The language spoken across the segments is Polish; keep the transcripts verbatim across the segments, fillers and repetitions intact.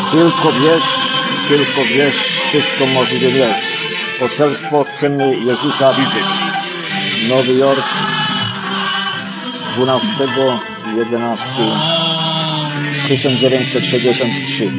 Tylko wierz, tylko wierz, wszystko możliwe jest. Poselstwo chcemy Jezusa widzieć. Nowy Jork, dwunastego jedenastego tysiąc dziewięćset sześćdziesiąt trzy.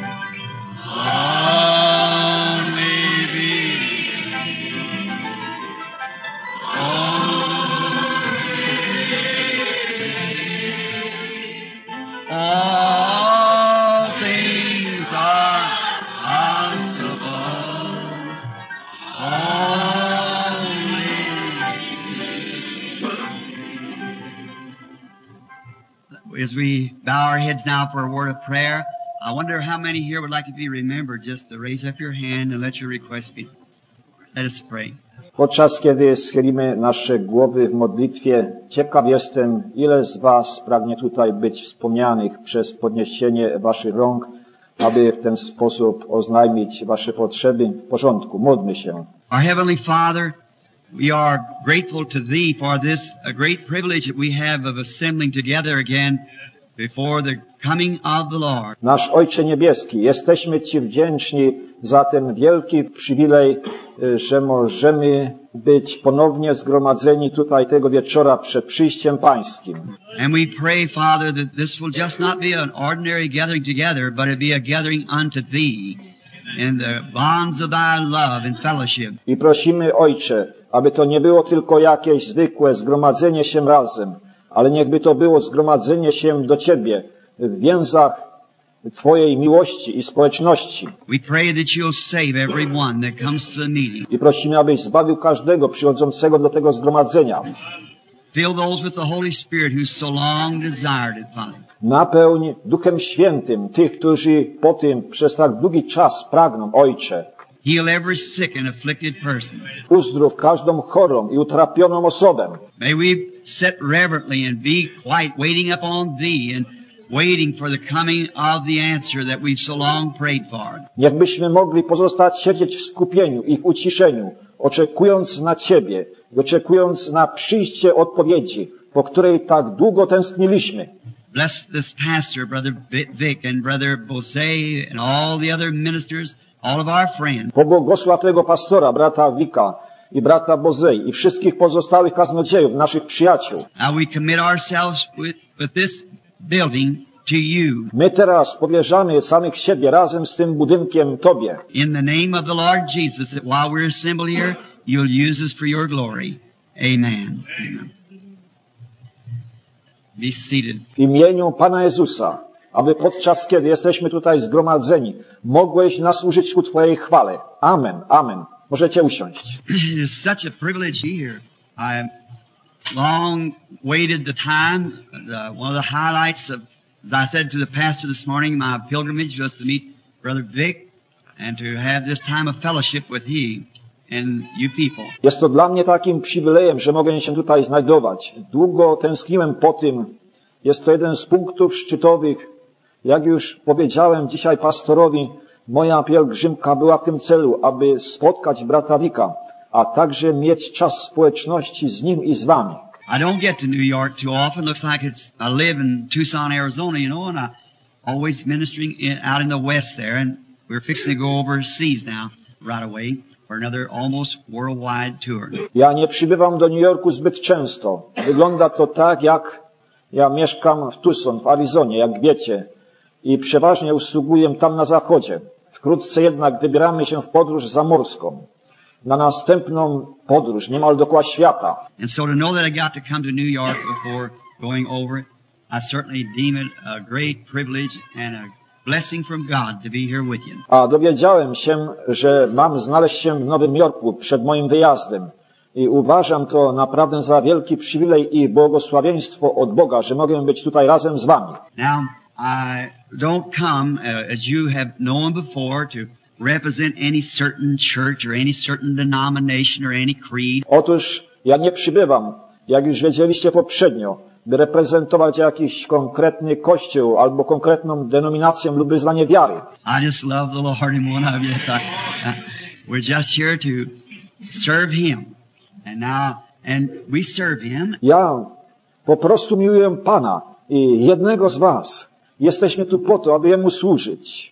As we bow our heads now for a word of prayer, I wonder how many here would like to be remembered just to raise up your hand and let your request be. Let us pray. Podczas kiedy schylimy nasze głowy w modlitwie, ciekaw jestem, ile z was pragnie tutaj być wspomnianych przez podniesienie waszych rąk, aby w ten sposób oznajmić wasze potrzeby. W porządku, módlmy się. Our Heavenly Father, we are grateful to Thee for this a great privilege that we have of assembling together again before the coming of the Lord. Nasz Ojcze Niebieski, jesteśmy Ci wdzięczni za ten wielki przywilej, że możemy być ponownie zgromadzeni tutaj tego wieczora przed przyjściem Pańskim. And we pray, Father, that this will just not be an ordinary gathering together, but it be a gathering unto Thee in the bonds of Thy love and fellowship. I prosimy, Ojcze, aby to nie było tylko jakieś zwykłe zgromadzenie się razem, ale niechby to było zgromadzenie się do Ciebie w więzach Twojej miłości i społeczności. We pray that you'll save everyone that comes to the meeting. I prosimy, abyś zbawił każdego przychodzącego do tego zgromadzenia. Fill those with the Holy Spirit who so long desired it, Father. Napełń Duchem Świętym tych, którzy po tym przez tak długi czas pragną, Ojcze. Heal every sick and afflicted person. Uzdrów każdą chorą i utrapioną osobę. May we sit reverently and be quiet, waiting upon Thee and waiting for the coming of the answer that we've so long prayed for. Niechbyśmy mogli pozostać siedzieć w skupieniu i w uciszeniu, oczekując na Ciebie, oczekując na przyjście odpowiedzi, po której tak długo tęskniliśmy. Bless this pastor, Brother Vic and Brother Bose and all the other ministers, all of our friends. Pobłogosław tego pastora, brata Wika i brata Bozej i wszystkich pozostałych kaznodziejów, naszych przyjaciół. Now we commit ourselves with, with this building to you. My teraz powierzamy samych siebie razem z tym budynkiem Tobie. In the name of the Lord Jesus, that while we're assembled here, you'll use us for your glory. Amen. Amen. Be seated. W imieniu Pana Jezusa, aby podczas kiedy jesteśmy tutaj zgromadzeni, mogłeś nas użyć ku Twojej chwale. Amen. Amen. Możecie usiąść. It is such a privilege here. I long waited the time. The, one of the highlights of, as I said to the pastor this morning, my pilgrimage was to meet Brother Vic and to have this time of fellowship with he and you people. Jest to dla mnie takim przywilejem, że mogę się tutaj znajdować. Długo tęskniłem po tym. Jest to jeden z punktów szczytowych. Jak już powiedziałem dzisiaj pastorowi, moja pielgrzymka była w tym celu, aby spotkać brata Wika, a także mieć czas społeczności z nim i z wami. I don't get to New York too often. Looks like it's, I live in Tucson, Arizona, you know, and I always ministering in, out in the west there, and we're fixing to go overseas now, right away, for another almost worldwide tour. Ja nie przybywam do New Yorku zbyt często. Wygląda to tak, jak ja mieszkam w Tucson, w Arizonie, jak wiecie, i przeważnie usługuję tam na zachodzie. Wkrótce jednak wybieramy się w podróż zamorską, na następną podróż niemal dookoła świata. And so to know that I got to come to New York before going over, I certainly deem it a great privilege and a blessing from God to be here with you. A dowiedziałem się, że mam znaleźć się w Nowym Jorku przed moim wyjazdem. I uważam to naprawdę za wielki przywilej i błogosławieństwo od Boga, że mogę być tutaj razem z wami. Now, I don't come, uh, as you have known before, to represent any certain church or any certain denomination or any creed. Otóż ja nie przybywam, jak już wiedzieliście poprzednio, by reprezentować jakiś konkretny kościół albo konkretną denominację lub wyznanie wiary. I just love the Lord and one of yes, I, uh, we're just here to serve Him. And now, and we serve Him. Ja po prostu miłuję Pana i jednego z was. Jesteśmy tu po to, aby Jemu służyć.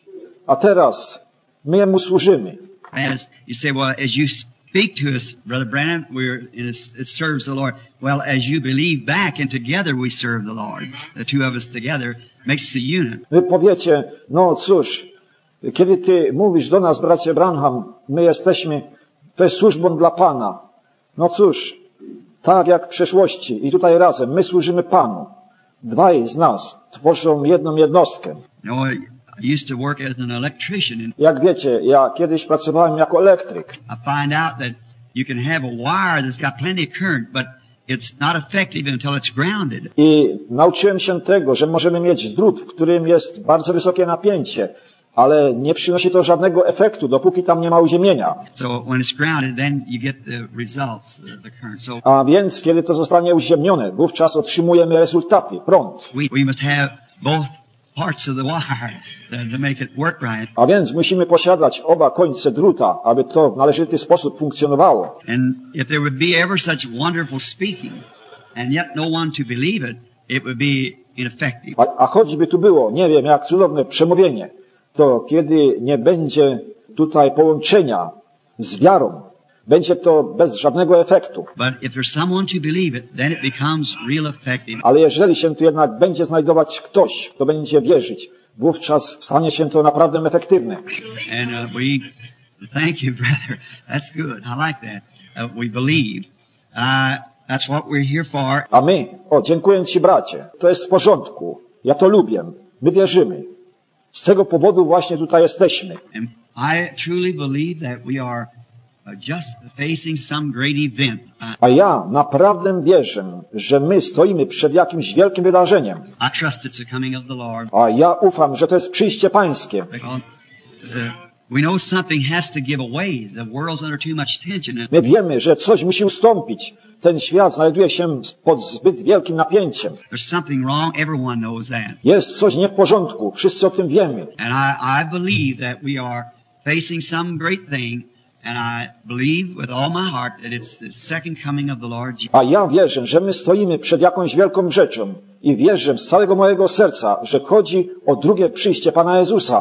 a teraz my Jemu służymy. As you say, well, as you speak to us, Brother Branham, we're, it serves the Lord. Well, as you believe back and together we serve the Lord. The two of us together makes us a unit. Wy powiecie, no cóż, kiedy Ty mówisz do nas, bracie Branham, my jesteśmy, to jest służbą dla Pana. No cóż, tak jak w przeszłości i tutaj razem, my służymy Panu. Dwaj z nas tworzą jedną jednostkę. You know, I used to work as an electrician, and Jak wiecie, ja kiedyś pracowałem jako elektryk. I find out that you can have a wire that's got plenty of current, but it's not effective until it's grounded. I nauczyłem się tego, że możemy mieć drut, w którym jest bardzo wysokie napięcie, ale nie przynosi to żadnego efektu, dopóki tam nie ma uziemienia. So when it's grounded, then you get the results, the, the current. So A więc, kiedy to zostanie uziemione, wówczas otrzymujemy rezultaty, prąd. we, we must have both parts of the wire to, to make it work right. A więc musimy posiadać oba końce druta, aby to w należyty sposób funkcjonowało. And if there would be ever such wonderful speaking, and yet no one to believe it, it would be ineffective. A, a choćby tu było, nie wiem, jak cudowne przemówienie, to kiedy nie będzie tutaj połączenia z wiarą, będzie to bez żadnego efektu. But if there's someone to believe it, then it becomes real effective. Ale jeżeli się tu jednak będzie znajdować ktoś, kto będzie wierzyć, wówczas stanie się to naprawdę efektywne. And uh, we, thank you, brother. That's good. I like that. Uh, we believe. Uh, that's what we're here for. A my, o, dziękuję Ci, bracie, to jest w porządku. Ja to lubię. My wierzymy. Z tego powodu właśnie tutaj jesteśmy. And I truly believe that we are uh, just facing some great event. Uh, A ja naprawdę wierzę, że my stoimy przed jakimś wielkim wydarzeniem. I trust it's the coming of the Lord. A ja ufam, że to jest przyjście Pańskie. Because uh, we know something has to give away. The world's under too much tension. And My wiemy, że coś musi ustąpić. Ten świat znajduje się pod zbyt wielkim napięciem. there's something wrong. Everyone knows that. Jest coś nie w porządku. Wszyscy o tym wiemy. And I, I believe that we are facing some great thing. And I believe with all my heart that it's the second coming of the Lord Jesus. A ja wierzę, że my stoimy przed jakąś wielką rzeczą. I wierzę z całego mojego serca, że chodzi o drugie przyjście Pana Jezusa.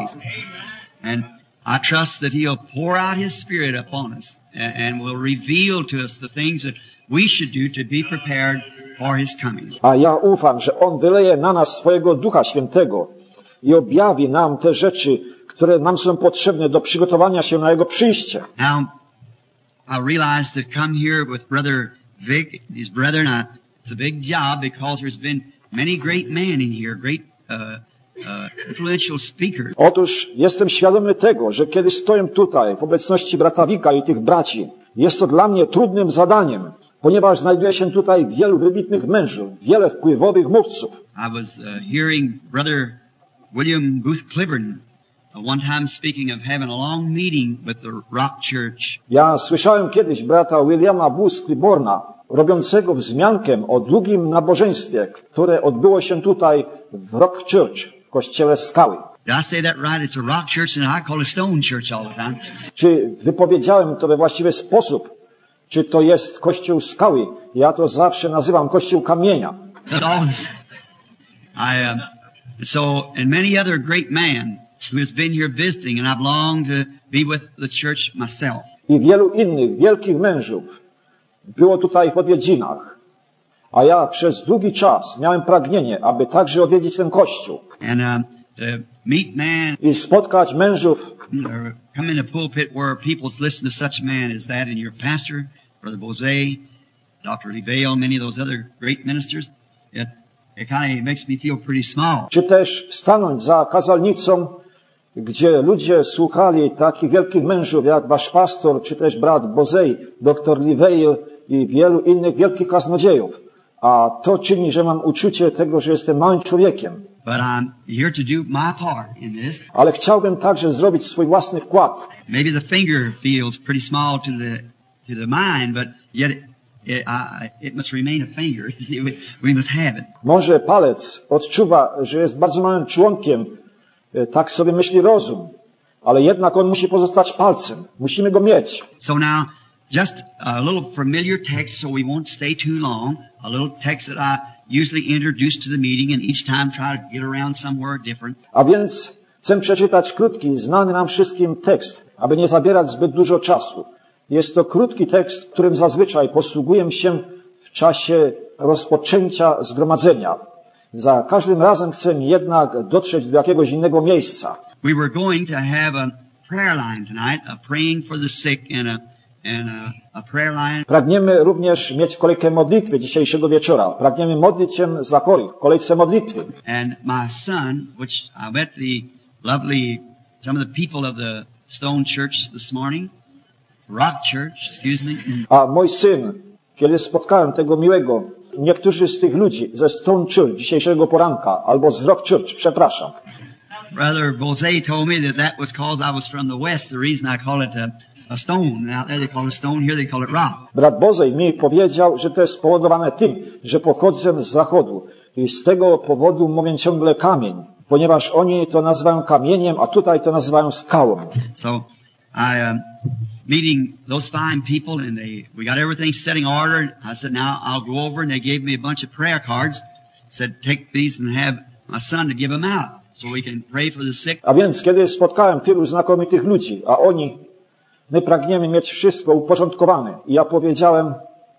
And I trust that He'll pour out His Spirit upon us and, and will reveal to us the things that we should do to be prepared for His coming. A ja ufam, że On wyleje na nas swojego Ducha Świętego i objawi nam te rzeczy, które nam są potrzebne do przygotowania się na Jego przyjście. Now, I realize to come here with Brother Vic, these brethren, I, it's a big job because there's been many great men in here, great uh, uh, influential speakers. Otóż jestem świadomy tego, że kiedy stoję tutaj w obecności brata Wika i tych braci, jest to dla mnie trudnym zadaniem, ponieważ znajduje się tutaj wielu wybitnych mężów, wiele wpływowych mówców. I was uh, hearing Brother William Booth Cliburn uh, one time speaking of having a long meeting with the Rock Church. Ja słyszałem kiedyś brata Williama Booth Cliburna, robiącego wzmiankę o długim nabożeństwie, które odbyło się tutaj w Rock Church, w kościele Skały. Did I say that right? It's a rock church and I call it stone church all the time. Czy wypowiedziałem to we właściwy sposób? Czy to jest kościół Skały? Ja to zawsze nazywam kościół kamienia. That's all this. I, um, so, and many other great men who has been here visiting, and I've longed to be with the church myself. I wielu innych wielkich mężów było tutaj w odwiedzinach. A ja przez długi czas miałem pragnienie, aby także odwiedzić ten kościół And um, to meet men, i spotkać mężów, or come in a pulpit where people's listen to such a man as that, and your pastor, Brother Bose, Doctor Lee Vale, many of those other great ministers. It, it kind of makes me feel pretty small. czy też stanąć za kazalnicą, gdzie ludzie słuchali takich wielkich mężów jak wasz pastor, czy też brat Bozej, doktor Livale i wielu innych wielkich kaznodziejów. A to czyni, że mam uczucie tego, że jestem małym człowiekiem. But I'm here to do my part in this. Ale chciałbym także zrobić swój własny wkład. Maybe the finger feels pretty small to the to the mind, but yet it, it, I, it must remain a finger. we, we must have it. Może palec odczuwa, że jest bardzo małym członkiem, tak sobie myśli rozum, ale jednak on musi pozostać palcem. Musimy go mieć. So now, just a little familiar text, so we won't stay too long. A little text that I usually introduce to the meeting, and each time try to get around somewhere different. A więc Chcę przeczytać krótki, znany nam wszystkim tekst, aby nie zabierać zbyt dużo czasu. Jest to krótki tekst, którym zazwyczaj posługuję się w czasie rozpoczęcia zgromadzenia. Za każdym razem chcę jednak dotrzeć do jakiegoś innego miejsca. We were going to have a prayer line tonight, a praying for the sick and a, and a, a prayer line. Pragniemy również mieć kolejkę modlitwy dzisiejszego wieczora. Pragniemy modlić się za chorych, kolejce modlitwy. And my son, which I met the lovely, some of the people of the Stone Church this morning, Rock Church, excuse me. A mój syn, kiedy spotkałem tego miłego, niektórzy z tych ludzi ze Stone Church dzisiejszego poranka, albo z Rock Church, przepraszam. Brother Bose told me that that was because I was from the West, the reason I call it a, a stone. Out there they call it stone, here they call it rock. Brat Bozej mi powiedział, że to jest spowodowane tym, że pochodzę z zachodu i z tego powodu mówię ciągle kamień, ponieważ oni to nazywają kamieniem, a tutaj to nazywają skałą. So I um, meeting those fine people, and they we got everything set in order. I said, now I'll go over, and they gave me a bunch of prayer cards. Said, take these and have my son to give them out, so we can pray for the sick. A więc kiedy spotkałem tylu znakomitych ludzi, a oni, my pragniemy mieć wszystko uporządkowane. I ja powiedziałem,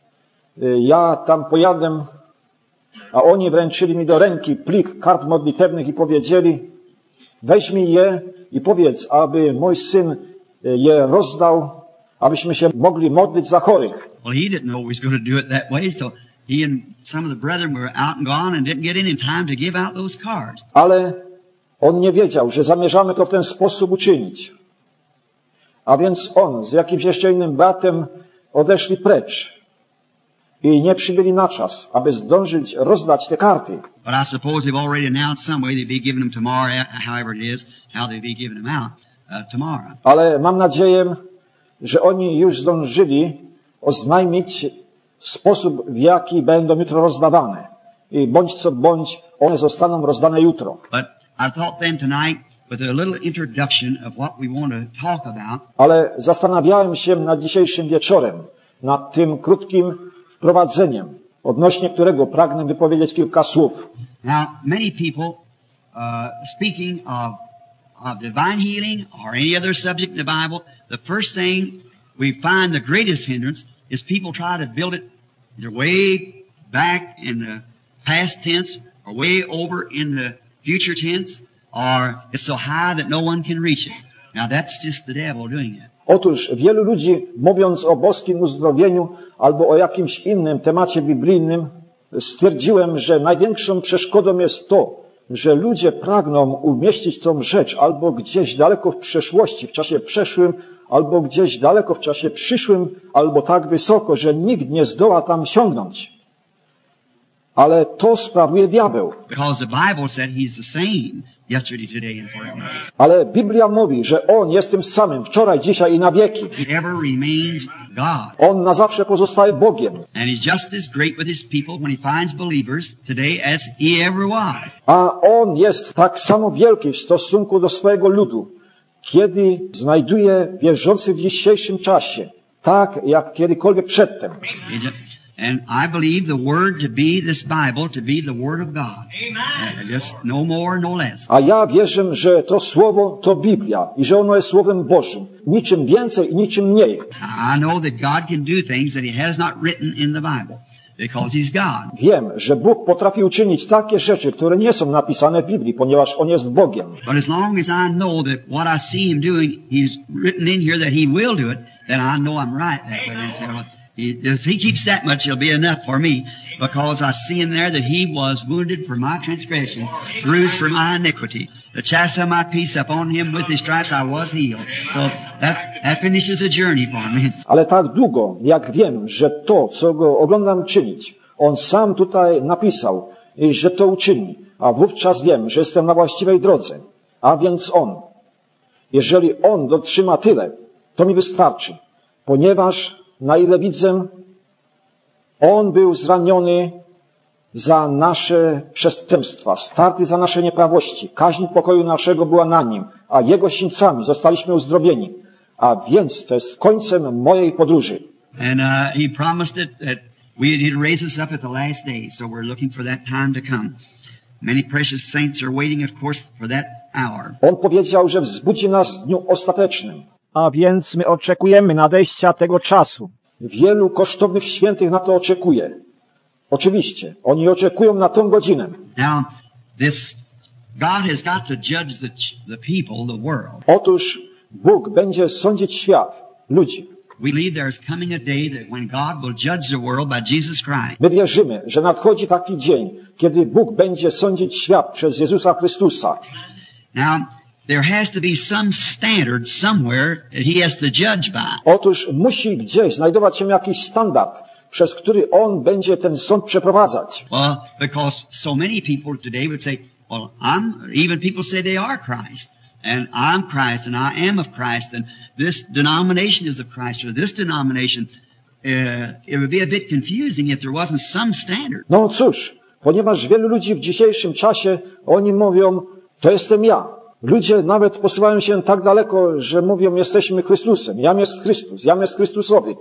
ja tam pojadę, a oni wręczyli mi do ręki plik kart modlitewnych i powiedzieli, weźmij je i powiedz, aby mój syn je rozdał, abyśmy się mogli modlić za chorych. Well, he didn't know we was going to do it that way, so he and some of the brethren were out and gone and didn't get in in time to give out those cards. Ale on nie wiedział, że zamierzamy to w ten sposób uczynić. A więc on z jakimś jeszcze innym bratem odeszli precz i nie przybyli na czas, aby zdążyć rozdać te karty. But I suppose they've already announced some way they'll be giving them tomorrow, however it is, how they'll be giving them out uh, tomorrow. Ale mam nadzieję, że oni już zdążyli oznajmić sposób, w jaki będą jutro rozdawane. I bądź co bądź, one zostaną rozdane jutro. But I thought then tonight, with a little introduction of what we want to talk about. Ale zastanawiałem się nad dzisiejszym wieczorem, nad tym krótkim wprowadzeniem, odnośnie którego pragnę wypowiedzieć kilka słów. Now, many people, uh, speaking of, of divine healing or any other subject in the Bible, the first thing we find the greatest hindrance is people try to build it either way back in the past tense or way over in the future tense, or it's so high that no one can reach it. Now that's just the devil doing it. Otóż wielu ludzi, mówiąc o boskim uzdrowieniu albo o jakimś innym temacie biblijnym, stwierdziłem, że największą przeszkodą jest to, że ludzie pragną umieścić tą rzecz albo gdzieś daleko w przeszłości, w czasie przeszłym, albo gdzieś daleko w czasie przyszłym, albo tak wysoko, że nikt nie zdoła tam sięgnąć. Ale to sprawuje diabeł. Because the Bible said he's the same yesterday, today and forever. Ale Biblia mówi, że On jest tym samym wczoraj, dzisiaj i na wieki. He ever remains God. On na zawsze pozostaje Bogiem. And he's just as great with his people when he finds believers today as he ever was. A On jest tak samo wielki w stosunku do swojego ludu, kiedy znajduje wierzących w dzisiejszym czasie, tak jak kiedykolwiek przedtem. And I believe the word to be this Bible to be the word of God. Uh, just no more, no less. A ja wierzę, że to słowo to Biblia i że ono jest słowem Bożym. Niczym więcej i niczym mniej. I know that God can do things that he has not written in the Bible because he's God. Wiem, że Bóg potrafi uczynić takie rzeczy, które nie są napisane w Biblii, ponieważ On jest Bogiem. But as long as I know that what I see him doing, he's written in here that he will do it, then I know I'm right that way. He, as he keeps that much, it'll be enough for me, because I see in there that he was wounded for my transgressions, bruised for my iniquity. The chastisement of my peace upon him, with his stripes I was healed. So that, that finishes a journey for me. Ale tak długo, jak wiem, że to, co go oglądam czynić, on sam tutaj napisał, i że to uczyni, a wówczas wiem, że jestem na właściwej drodze. A więc on. Jeżeli on dotrzyma tyle, to mi wystarczy, ponieważ na ile widzę, On był zraniony za nasze przestępstwa, starty za nasze nieprawości. Kaźń pokoju naszego była na Nim, a Jego sińcami zostaliśmy uzdrowieni. A więc to jest końcem mojej podróży. And uh, He promised it that He'd raise us up at the last day, so we're looking for that time to come. Many precious saints are waiting, of course, for that hour. On powiedział, że wzbudzi nas w dniu ostatecznym. A więc my oczekujemy nadejścia tego czasu. Wielu kosztownych świętych na to oczekuje. Oczywiście, oni oczekują na tą godzinę. Now, this God has got to judge the, the people, the world. Otóż Bóg będzie sądzić świat, ludzi. We believe there is coming a day that when God will judge the world by Jesus Christ. My wierzymy, że nadchodzi taki dzień, kiedy Bóg będzie sądzić świat przez Jezusa Chrystusa. Now, there has to be some standard somewhere that He has to judge by. Otóż musi gdzieś znajdować się jakiś standard, przez który On będzie ten sąd przeprowadzać. Well, because so many people today would say, well, I'm, even people say they are Christ, and I'm Christ, and I am of Christ, and this denomination is of Christ, or this denomination, uh, it would be a bit confusing if there wasn't some standard. No cóż, ponieważ wielu ludzi w dzisiejszym czasie, oni mówią, to jestem ja. Ludzie nawet posuwają się tak daleko, że mówią, jesteśmy Chrystusem, jam jest Chrystus, jam jest Chrystusowy.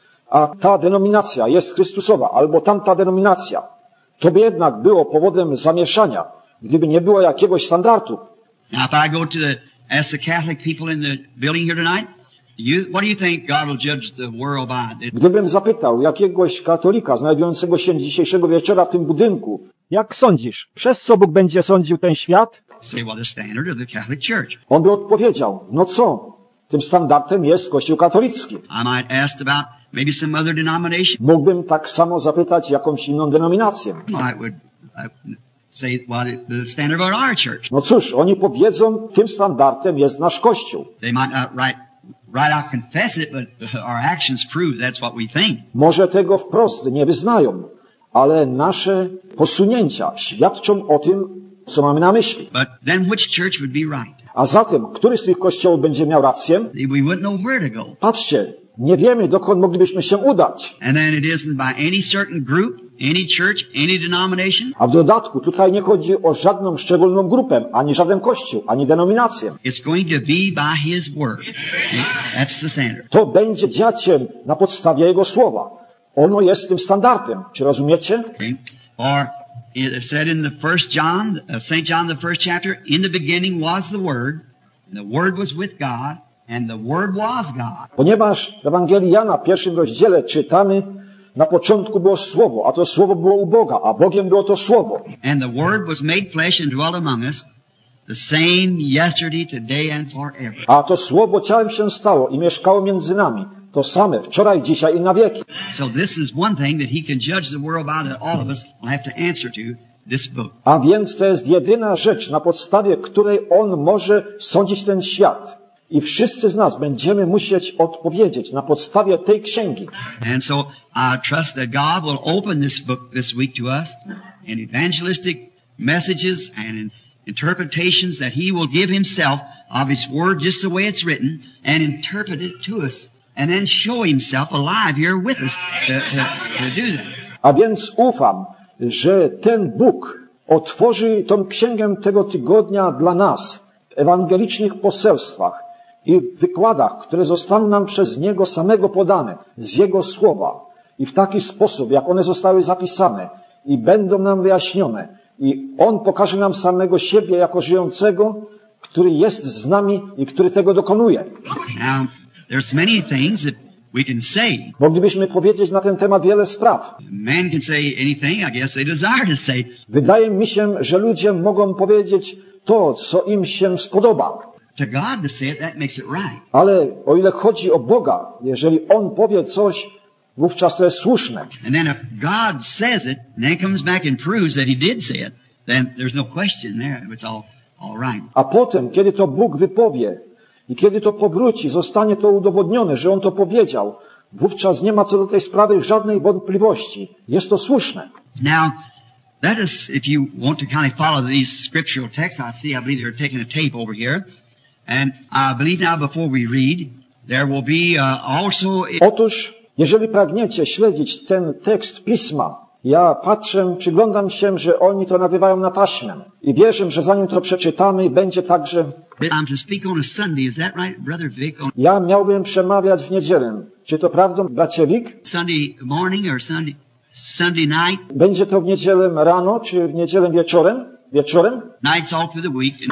A ta denominacja jest Chrystusowa, albo tamta denominacja. To by jednak było powodem zamieszania, gdyby nie było jakiegoś standardu. Now, if I go to the, ask the Catholic people in the building here tonight, you, what do you think God will judge the world by? Gdybym zapytał jakiegoś katolika znajdującego się dzisiejszego wieczora w tym budynku, Jak sądzisz, przez co Bóg będzie sądził ten świat? Say, well, the standard of the Catholic Church. on by odpowiedział, no co, tym standardem jest Kościół katolicki. I might ask about maybe some other denomination. Mógłbym tak samo zapytać jakąś inną denominację. I would uh, say, well, the, the standard of our church. No cóż, oni powiedzą, tym standardem jest nasz Kościół. They might not right, right out confess it, but our actions prove that's what we think. Może tego wprost nie wyznają, ale nasze posunięcia świadczą o tym, co mamy na myśli. But then which church would be right? A zatem, który z tych kościołów będzie miał rację? We wouldn't know where to go. Patrzcie, nie wiemy, dokąd moglibyśmy się udać. And then it isn't by any certain group, any church, any denomination. A w dodatku, tutaj nie chodzi o żadną szczególną grupę, ani żaden kościół, ani denominację. It's going to be by His word. That's the standard. To będzie dziać się na podstawie Jego słowa. Ono jest tym standardem. Czy rozumiecie? Okay? Or it said in the first John, uh, Saint John, the first chapter, in the beginning was the Word, and the Word was with God, and the Word was God. Ponieważ w Ewangelii Jana w pierwszym rozdziale czytamy, na początku było Słowo, a to Słowo było u Boga, a Bogiem było to Słowo. And the Word was made flesh and dwelt among us, the same yesterday, today, and forever. A to Słowo ciałem się stało i mieszkało między nami. To same, wczoraj, dzisiaj i na wieki. So this is one thing that He can judge the world by, that all of us will have to answer to this book. A więc to jest jedyna rzecz, na podstawie której On może sądzić ten świat. I wszyscy z nas będziemy musieć odpowiedzieć na podstawie tej księgi. And so I trust that God will open this book this week to us in evangelistic messages and in interpretations, that He will give Himself of His Word just the way it's written and interpret it to us and then show Himself alive here with us to, to, to do that. A więc ufam, że ten Bóg otworzy tą księgę tego tygodnia dla nas w ewangelicznych poselstwach i w wykładach, które zostaną nam przez Niego samego podane, z Jego słowa i w taki sposób, jak one zostały zapisane i będą nam wyjaśnione. I On pokaże nam samego siebie jako żyjącego, który jest z nami i który tego dokonuje. Now, there's many things that we can say. Moglibyśmy powiedzieć na ten temat wiele spraw. Man can say anything, I guess they desire to say. Wydaje mi się, że ludzie mogą powiedzieć to, co im się spodoba. To God to say it, that makes it right. Ale o ile chodzi o Boga, jeżeli On powie coś, wówczas to jest słuszne. And then if God says it, and then comes back and proves that He did say it, then there's no question there. It's all, all right. A potem, kiedy to Bóg wypowie i kiedy to powróci, zostanie to udowodnione, że On to powiedział, wówczas nie ma co do tej sprawy żadnej wątpliwości. Jest to słuszne. Now, let us, if you want to kind of follow these scriptural texts, I see, I believe they're taking a tape over here. And I believe now before we read, there will be uh, also... Otóż, jeżeli pragniecie śledzić ten tekst Pisma, ja patrzę, przyglądam się, że oni to nagrywają na taśmę. I wierzę, że zanim to przeczytamy, będzie także... I'm to speak on a Sunday, is that right, Brother Vic? On Ja miałbym przemawiać w niedzielę. Czy to prawdą, bracie Wik? Sunday morning or Sunday, Sunday night? Będzie to w niedzielę rano, czy w niedzielę wieczorem? Wieczorem? Nights all through the week.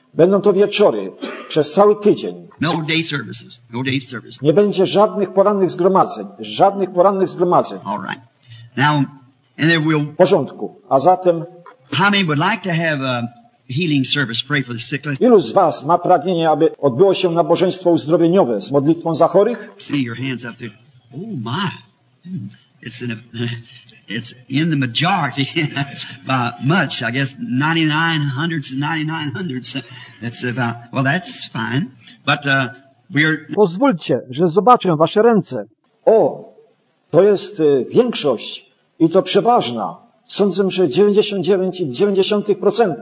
Będą to wieczory przez cały tydzień. No day services. No day services. Nie będzie żadnych porannych zgromadzeń. Żadnych porannych zgromadzeń. All right. Now, and there will, W porządku. A zatem, how many would like to have a healing service, pray for the sick? Let's ilu z was ma pragnienie, aby odbyło się nabożeństwo uzdrowieniowe z modlitwą za chorych? see your hands up there. Oh my. It's in a, it's in the majority by much, I guess ninety-nine hundredths and ninety-nine hundredths. That's about, well, that's fine. But, uh, we're, Pozwólcie, że zobaczę wasze ręce. O, to jest y, większość i to przeważna. Sądzę, że dziewięćdziesiąt dziewięć przecinek dziewięćdziesiąt procent.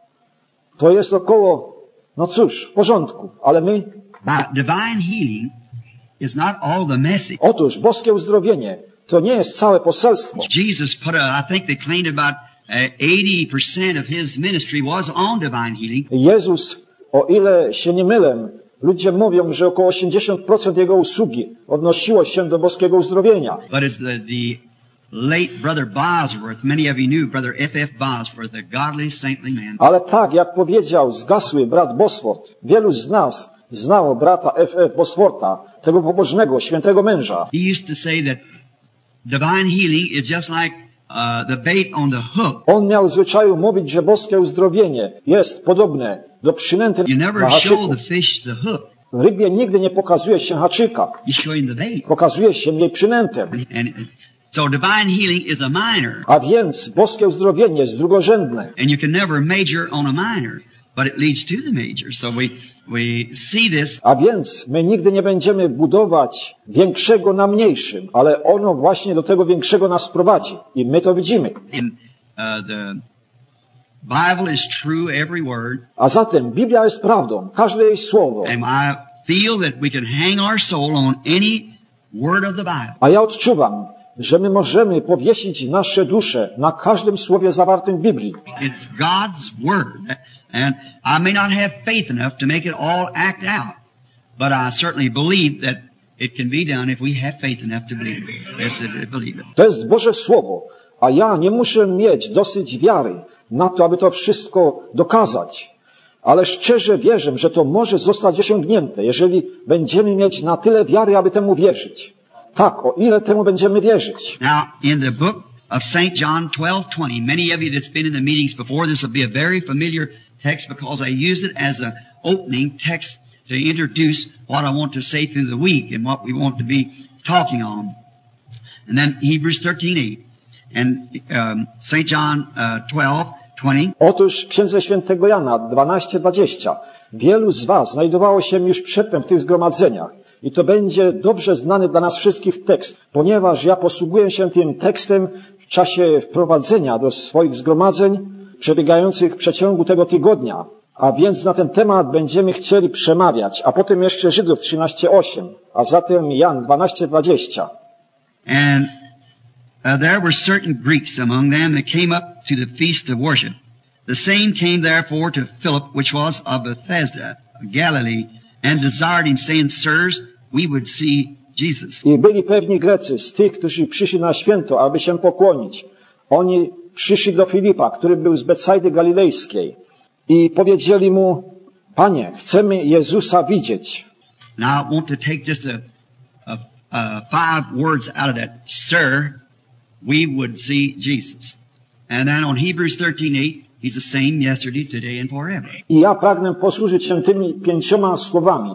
To jest około, no cóż, w porządku, ale my, by divine healing is not all the message. otóż boskie uzdrowienie to nie jest całe poselstwo. Jesus put a, I think they claimed about uh, eighty percent of his ministry was on divine healing. Jezus, o ile się nie mylę, ludzie mówią, że około osiemdziesiąt procent jego usługi odnosiło się do boskiego uzdrowienia. But as the, the late brother Bosworth, many of you knew brother F F Bosworth, a godly, saintly man. Ale tak, jak powiedział zgasły brat Bosworth, wielu z nas znało brata F F Boswortha, tego pobożnego, świętego męża. He used to say that divine healing is just like uh, the bait on the hook. On miał w zwyczaju mówić, że boskie uzdrowienie jest podobne do przynęty You na never show haczyku. the fish the hook. Rybie nigdy nie pokazuje się haczyka, You show him the bait. pokazuje się jej przynętę. And so divine healing is a minor. A więc boskie uzdrowienie jest drugorzędne. And you can never major on a minor, but it leads to the major. So we, we see this. A więc my nigdy nie będziemy budować większego na mniejszym, ale ono właśnie do tego większego nas prowadzi. I my to widzimy. And uh, the Bible is true, every word. A zatem Biblia jest prawdą, każde jej słowo. And I feel that we can hang our soul on any word of the Bible. A ja odczuwam, że my możemy powiesić nasze dusze na każdym słowie zawartym w Biblii. It's God's word. And I may not have faith enough to make it all act out, but I certainly believe that it can be done if we have faith enough to believe it. Yes, to believe it. To jest Boże Słowo, a ja nie muszę mieć dosyć wiary na to, aby to wszystko dokazać. Ale szczerze wierzę, że to może zostać osiągnięte, jeżeli będziemy mieć na tyle wiary, aby temu wierzyć. Tak, o ile temu będziemy wierzyć. Now, in the book of Saint John twelve twenty, many of you that's been in the meetings before, this will be a very familiar text because I use it as an opening text to introduce what I want to say through the week and what we want to be talking on. And then Hebrews thirteen eight and um, Saint John uh, twelve twenty. Otóż w Księdze Świętego Jana dwanaście dwadzieścia wielu z was znajdowało się już przedtem w tych zgromadzeniach. I to będzie dobrze znany dla nas wszystkich tekst, ponieważ ja posługuję się tym tekstem w czasie wprowadzenia do swoich zgromadzeń przebiegających w przeciągu tego tygodnia. A więc na ten temat będziemy chcieli przemawiać, a potem jeszcze Żydów trzynaście osiem, a zatem Jan dwanaście dwadzieścia. And uh, there were certain Greeks among them that came up to the feast of worship. The same came therefore to Philip, which was of Bethesda, Galilee, and desired him, saying, Sirs, we would see Jesus. I byli pewni Grecy z tych, którzy przyszli na święto, aby się pokłonić. Oni przyszli do Filipa, który był z Betsajdy Galilejskiej i powiedzieli mu, Panie, chcemy Jezusa widzieć. Now I want to take just a, a, a five words out of that. Sir, we would see Jesus. And then on Hebrews thirteen eight, He's the same yesterday, today and forever. I ja pragnę posłużyć się tymi pięcioma słowami.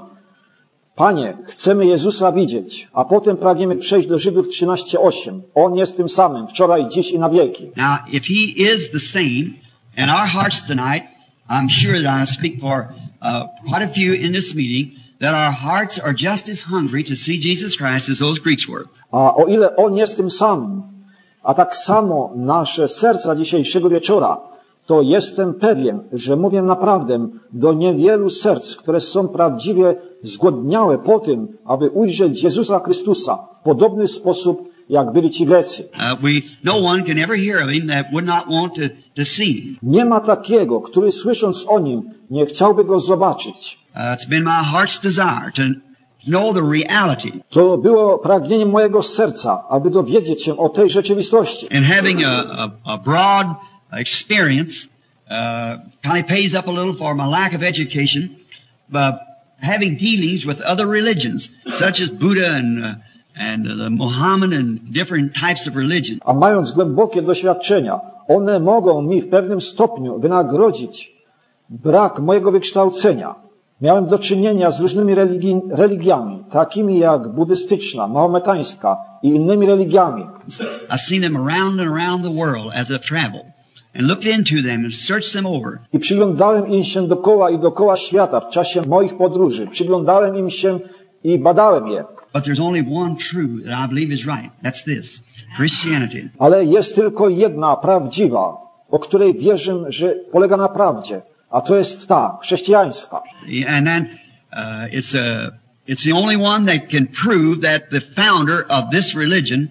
Panie, chcemy Jezusa widzieć, a potem pragniemy przejść do Żydów trzynaście osiem. On jest tym samym, wczoraj, dziś i na wieki. Now, if He is the same, in our hearts tonight, I'm sure that I speak for uh, quite a few in this meeting, that our hearts are just as hungry to see Jesus Christ as those Greeks were. A o ile On jest tym samym, a tak samo nasze serca dzisiejszego wieczora, to jestem pewien, że mówię naprawdę do niewielu serc, które są prawdziwie zgłodniałe po tym, aby ujrzeć Jezusa Chrystusa w podobny sposób, jak byli ci Grecy. Uh, we, no one can ever hear of Him that would not want to, to see Him. Nie ma takiego, który słysząc o Nim nie chciałby Go zobaczyć. Uh, it's been my heart's desire to know the reality. To było pragnienie mojego serca, aby dowiedzieć się o tej rzeczywistości. And having a, a, a broad experience kind of pays up a little for my lack of education, but having dealings with other religions, such as Buddha and uh, and uh, the Muhammad and different types of religion. A mając głębokie doświadczenia, one mogą mi w pewnym stopniu wynagrodzić brak mojego wykształcenia. Miałem do czynienia z różnymi religi religiami, takimi jak buddystyczna, mahometańska i innymi religiami. I've seen them around and around the world as I travel, and looked into them and searched them over. I przyglądałem im się dokoła i dokoła świata w czasie moich podróży. Przyglądałem im się i badałem je. But there's only one true that I believe is right. That's this: Christianity. Ale jest tylko jedna prawdziwa, o której wierzę, że polega na prawdzie. A to jest ta, chrześcijańska. And then uh, it's a, it's the only one that can prove that the founder of this religion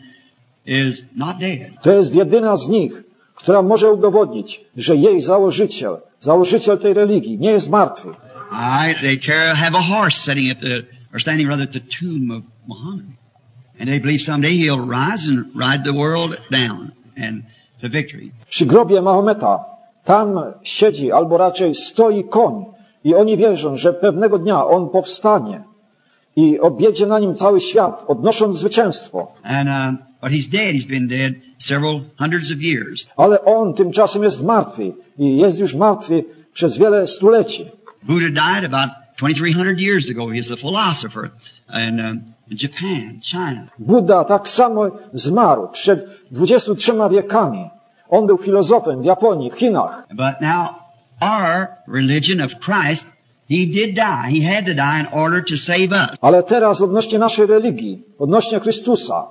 is not dead. To jest jedyna z nich, która może udowodnić, że jej założyciel, założyciel tej religii nie jest martwy. I, they care, have a horse sitting at the, or standing rather at the tomb of Muhammad. And they believe someday he'll rise and ride the world down and to victory. Przy grobie Mahometa tam siedzi, albo raczej stoi koń i oni wierzą, że pewnego dnia on powstanie i objedzie na nim cały świat, odnosząc zwycięstwo. And, uh, but he's dead. He's been dead several hundreds of years. Ale on tymczasem jest martwy i jest już martwy przez wiele stuleci. Buddha died about twenty-three hundred years ago. He's a philosopher in, um, in Japan, China. Buddha tak samo zmarł przed dwudziestu trzema wiekami. On był filozofem w Japonii, w Chinach. But now, our religion of Christ, he did die. He had to die in order to save us. Ale teraz odnośnie naszej religii, odnośnie Chrystusa,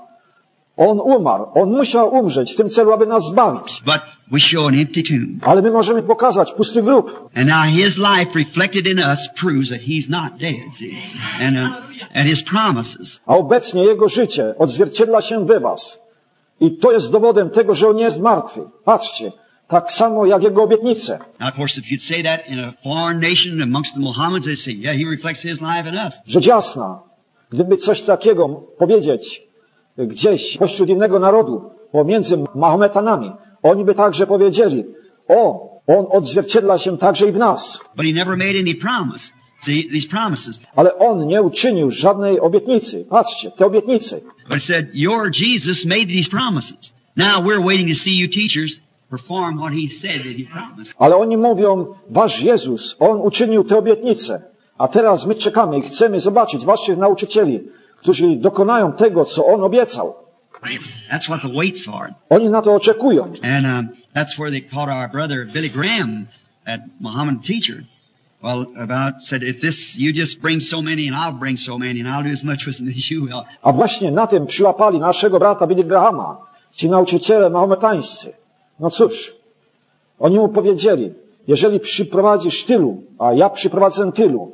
on umarł. On musiał umrzeć w tym celu, aby nas zbawić. But we show an empty tomb. Ale my możemy pokazać pusty grób. And now his life reflected in us proves that he's not dead, see? And, uh, and his promises. A obecnie jego życie odzwierciedla się we was. I to jest dowodem tego, że on nie jest martwy. Patrzcie, tak samo jak jego obietnice. Now, of course, if you'd say that in a foreign nation amongst the Mohammedans, they'd say, yeah, he reflects his life in us. Rzecz jasna, gdyby coś takiego powiedzieć gdzieś pośród innego narodu, pomiędzy Mahometanami, oni by także powiedzieli, o, on odzwierciedla się także i w nas. But he never made any promise. See, these promises. Ale on nie uczynił żadnej obietnicy. Patrzcie, te obietnice. But it said, your Jesus made these promises. Now we're waiting to see you teachers perform what he said that he promised. Ale oni mówią, wasz Jezus, on uczynił te obietnice. A teraz my czekamy i chcemy zobaczyć waszych nauczycieli, którzy dokonają tego, co on obiecał. That's what the wait's for. Oni na to oczekują. And um, that's where they caught our brother Billy Graham, that Muhammad teacher. Well, about said, if this, you just bring so many and I'll bring so many and I'll do as much with them as you will. A właśnie na tym przyłapali naszego brata Billy Grahama, ci nauczyciele mahometańscy. No cóż, oni mu powiedzieli, jeżeli przyprowadzisz tylu, a ja przyprowadzę tylu,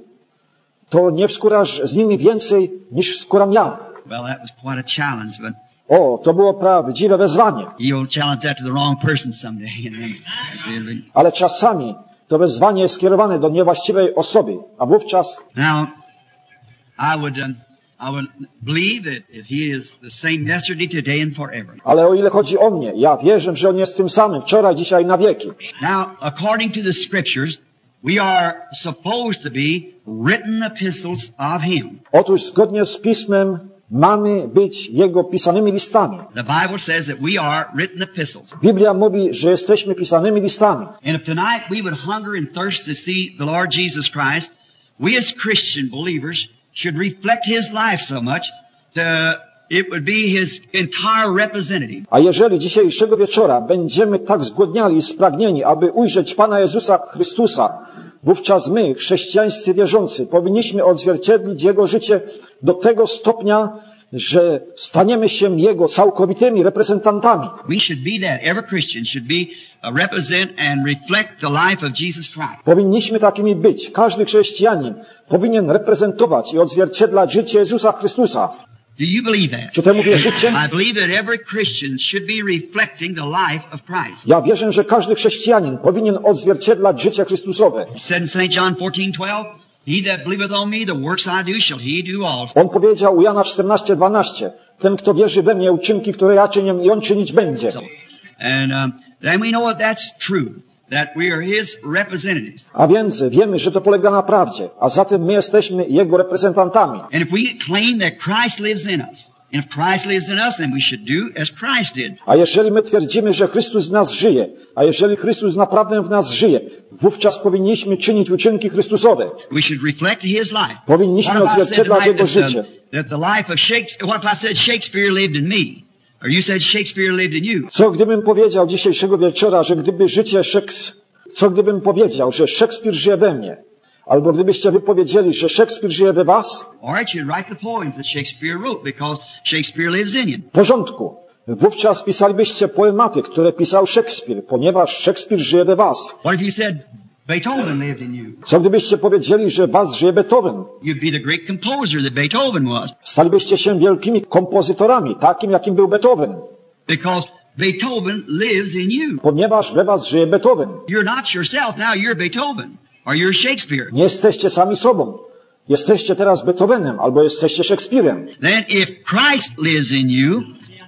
to nie wskórasz z nimi więcej niż wskóram ja. Well, that was quite a challenge, but O, to było prawdziwe wezwanie. you'll challenge that to the wrong person someday. And then, see, Ale czasami to wezwanie jest skierowane do niewłaściwej osoby, a wówczas now, I would, um, I would believe that, that he is the same yesterday, today, and forever. ale o ile chodzi o mnie, ja wierzę, że on jest tym samym wczoraj, dzisiaj, na wieki. Now, according to the scriptures, we are supposed to be written epistles of him. Otóż zgodnie z Pismem mamy być jego pisanymi listami. The Bible says that we are written epistles. Biblia mówi, że jesteśmy pisanymi listami. And if tonight we would hunger and thirst to see the Lord Jesus Christ, we as Christian believers should reflect his life so much that it would be his entire representative. A jeżeli dzisiejszego wieczora będziemy tak zgłodniali i spragnieni, aby ujrzeć Pana Jezusa Chrystusa, wówczas my, chrześcijańscy wierzący, powinniśmy odzwierciedlić Jego życie do tego stopnia, że staniemy się Jego całkowitymi reprezentantami. We should be that. Every Christian should be uh, represent and reflect the life of Jesus Christ. Powinniśmy takimi być. Każdy chrześcijanin powinien reprezentować i odzwierciedlać życie Jezusa Chrystusa. Do you believe that? Czy temu wierzycie? I believe that every Christian should be reflecting the life of Christ. Ja wierzę, że każdy chrześcijanin powinien odzwierciedlać życie Chrystusowe. He said in Saint John fourteen twelve, he that believeth on me, the works I do shall he do also. On powiedział u Jana czternaście dwanaście, ten, kto wierzy we mnie, uczynki, które ja czynię, i on czynić będzie. And um, then we know that that's true. that we are His representatives. A więc wiemy, że to polega na prawdzie, a zatem my jesteśmy Jego reprezentantami. And if we claim that Christ lives in us, and if Christ lives in us, then we should do as Christ did. A jeżeli my twierdzimy, że Chrystus w nas żyje, a jeżeli Chrystus naprawdę w nas żyje, wówczas powinniśmy czynić uczynki Chrystusowe. We should reflect His life. Powinniśmy What if I said odzwierciedlać tonight Jego that życie. the, that the life of Shakespeare, what if I said Shakespeare lived in me? Or you said Shakespeare lived in you? Co gdybym powiedział dzisiejszego wieczora, że gdyby życie Szekspira, co gdybym powiedział, że Szekspir żyje we mnie? Albo gdybyście wypowiedzieli, że Szekspir żyje we was? All right, you'd write the poems that Shakespeare wrote because Shakespeare lives in you. W porządku. Wówczas pisalibyście poematy, które pisał Szekspir, ponieważ Szekspir żyje we was. What if you said Beethoven lived in you? Co gdybyście powiedzieli, że was żyje Beethoven? You'd be the great composer that Beethoven was. Stalibyście się wielkimi kompozytorami, takim jakim był Beethoven. Because Beethoven lives in you. Ponieważ we was żyje Beethoven. You're not yourself now, you're Beethoven. Or you're Shakespeare. Nie jesteście sami sobą. Jesteście teraz Beethovenem, albo jesteście Szekspirem. Then if Christ lives in you,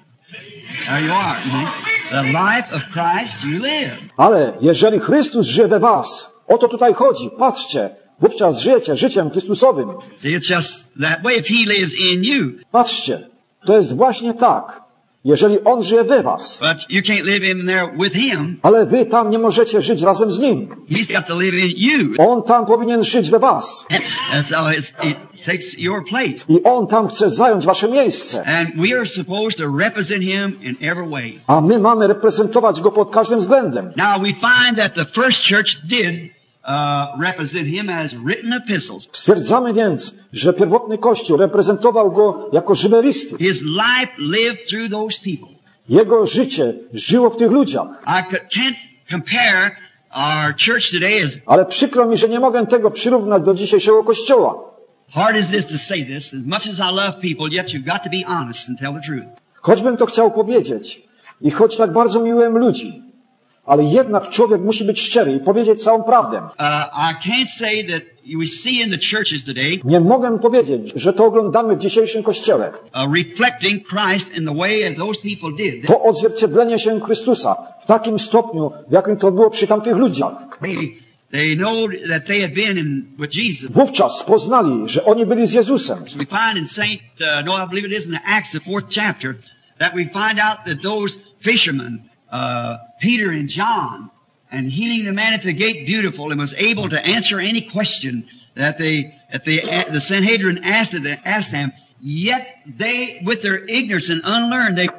there you are. The life of Christ you live. Ale jeżeli Chrystus żyje we was, o to tutaj chodzi. Patrzcie, wówczas żyjecie życiem Chrystusowym. See, it's just that way. If He lives in you. Patrzcie, to jest właśnie tak. Jeżeli On żyje we was, But you can't live in there with Him. ale wy tam nie możecie żyć razem z Nim. He's got to live in you. On tam powinien żyć we was. And so it's, it takes your place. I On tam chce zająć wasze miejsce. And we are supposed to represent Him in every way. A my mamy reprezentować Go pod każdym względem. Now we find that the first church did uh, represent Him as written epistles. Stwierdzamy więc, że pierwotny Kościół reprezentował Go jako żywe listy. His life lived through those people. Jego życie żyło w tych ludziach. I could, can't compare our church today as Ale przykro mi, że nie mogę tego przyrównać do dzisiejszego Kościoła. hard as it is to say this. As much as I love people, yet you've got to be honest and tell the truth. Choćbym to chciał powiedzieć i choć tak bardzo miłuję ludzi, ale jednak człowiek musi być szczery i powiedzieć całą prawdę. Uh, I can't say that we see in the churches today Nie mogę powiedzieć, że to oglądamy w dzisiejszym Kościele. uh, reflecting Christ in the way that those people did. To odzwierciedlenie się Chrystusa w takim stopniu, w jakim to było przy tamtych ludziach. They, they know that they had been in, with Jesus. Wówczas poznali, że oni byli z Jezusem. We find in Saint, uh, no, I believe it is in the Acts, the fourth chapter, that we find out that those fishermen, uh, Peter and John, and healing the man at the gate beautiful, and was able to answer any question that they, that they, the Sanhedrin asked, asked them, yet they, with their ignorance and unlearned, they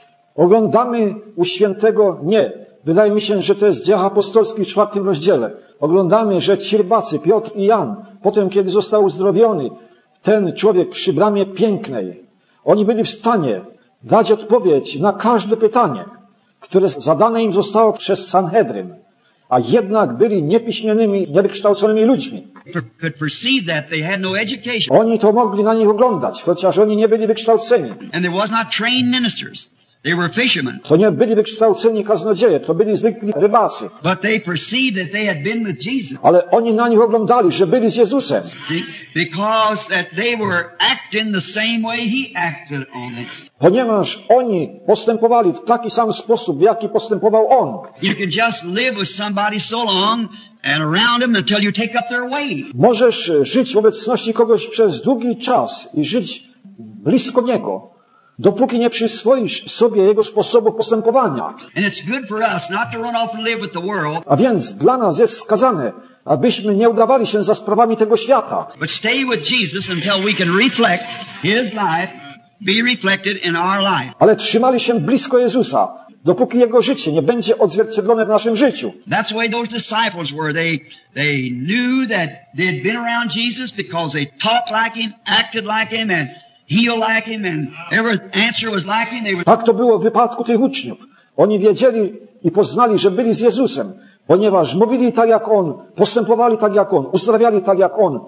Oglądamy u świętego, nie, wydaje mi się, że to jest Dzieł Apostolskich w czwartym rozdziale. Oglądamy, że ci rybacy, Piotr i Jan, potem kiedy został uzdrowiony, ten człowiek przy bramie pięknej, oni byli w stanie dać odpowiedź na każde pytanie, które zadane im zostało przez Sanhedryn, a jednak byli niepiśmiennymi, niewykształconymi ludźmi. could perceive that they had no education, Oni to mogli na nich oglądać, chociaż oni nie byli wykształceni. and there was not trained ministers. They were fishermen. To nie byli wykształceni kaznodzieje, to byli zwykli rybacy. But they perceived that they had been with Jesus. Ale oni na nich oglądali, że byli z Jezusem. See? Because that they were acting the same way He acted on them. Ponieważ oni postępowali w taki sam sposób, w jaki postępował On. You can just live with somebody so long and around them until you take up their way. Możesz żyć w obecności kogoś przez długi czas i żyć blisko Niego, dopóki nie przyswoisz sobie Jego sposobów postępowania. And it's good for us not to run off and live with the world, A więc dla nas jest skazane, abyśmy nie udawali się za sprawami tego świata, but stay with Jesus until we can reflect His life, be reflected in our life. ale trzymali się blisko Jezusa, dopóki Jego życie nie będzie odzwierciedlone w naszym życiu. That's the way those disciples were. They, they knew that they had been around Jesus because they talked like Him, acted like Him, and healed like Him, and every answer was like Him. They were Tak to było w wypadku tych uczniów. Oni wiedzieli i poznali, że byli z Jezusem, ponieważ mówili tak jak On, postępowali tak jak On, uzdrawiali tak jak On.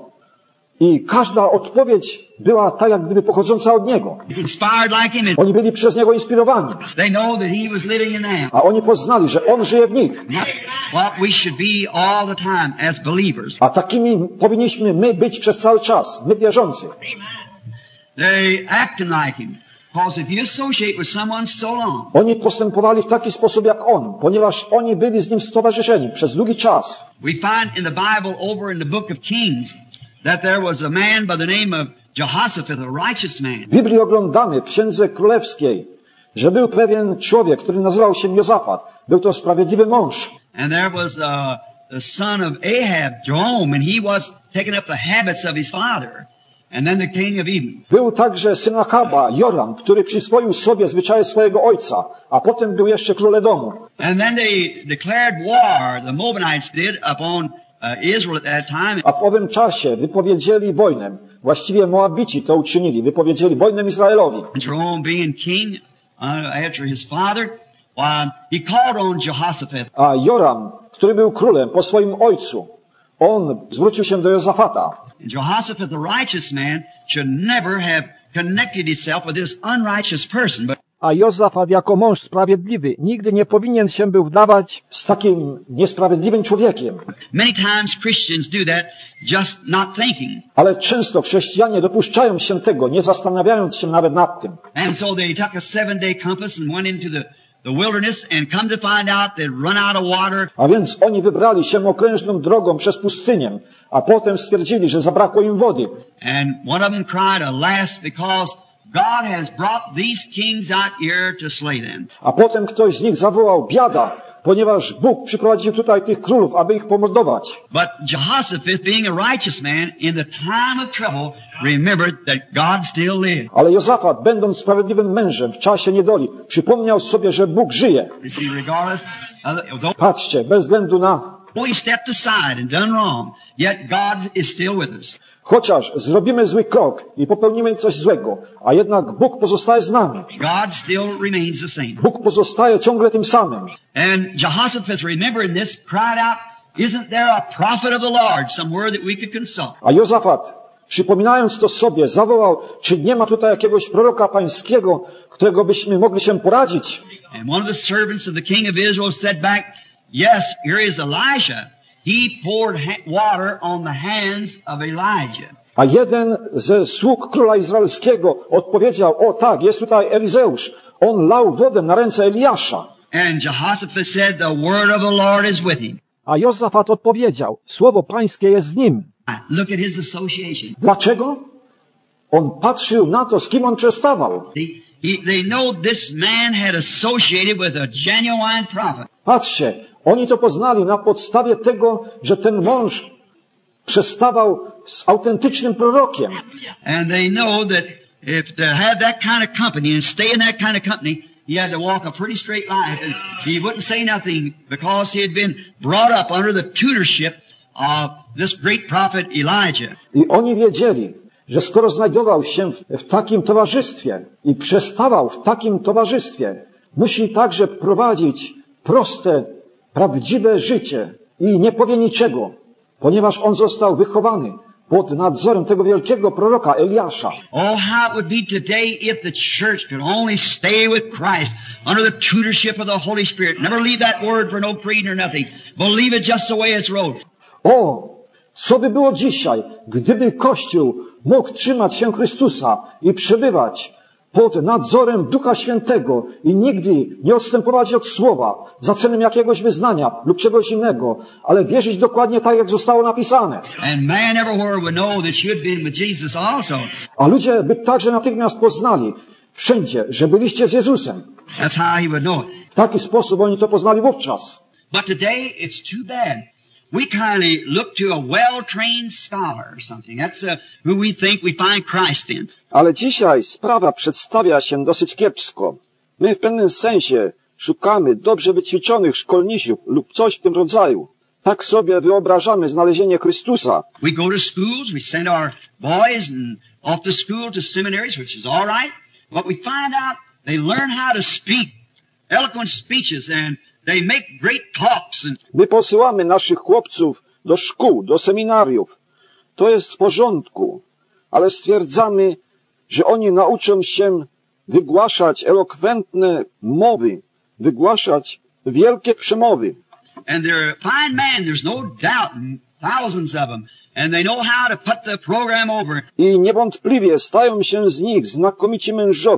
I każda odpowiedź była tak jak gdyby pochodząca od Niego. inspired like Him, and Oni byli przez Niego inspirowani, they know that He was living in them. a oni poznali, że On żyje w nich. And that's what we should be all the time as believers. A takimi powinniśmy my być przez cały czas, my wierzący. They acting like Him. Because if you associate with someone so long, Oni postępowali w taki sposób jak on, ponieważ oni byli z nim stowarzyszeni przez długi czas. we find in the Bible over in the book of Kings that there was a man by the name of Jehoshaphat, a righteous man. W Biblii oglądamy w Księdze Królewskiej, że był pewien człowiek, który nazywał się Jozafat. Był to sprawiedliwy mąż. And there was uh, the son of Ahab, Joram, and he was taking up the habits of his father. And then the king of Edom. Był także syn Achaba, Joram, który przyswoił sobie zwyczaje swojego ojca, a potem był jeszcze król Edomu. And then they declared war, the Moabites did, upon uh, Israel at that time. A w owym czasie wypowiedzieli wojnę. Właściwie Moabici to uczynili. Wypowiedzieli wojnę Izraelowi. Jerome being king uh, after his father, uh, he called on Jehoshaphat. A Joram, który był królem po swoim ojcu, on zwrócił się do Jozafata. And Jehoshaphat, the righteous man, should never have connected himself with this unrighteous person. But A Jozafat jako mąż sprawiedliwy nigdy nie powinien się był wdawać Z takim niesprawiedliwym człowiekiem. many times Christians do that just not thinking. Ale często chrześcijanie dopuszczają się tego, nie zastanawiając się nawet nad tym. And so they took a seven-day compass and went into the, the wilderness and come to find out they'd run out of water. A więc oni wybrali się okrężną drogą przez pustynię, a potem stwierdzili, że zabrakło im wody. And one of them cried, alas, because God has brought these kings out here to slay them. A potem ktoś z nich zawołał: biada, ponieważ Bóg przyprowadził tutaj tych królów, aby ich pomordować. But Jehoshaphat, being a righteous man, in the time of trouble, remembered that God still lived. Ale Jozafat, będąc sprawiedliwym mężem w czasie niedoli, przypomniał sobie, że Bóg żyje. You see, regardless of the, though Patrzcie, bez względu na... we stepped aside and done wrong, yet God is still with us. Chociaż zrobimy zły krok i popełnimy coś złego, a jednak Bóg pozostaje z nami. God still remains the same. Bóg pozostaje ciągle tym samym. And Jehoshaphat, remembering this, cried out, isn't there a prophet of the Lord somewhere that we could consult? A Jozafat, przypominając to sobie, zawołał: czy nie ma tutaj jakiegoś proroka pańskiego, którego byśmy mogli się poradzić? And one of the servants of the king of Israel said back, yes, here is Elisha. He poured ha- water on the hands of Elijah. A jeden ze sług króla izraelskiego odpowiedział: o tak, jest tutaj Elizeusz. On lał wodę na ręce Eliasza. And Jehoshaphat said, the word of the Lord is with him. A Jozafat odpowiedział: słowo pańskie jest z nim. Look at his association. Dlaczego? On patrzył na to, z kim on przestawał. See, he, they know this man had associated with a genuine prophet. Patrzcie, oni to poznali na podstawie tego, że ten mąż przestawał z autentycznym prorokiem. And they know that if to have that kind of company and stay in that kind of company, he had to walk a pretty straight life. And he wouldn't say nothing because he had been brought up under the tutorship of this great prophet Elijah. I oni wiedzieli, że skoro znajdował się w, w takim towarzystwie i przestawał w takim towarzystwie, musi także prowadzić proste, prawdziwe życie i nie powie niczego, ponieważ on został wychowany pod nadzorem tego wielkiego proroka Eliasza. Oh, how it would be today if the church could only stay with Christ under the tutorship of the Holy Spirit. Never leave that word for no creed or nothing. Believe it just the way it's wrote. O, co by było dzisiaj, gdyby Kościół mógł trzymać się Chrystusa i przebywać pod nadzorem Ducha Świętego i nigdy nie odstępować od słowa za cenę jakiegoś wyznania lub czegoś innego, ale wierzyć dokładnie tak, jak zostało napisane. And man everywhere would know that you had been with Jesus also. A ludzie by także natychmiast poznali wszędzie, że byliście z Jezusem. That's how he would know it. W taki sposób oni to poznali wówczas. But today it's too bad. We kindly look to a well-trained scholar or something. That's uh, who we think we find Christ in. Ale dzisiaj sprawa przedstawia się dosyć kiepsko. My w pewnym sensie szukamy dobrze wyćwiczonych szkolnisiów lub coś w tym rodzaju. Tak sobie wyobrażamy znalezienie Chrystusa. We go to schools, we send our boys and off to school, to seminaries, which is all right. But we find out they learn how to speak eloquent speeches and they make great talks. And My posyłamy naszych chłopców do szkół, do seminariów. To jest w porządku, ale stwierdzamy, że oni nauczą się wygłaszać elokwentne mowy, wygłaszać wielkie przemowy. And they're a fine man, there's no doubt, and thousands of them. And they know how to put the program over. I niewątpliwie stają się z nich znakomici mężowie.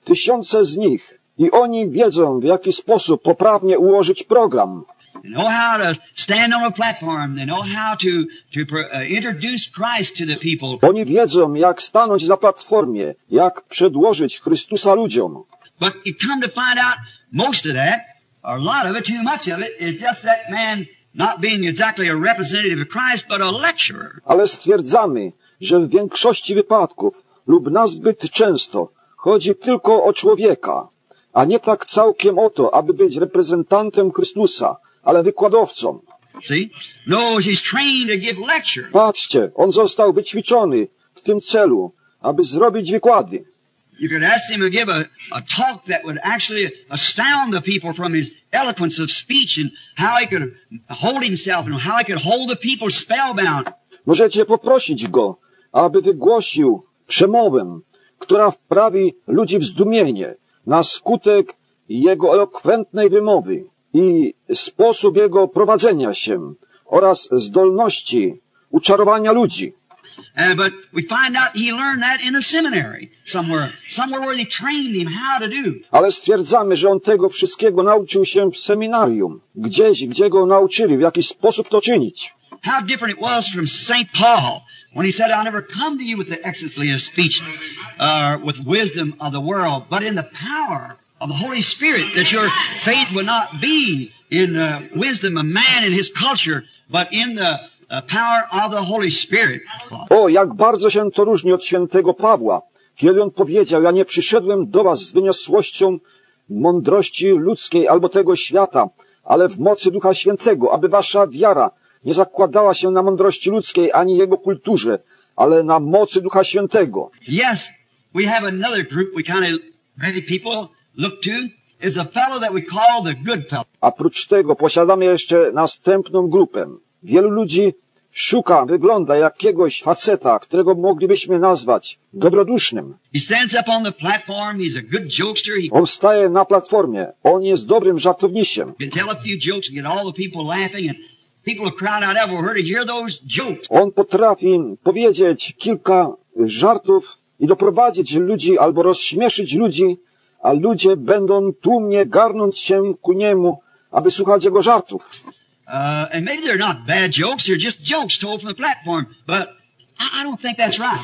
tysiące z nich i oni wiedzą, w jaki sposób poprawnie ułożyć program. They know how to stand on a platform. They know how to, to uh, introduce Christ to the people. Oni wiedzą, jak stanąć na platformie, jak przedłożyć Chrystusa ludziom. But you come to find out most of that, or a lot of it, too much of it, is just that man not being exactly a representative of Christ, but a lecturer. Ale stwierdzamy, że w większości wypadków lub nazbyt często chodzi tylko o człowieka, a nie tak całkiem o to, aby być reprezentantem Chrystusa, ale wykładowcą. See? Knows he's trained to give lecture. Patrzcie, on został wyćwiczony w tym celu, aby zrobić wykłady. You could ask him to give a, a talk that would actually astound the people from his eloquence of speech and how he could hold himself and how he could hold the people spellbound. Możecie poprosić go, aby wygłosił przemowę, która wprawi ludzi w zdumienie na skutek jego elokwentnej wymowy i sposób jego prowadzenia się oraz zdolności uczarowania ludzi. Uh, but we find out he learned that in a seminary somewhere, somewhere where they trained him how to do. Ale stwierdzamy, że on tego wszystkiego nauczył się w seminarium, gdzieś, gdzie go nauczyli, w jaki sposób to czynić. How different it was from Saint Paul when he said, "I'll never come to you with the excellency of speech, uh, with wisdom of the world, but in the power of the Holy Spirit, that your faith would not be in uh, wisdom of man and his culture, but in the uh, power of the Holy Spirit." O, jak bardzo się to różni od świętego Pawła, kiedy on powiedział, ja nie przyszedłem do was z wyniosłością mądrości ludzkiej albo tego świata, ale w mocy Ducha Świętego, aby wasza wiara nie zakładała się na mądrości ludzkiej ani jego kulturze, ale na mocy Ducha Świętego. Yes, we have another group we kind of many people look to is a fellow that we call the good fellow. A prócz tego posiadamy jeszcze następną grupę. Wielu ludzi szuka, wygląda jakiegoś faceta, którego moglibyśmy nazwać dobrodusznym. He stands up on the platform, he's a good jokester, he On staje na platformie, on jest dobrym żartownisiem. can tell a few jokes and get all the people laughing, and people will crowd out everywhere to hear those jokes. On potrafi powiedzieć kilka żartów i doprowadzić ludzi albo rozśmieszyć ludzi, a ludzie będą tłumnie garnąć się ku niemu, aby słuchać jego żartów. Uh, and maybe they're not bad jokes, they're just jokes told from the platform, but I, I don't think that's right.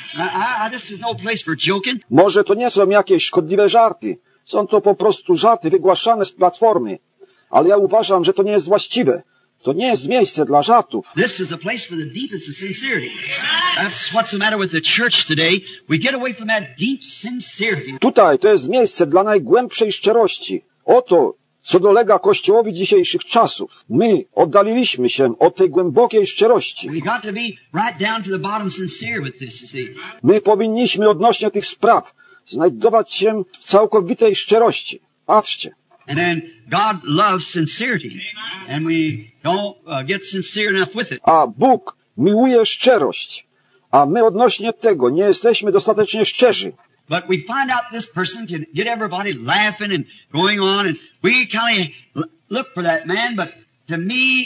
I, I, this is no place for joking. Może to nie są jakieś szkodliwe żarty, są to po prostu żarty wygłaszane z platformy, ale ja uważam, że to nie jest właściwe. To nie jest miejsce dla żartów. This is a place for the deepest of sincerity. That's what's the matter with the church today. We get away from that deep sincerity. Tutaj to jest miejsce dla najgłębszej szczerości. Oto, co dolega Kościołowi dzisiejszych czasów. My oddaliliśmy się od tej głębokiej szczerości. We got to be right down to the bottom sincere with this, you see. My powinniśmy odnośnie tych spraw znajdować się w całkowitej szczerości. Patrzcie. And then God loves sincerity. And we don't uh, get sincere enough with it. A Bóg miłuje szczerość, a my odnośnie tego nie jesteśmy dostatecznie szczerzy. But we find out this person can get everybody laughing and going on, and we kind of look for that man, but to me,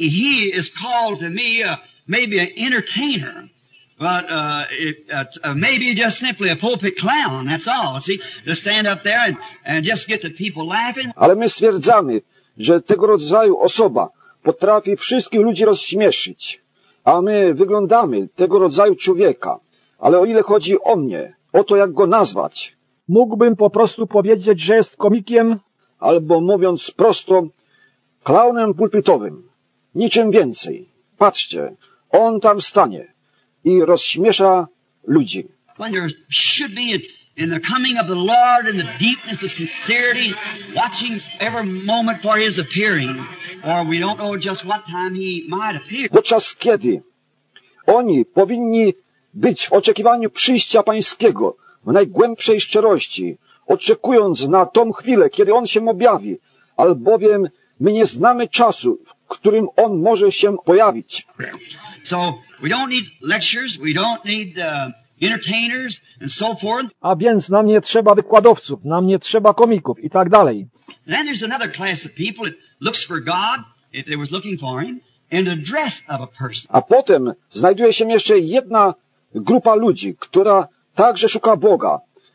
he is called to me uh, maybe an entertainer. But uh, it, uh, uh, maybe just simply a pulpit clown, that's all, see, to stand up there and, and just get the people laughing. Ale my stwierdzamy, że tego rodzaju osoba potrafi wszystkich ludzi rozśmieszyć, a my wyglądamy tego rodzaju człowieka. Ale o ile chodzi o mnie, o to jak go nazwać, Mógłbym po prostu powiedzieć, że jest komikiem, albo mówiąc prosto, klaunem pulpitowym, niczym więcej. Patrzcie, on tam stanie i rozśmiesza ludzi. When there should be in, in the coming of the Lord in the deepness of sincerity, watching every moment for His appearing, or we don't know just what time He might appear. Podczas kiedy oni powinni być w oczekiwaniu przyjścia Pańskiego w najgłębszej szczerości, oczekując na tą chwilę, kiedy On się objawi, albowiem my nie znamy czasu, w którym On może się pojawić. So we don't need lectures, we don't need uh, entertainers and so forth. a więc nam nie trzeba wykładowców, nam nie trzeba komików i tak dalej. And then there's another class of people that looks for God, if they was looking for Him, in the dress of a person. A potem znajduje się jeszcze jedna grupa ludzi, która także szuka Boga,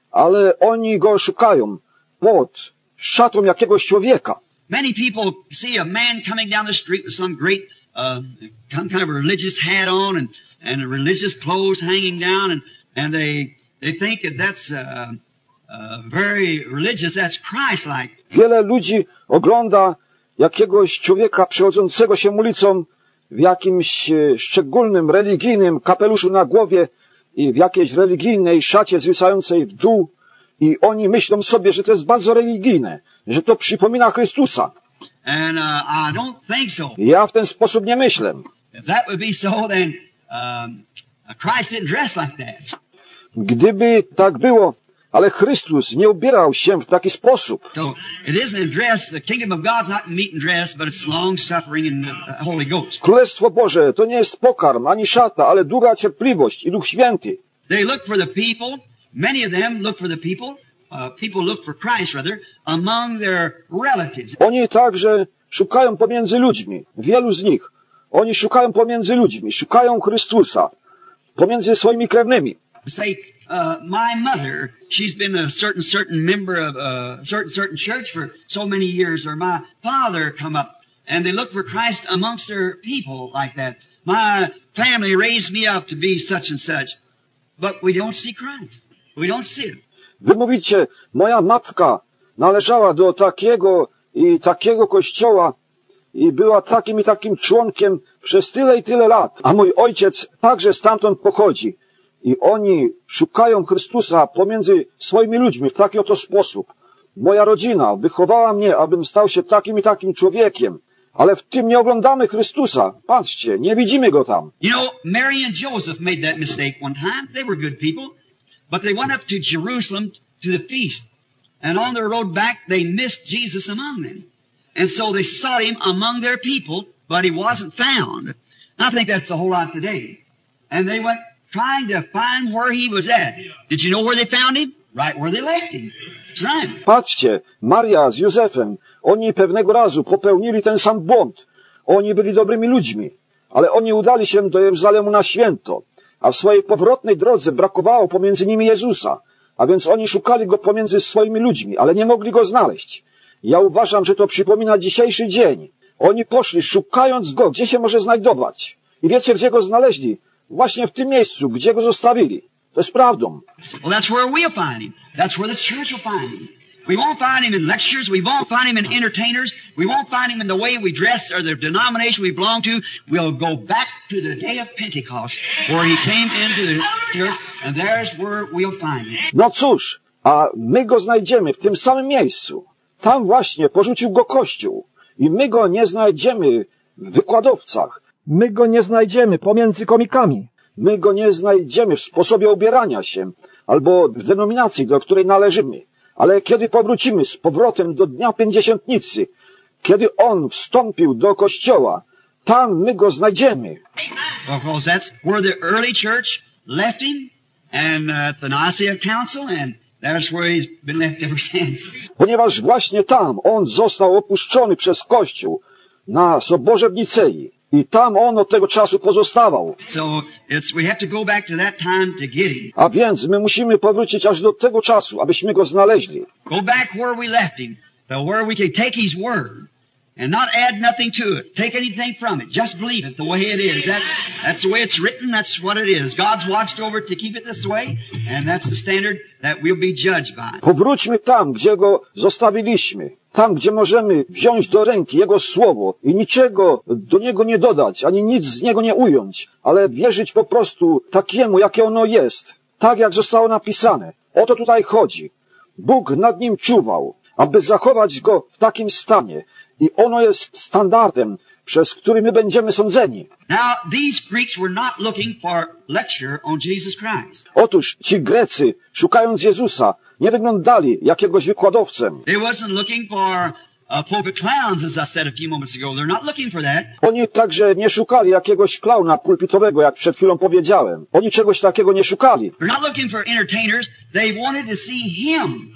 ale oni go szukają pod szatą jakiegoś człowieka. Many people see a man coming down the street with some great, uh, some kind of religious hat on and, and religious clothes hanging down, and, and they, they think that that's, uh, uh, very religious, that's Christ-like. Wiele ludzi ogląda jakiegoś człowieka przechodzącego się ulicą w jakimś szczególnym, religijnym kapeluszu na głowie i w jakiejś religijnej szacie zwisającej w dół, i oni myślą sobie, że to jest bardzo religijne, że to przypomina Chrystusa. And uh, I don't think so. Ja w ten sposób nie myślę. If that would be so, then um, Christ didn't dress like that. Gdyby tak było, ale Chrystus nie ubierał się w taki sposób. So it isn't a dress. The kingdom of God's not meat and dress, but it's long suffering and the Holy Ghost. Królestwo Boże to nie jest pokarm ani szata, ale długa cierpliwość i Duch Święty. They look for the people. Many of them look for the people. Uh, people look for Christ, rather, among their relatives. Oni także szukają pomiędzy ludźmi. Wielu z nich. Oni szukają pomiędzy ludźmi. Szukają Chrystusa. Pomiędzy swoimi krewnymi. Say, uh, my mother, she's been a certain, certain member of a certain, certain church for so many years, or my father come up, and they look for Christ amongst their people like that. My family raised me up to be such and such, but we don't see Christ. We don't see Him. Wy mówicie, moja matka należała do takiego i takiego kościoła i była takim i takim członkiem przez tyle i tyle lat, a mój ojciec także stamtąd pochodzi. I oni szukają Chrystusa pomiędzy swoimi ludźmi w taki oto sposób. Moja rodzina wychowała mnie, abym stał się takim i takim człowiekiem, ale w tym nie oglądamy Chrystusa. Patrzcie, nie widzimy Go tam. You know, Mary and Joseph made that mistake one time. They were good people, but they went up to Jerusalem to the feast. And on their road back, they missed Jesus among them. And so they sought Him among their people, but He wasn't found. I think that's a whole lot today. And they went trying to find where He was at. Did you know where they found Him? Right where they left Him. That's right. Patrzcie, Maria z Józefem, oni pewnego razu popełnili ten sam błąd. Oni byli dobrymi ludźmi, ale oni udali się do Jeruzalemu na święto, a w swojej powrotnej drodze brakowało pomiędzy nimi Jezusa, a więc oni szukali Go pomiędzy swoimi ludźmi, ale nie mogli Go znaleźć. Ja uważam, że to przypomina dzisiejszy dzień. Oni poszli szukając Go, gdzie się może znajdować. I wiecie, gdzie Go znaleźli? Właśnie w tym miejscu, gdzie Go zostawili. To jest prawdą. Well, that's where we'll find Him. That's where the church will find Him. We won't find Him in lectures. We won't find Him in entertainers. We won't find Him in the way we dress or the denomination we belong to. We'll go back to the day of Pentecost where He came into the church, and there's where we'll find Him. No cóż, a my Go znajdziemy w tym samym miejscu. Tam właśnie porzucił Go Kościół. I my Go nie znajdziemy w wykładowcach. My Go nie znajdziemy pomiędzy komikami. My Go nie znajdziemy w sposobie ubierania się albo w denominacji, do której należymy. Ale kiedy powrócimy z powrotem do Dnia Pięćdziesiątnicy, kiedy On wstąpił do Kościoła, tam my Go znajdziemy. Because that's where the early church left Him, and uh, the Nicaea Council, and that's where He's been left ever since. Ponieważ właśnie tam On został opuszczony przez Kościół na Soborze w Nicei. I tam On od tego czasu pozostawał. So it's, we have to go back to that time to get Him. A więc my musimy powrócić aż do tego czasu, abyśmy Go znaleźli. Go back where we left Him, to where we can take His Word and not add nothing to it, take anything from it, just believe it the way it is. That's, that's the way it's written, that's what it is. God's watched over it to keep it this way, and that's the standard that we'll be judged by. Powróćmy tam, gdzie Go zostawiliśmy. Tam, gdzie możemy wziąć do ręki Jego Słowo i niczego do Niego nie dodać, ani nic z Niego nie ująć, ale wierzyć po prostu takiemu, jakie ono jest. Tak, jak zostało napisane. O to tutaj chodzi. Bóg nad nim czuwał, aby zachować go w takim stanie. I ono jest standardem, przez który my będziemy sądzeni. Now, these Greeks were not looking for lecture on Jesus Christ. Otóż ci Grecy, szukając Jezusa, nie wyglądali jakiegoś wykładowcem. They wasn't looking for uh, pulpit clowns, as I said a few moments ago. They're not looking for that. Oni także nie szukali jakiegoś klauna pulpitowego, jak przed chwilą powiedziałem. Oni czegoś takiego nie szukali. They're not looking for entertainers. They wanted to see Him,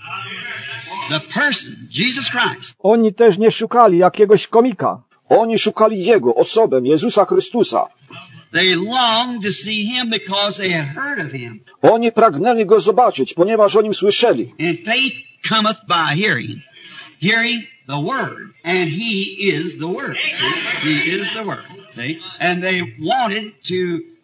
the person, Jesus Christ. Oni też nie szukali jakiegoś komika. Oni szukali Jego, osobę, Jezusa Chrystusa. They longed to see him because they had heard of him. Oni pragnęli go zobaczyć, ponieważ o nim słyszeli. And faith cometh by hearing. Hearing the word. And he is the word. See? He is the word. See? And they wanted to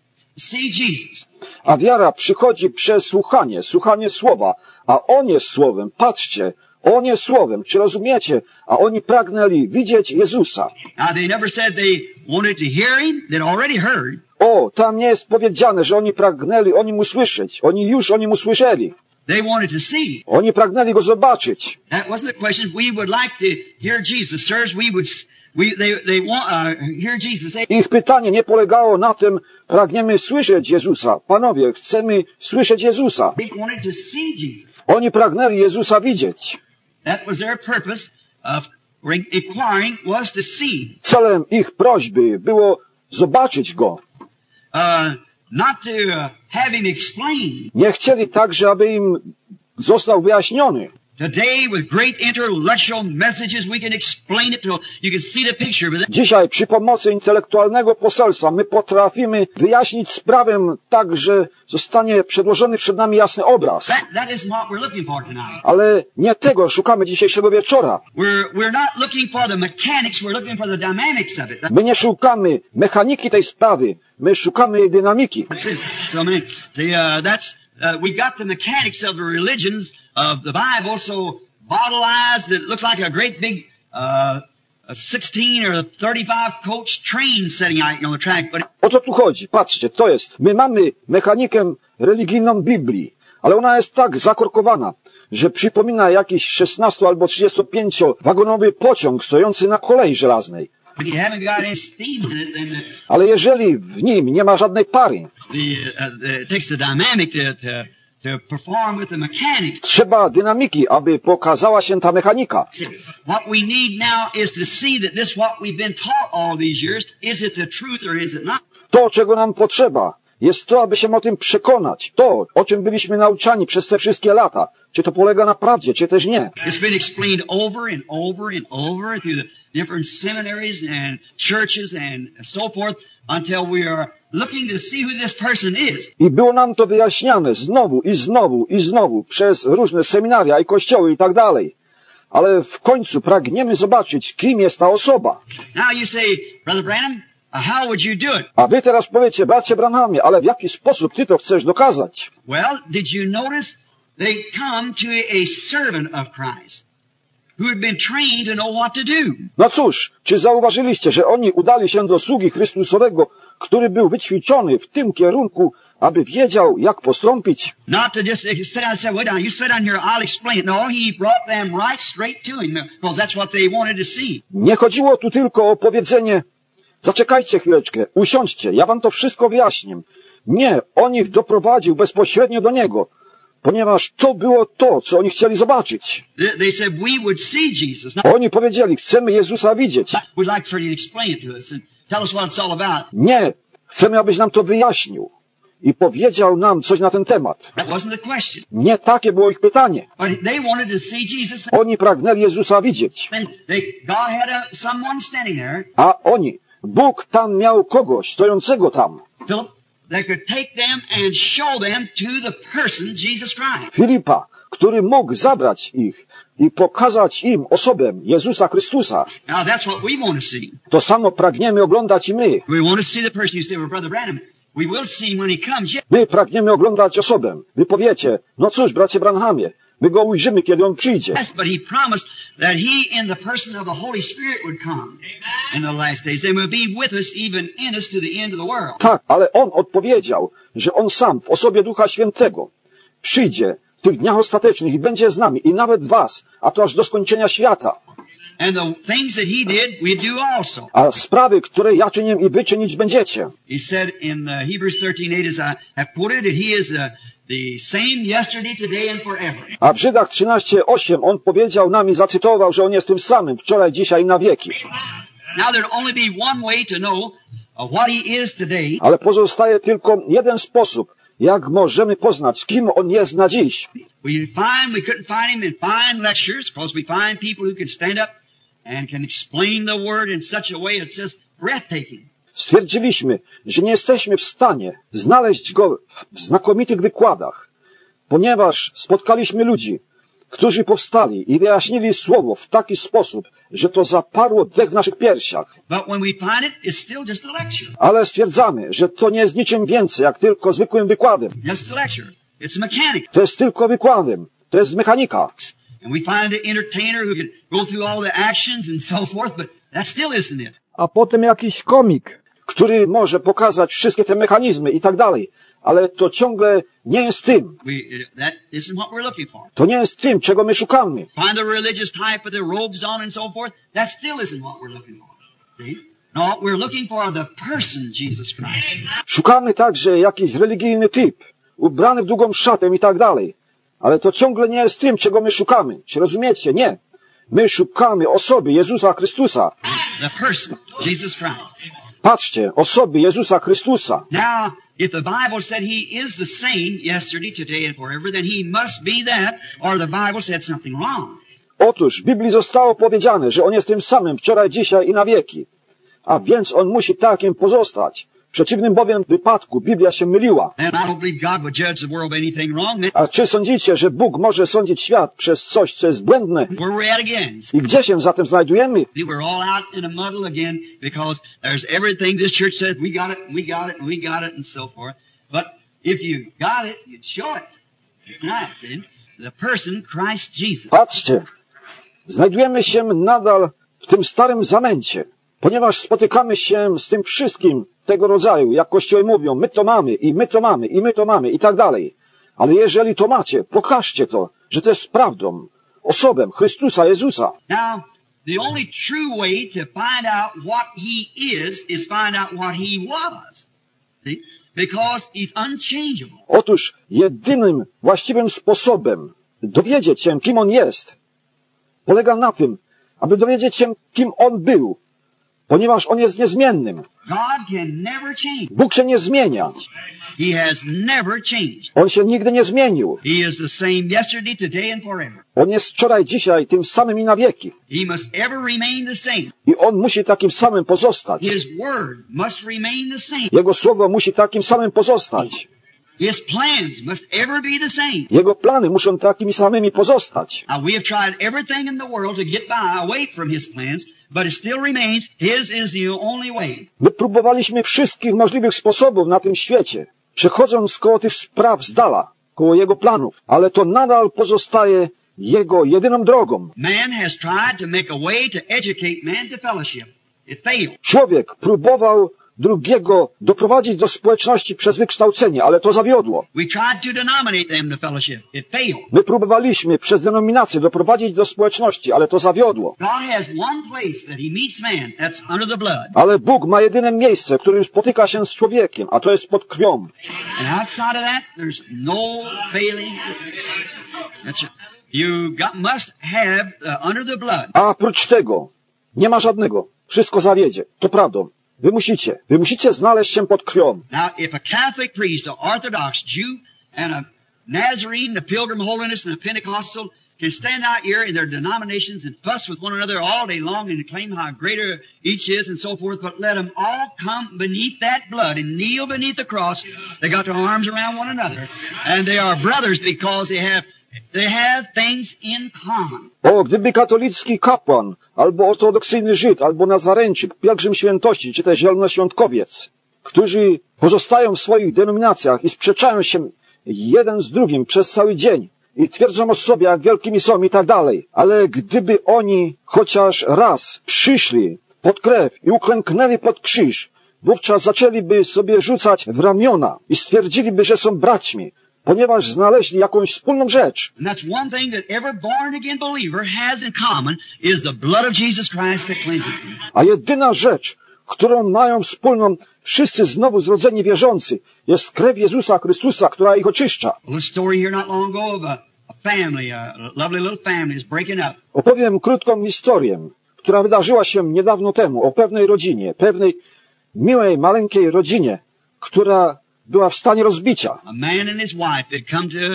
see Jesus. A wiara przychodzi przez słuchanie, słuchanie słowa, a on jest słowem. Patrzcie, on jest słowem. Czy rozumiecie? A oni pragnęli widzieć Jezusa. Now they never said they wanted to hear him. They'd already heard. O, tam nie jest powiedziane, że oni pragnęli o nim usłyszeć. Oni już o nim usłyszeli. They wanted to see. Oni pragnęli go zobaczyć. That wasn't the question. We would like to hear Jesus. Sirs, we would, we, they, they want, uh, hear Jesus. They, Ich pytanie nie polegało na tym, pragniemy słyszeć Jezusa. Panowie, chcemy słyszeć Jezusa. they wanted to see Jesus. Oni pragnęli Jezusa widzieć. That was their purpose of re- inquiring was to see. Celem ich prośby było zobaczyć go. Uh, not to uh, have him explained. Nie chcieli także, aby im został wyjaśniony. Today, with great intellectual messages, we can explain it till you can see the picture. But Dzisiaj przy pomocy intelektualnego poselstwa my potrafimy wyjaśnić sprawę tak, że zostanie przedłożony przed nami jasny obraz. that, that isn't what we're looking for tonight. Ale nie tego szukamy dzisiejszego wieczora. We're, we're not looking for the mechanics, we're looking for the dynamics of it. My nie szukamy mechaniki tej sprawy, my szukamy jej dynamiki. That's it. So, I mean, see, uh, that's, uh, we got the mechanics of the religions of the Bible so bottlized that it looks like a great big, uh, a sixteen or a thirty-five coach train setting out on the track. But O co tu chodzi? Patrzcie, to jest, my mamy mechanikę religijną Biblii, ale ona jest tak zakorkowana, że przypomina jakiś szesnasto albo trzydziestopięciowagonowy pociąg stojący na kolei żelaznej. if you haven't got any steam in it, then the, Ale jeżeli w nim nie ma żadnej pary, the, uh, the, it takes the dynamic to, to, to perform with the mechanics. trzeba dynamiki, aby pokazała się ta mechanika. What we need now is to see that this what we've been taught all these years, is it the truth or is it not? To, czego nam potrzeba, jest to, aby się o tym przekonać. To, o czym byliśmy nauczani przez te wszystkie lata. Czy to polega na prawdzie, czy też nie. It's been explained over and over and over through the different seminaries and churches and so forth until we are looking to see who this person is. I było nam to wyjaśniane znowu i znowu i znowu przez różne seminaria i kościoły i tak dalej. Ale w końcu pragniemy zobaczyć, kim jest ta osoba. Now you say, Brother Branham, uh, how would you do it? A wy teraz powiecie, bracie Branhamie, ale w jaki sposób ty to chcesz dokazać? Well, did you notice they come to a servant of Christ who had been trained to know what to do. No cóż, czy zauważyliście, że oni udali się do sługi Chrystusowego, który był wyćwiczony w tym kierunku, aby wiedział, jak postąpić? Not to just sit down and say, wait down, you sit down here, I'll explain it. No, he brought them right straight to him because that's what they wanted to see. Nie chodziło tu tylko o powiedzenie, zaczekajcie chwileczkę, usiądźcie, ja wam to wszystko wyjaśnię. Nie, on ich doprowadził bezpośrednio do Niego, ponieważ to było to, co oni chcieli zobaczyć. They said, we would see Jesus. Now, Oni powiedzieli, chcemy Jezusa widzieć. we'd like for you to explain it to us and tell us what it's all about. Nie, chcemy, abyś nam to wyjaśnił i powiedział nam coś na ten temat. That wasn't the question. Nie takie było ich pytanie. But they wanted to see Jesus. Oni pragnęli Jezusa widzieć, And they, God had a, someone standing there, a oni, Bóg tam miał kogoś stojącego tam. Philip, that could take them and show them to the person, Jesus Christ. Filipa, który mógł zabrać ich i pokazać im osobę Jezusa Chrystusa. Now that's what we want to see. To samo pragniemy oglądać i my. We want to see the person. You say, well, Brother Branham, we will see him when he comes. Yeah. My pragniemy oglądać osobę. Wy powiecie, no cóż, bracie Branhamie, my go ujrzymy, kiedy on przyjdzie. Yes, but he promised that he in the person of the Holy Spirit would come in the last days and will be with us, even in us to the end of the world. Tak, ale on odpowiedział, że on sam w osobie Ducha Świętego przyjdzie w tych dniach ostatecznych i będzie z nami i nawet was, a to aż do skończenia świata. And the things that he did, we do also. A sprawy, które ja czynię i wy czynić będziecie. He said in uh, Hebrews thirteen eight, as I have quoted, that he is uh, the same yesterday, today and forever. A w Żydach trzynaście osiem on powiedział nam i zacytował, że on jest tym samym wczoraj, dzisiaj i na wieki. Now there'd only be one way to know uh, what he is today. Ale pozostaje tylko jeden sposób, jak możemy poznać, kim on jest na dziś. We find we couldn't find him in fine lectures because we find people who can stand up and can explain the word in such a way it's just breathtaking. Stwierdziliśmy, że nie jesteśmy w stanie znaleźć go w znakomitych wykładach, ponieważ spotkaliśmy ludzi, którzy powstali i wyjaśnili słowo w taki sposób, że to zaparło dech w naszych piersiach. But when we find it, it's still just a lecture. Ale stwierdzamy, że to nie jest niczym więcej, jak tylko zwykłym wykładem. Just a lecture. It's a mechanic. To jest tylko wykładem. To jest mechanika. And we find the entertainer who can go through all the actions and so forth, but that still isn't it. A potem jakiś komik. Który może pokazać wszystkie te mechanizmy i tak dalej. Ale to ciągle nie jest tym. We, that isn't what we're looking for. To nie jest tym, czego my szukamy. Find the religious type with their robes on and so forth. That still isn't what we're looking for. See? No, we're looking for the person Jesus Christ. Szukamy także jakiś religijny typ, ubrany w długą szatę i tak dalej. Ale to ciągle nie jest tym, czego my szukamy. Czy rozumiecie? Nie. My szukamy osoby Jezusa Chrystusa. The person, Jesus Christ. Patrzcie, osoby Jezusa Chrystusa. Now, if the Bible said He is the same yesterday, today, and forever, then He must be that, or the Bible said something wrong. Otóż w Biblii zostało powiedziane, że On jest tym samym wczoraj, dzisiaj i na wieki. A więc On musi takim pozostać. W przeciwnym bowiem wypadku Biblia się myliła. And I don't believe God would judge the world by anything wrong. A czy sądzicie, że Bóg może sądzić świat przez coś, co jest błędne? Where we're at again. I gdzie się zatem znajdujemy? We're all out in a muddle again because there's everything this church said, we got it, we got it, we got it, and so forth. But if you got it, you'd show it. Right, see? The person, Christ Jesus. Patrzcie, znajdujemy się nadal w tym starym zamęcie, ponieważ spotykamy się z tym wszystkim tego rodzaju, jak kościoły mówią, my to mamy, i my to mamy, i my to mamy, i tak dalej. Ale jeżeli to macie, pokażcie to, że to jest prawdą, osobą Chrystusa Jezusa. Now, the only true way to find out what He is, is find out what He was. See? Because He's unchangeable. Otóż jedynym właściwym sposobem dowiedzieć się, kim On jest, polega na tym, aby dowiedzieć się, kim On był, ponieważ On jest niezmiennym. God can never change. Bóg się nie zmienia. He has never changed. On się nigdy nie zmienił. He is the same yesterday, today, and forever. On jest wczoraj, dzisiaj, tym samym i na wieki. He must ever remain the same. I On musi takim samym pozostać. His word must remain the same. Jego słowo musi takim samym pozostać. His plans must ever be the same. Jego plany muszą takimi samymi pozostać. Now, we have tried everything in the world to get by away from His plans, but it still remains His is the only way. My próbowaliśmy wszystkich możliwych sposobów na tym świecie, przechodząc koło tych spraw z dala, koło Jego planów, ale to nadal pozostaje Jego jedyną drogą. Man has tried to make a way to educate man to fellowship. It failed. Człowiek próbował drugiego doprowadzić do społeczności przez wykształcenie, ale to zawiodło. We tried to denominate them to fellowship. It failed. My próbowaliśmy przez denominację doprowadzić do społeczności, ale to zawiodło. God has one place that He meets man. That's under the blood. Ale Bóg ma jedyne miejsce, w którym spotyka się z człowiekiem, a to jest pod krwią. And outside of that, there's no failing. That's it. You got, must have uh, under the blood. A oprócz tego nie ma żadnego. Wszystko zawiedzie. To prawdą. Wy musicie. Wy musicie znaleźć się pod krwią. Now, if a Catholic priest, an Orthodox Jew, and a Nazarene, a Pilgrim Holiness, and a Pentecostal can stand out here in their denominations and fuss with one another all day long and claim how greater each is and so forth, but let them all come beneath that blood and kneel beneath the cross. They got their arms around one another, and they are brothers because they have They have things in common. O, gdyby katolicki kapłan, albo ortodoksyjny Żyd, albo nazareńczyk, pielgrzym świętości, czy też zielonoświątkowiec, którzy pozostają w swoich denominacjach i sprzeczają się jeden z drugim przez cały dzień i twierdzą o sobie, jak wielkimi są i tak dalej. Ale gdyby oni chociaż raz przyszli pod krew i uklęknęli pod krzyż, wówczas zaczęliby sobie rzucać w ramiona i stwierdziliby, że są braćmi, ponieważ znaleźli jakąś wspólną rzecz. And that's one thing that every born again believer has in common is the blood of Jesus Christ that cleanses them. A jedyna rzecz, którą mają wspólną wszyscy znowu zrodzeni wierzący, jest krew Jezusa Chrystusa, która ich oczyszcza. A little story here not long ago of a, a family, a lovely little family is breaking up. Opowiem krótką historię, która wydarzyła się niedawno temu, o pewnej rodzinie, pewnej miłej, maleńkiej rodzinie, która była w stanie rozbicia. A man and his wife had come to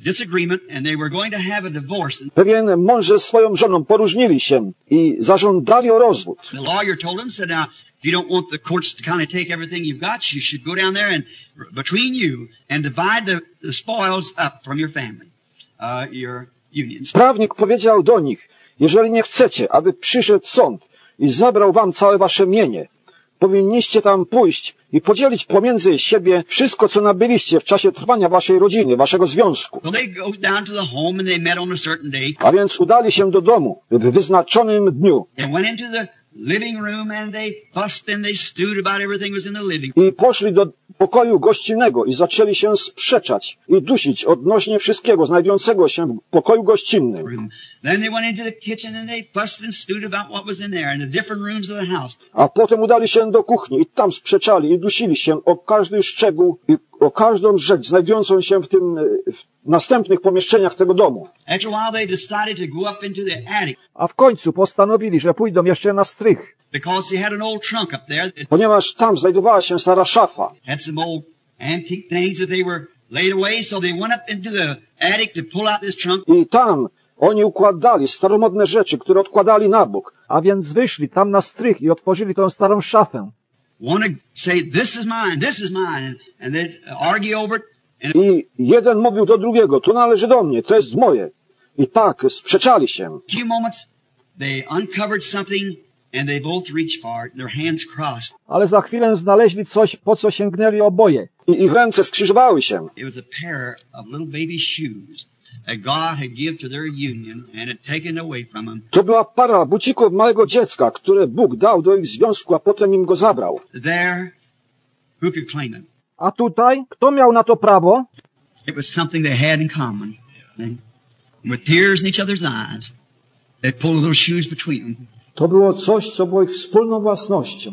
disagreement and they were going to have a divorce. Pewien mąż ze swoją żoną poróżnili się i zażądali o rozwód. The lawyer told him, said, now, if you don't want the courts to kind of take everything you've got, you should go down there and between you and divide the, the spoils up from your family, uh, your unions. Prawnik powiedział do nich, jeżeli nie chcecie, aby przyszedł sąd i zabrał wam całe wasze mienie, powinniście tam pójść i podzielić pomiędzy siebie wszystko, co nabyliście w czasie trwania waszej rodziny, waszego związku. So they go down to the home and they met on a certain day. A więc udali się do domu w wyznaczonym dniu. They went into the living room and they fussed and they stewed about everything was in the living I poszli do pokoju gościnnego i zaczęli się sprzeczać i dusić odnośnie wszystkiego znajdującego się w pokoju gościnnym. room. Then they went into the kitchen and they fussed and stewed about what was in there and the different rooms of the house. A potem udali się do kuchni i tam sprzeczali i dusili się o każdy szczegół i o każdą rzecz znajdującą się w tym, w następnych pomieszczeniach tego domu. After a while they decided to go up into the attic A w końcu postanowili, że pójdą jeszcze na strych, because they had an old trunk up there that Ponieważ tam znajdowała się stara szafa. had some old antique things that they were laid away, so they went up into the attic to pull out this trunk. I tam oni układali staromodne rzeczy, które odkładali na bok. a więc wyszli tam na strych i otworzyli tą starą szafę. Want to say, this is mine, this is mine, and, and they'd argue over it. And I jeden mówił do drugiego, to należy do mnie, to jest moje. I tak sprzeczali się. a few moments, they uncovered something, and they both reached for it, their hands crossed. Ale za chwilę znaleźli coś, po co sięgnęli oboje. I ich ręce skrzyżowały się. It was a pair of little baby shoes that God had given to their union and had taken away from them. To była para bucików małego dziecka, które Bóg dał do ich związku, a potem im go zabrał. There, who could claim it? A tutaj, kto miał na to prawo? It was something they had in common. See? With tears in each other's eyes, they pulled little shoes between them. To było coś, co było ich wspólną własnością.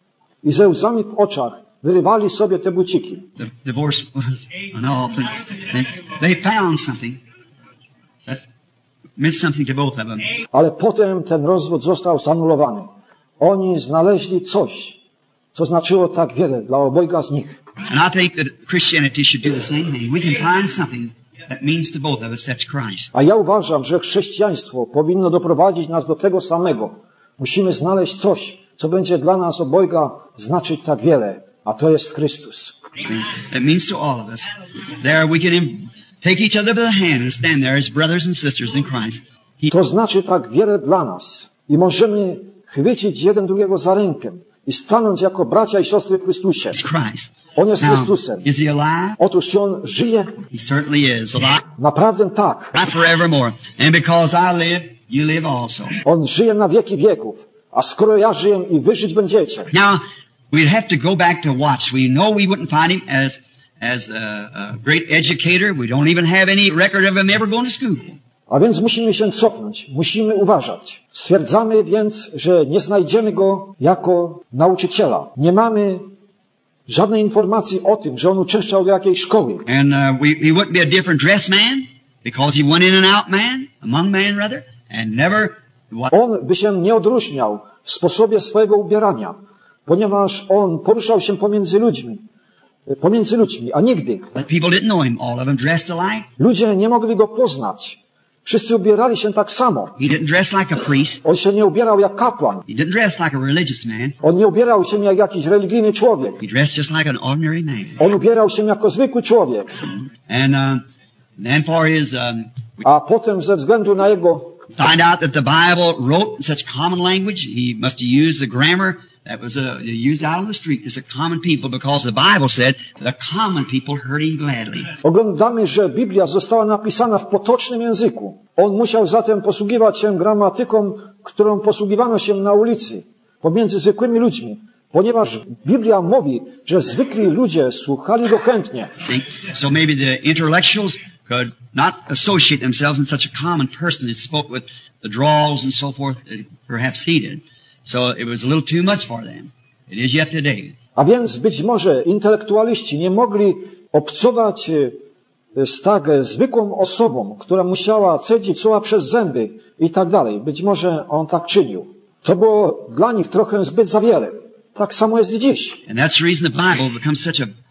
I ze łzami w oczach wyrywali sobie te buciki. The divorce was an awful thing. They found something that meant something to both of them. Ale potem ten rozwód został zanulowany. Oni znaleźli coś, co znaczyło tak wiele dla obojga z nich. And I think that Christianity should do the same thing. We can find something that means to both of us, that's Christ. A ja uważam, że chrześcijaństwo powinno doprowadzić nas do tego samego. Musimy znaleźć coś, co będzie dla nas obojga znaczyć tak wiele, a to jest Chrystus. It means to all of us. There we can im- take each other by the hand and stand there as brothers and sisters in Christ. He, To znaczy tak wiele dla nas. I możemy chwycić jeden drugiego za rękę i stanąć jako bracia i siostry w Chrystusie. is Christ. On jest Now, Chrystusem. is he alive? Otóż czy On żyje? He certainly is alive. Naprawdę tak. Right forevermore. And because I live, you live also. On żyje na wieki wieków. A skoro ja żyję i wy żyć będziecie. Now, we'd have to go back to watch. We know we wouldn't find him as, as a, a great educator. We don't even have any record of him ever going to school. A więc musimy się cofnąć. Musimy uważać. Stwierdzamy więc, że nie znajdziemy go jako nauczyciela. Nie mamy żadnej informacji o tym, że on uczęszczał do jakiejś szkoły. And uh, we, he wouldn't be a different dress man because he went in and out man, among men rather, and never... On by się nie odróżniał w sposobie swojego ubierania, ponieważ on poruszał się pomiędzy ludźmi, pomiędzy ludźmi, a nigdy. But people didn't know him. All of them dressed alike. Ludzie nie mogli go poznać. Wszyscy ubierali się tak samo. He didn't dress like a priest. On się nie ubierał jak kapłan. He didn't dress like a religious man. On nie ubierał się jak jakiś religijny człowiek. He dressed just like an ordinary man. On ubierał się jako zwykły człowiek. And, uh, and then for his, um, A potem ze względu na jego find out that the Bible wrote in such common language. He must have used the grammar that was uh, used out on the street as a common people because the Bible said the common people heard him gladly. oglądamy, że Biblia została napisana w potocznym języku. On musiał zatem posługiwać się gramatyką, którą posługiwano się na ulicy, pomiędzy zwykłymi ludźmi, ponieważ Biblia mówi, że zwykli ludzie słuchali go chętnie. See? So maybe the intellectuals could not associate themselves in such a common person that spoke with the drawls and so forth that perhaps he did. So it was a little too much for them. It is yet today. A więc być może intelektualiści nie mogli obcować z tak zwykłą osobą, która musiała cedzić słowa przez zęby i tak dalej. Być może on tak czynił. To było dla nich trochę zbyt za wiele. Tak samo jest dziś. And that's the reason the Bible becomes such a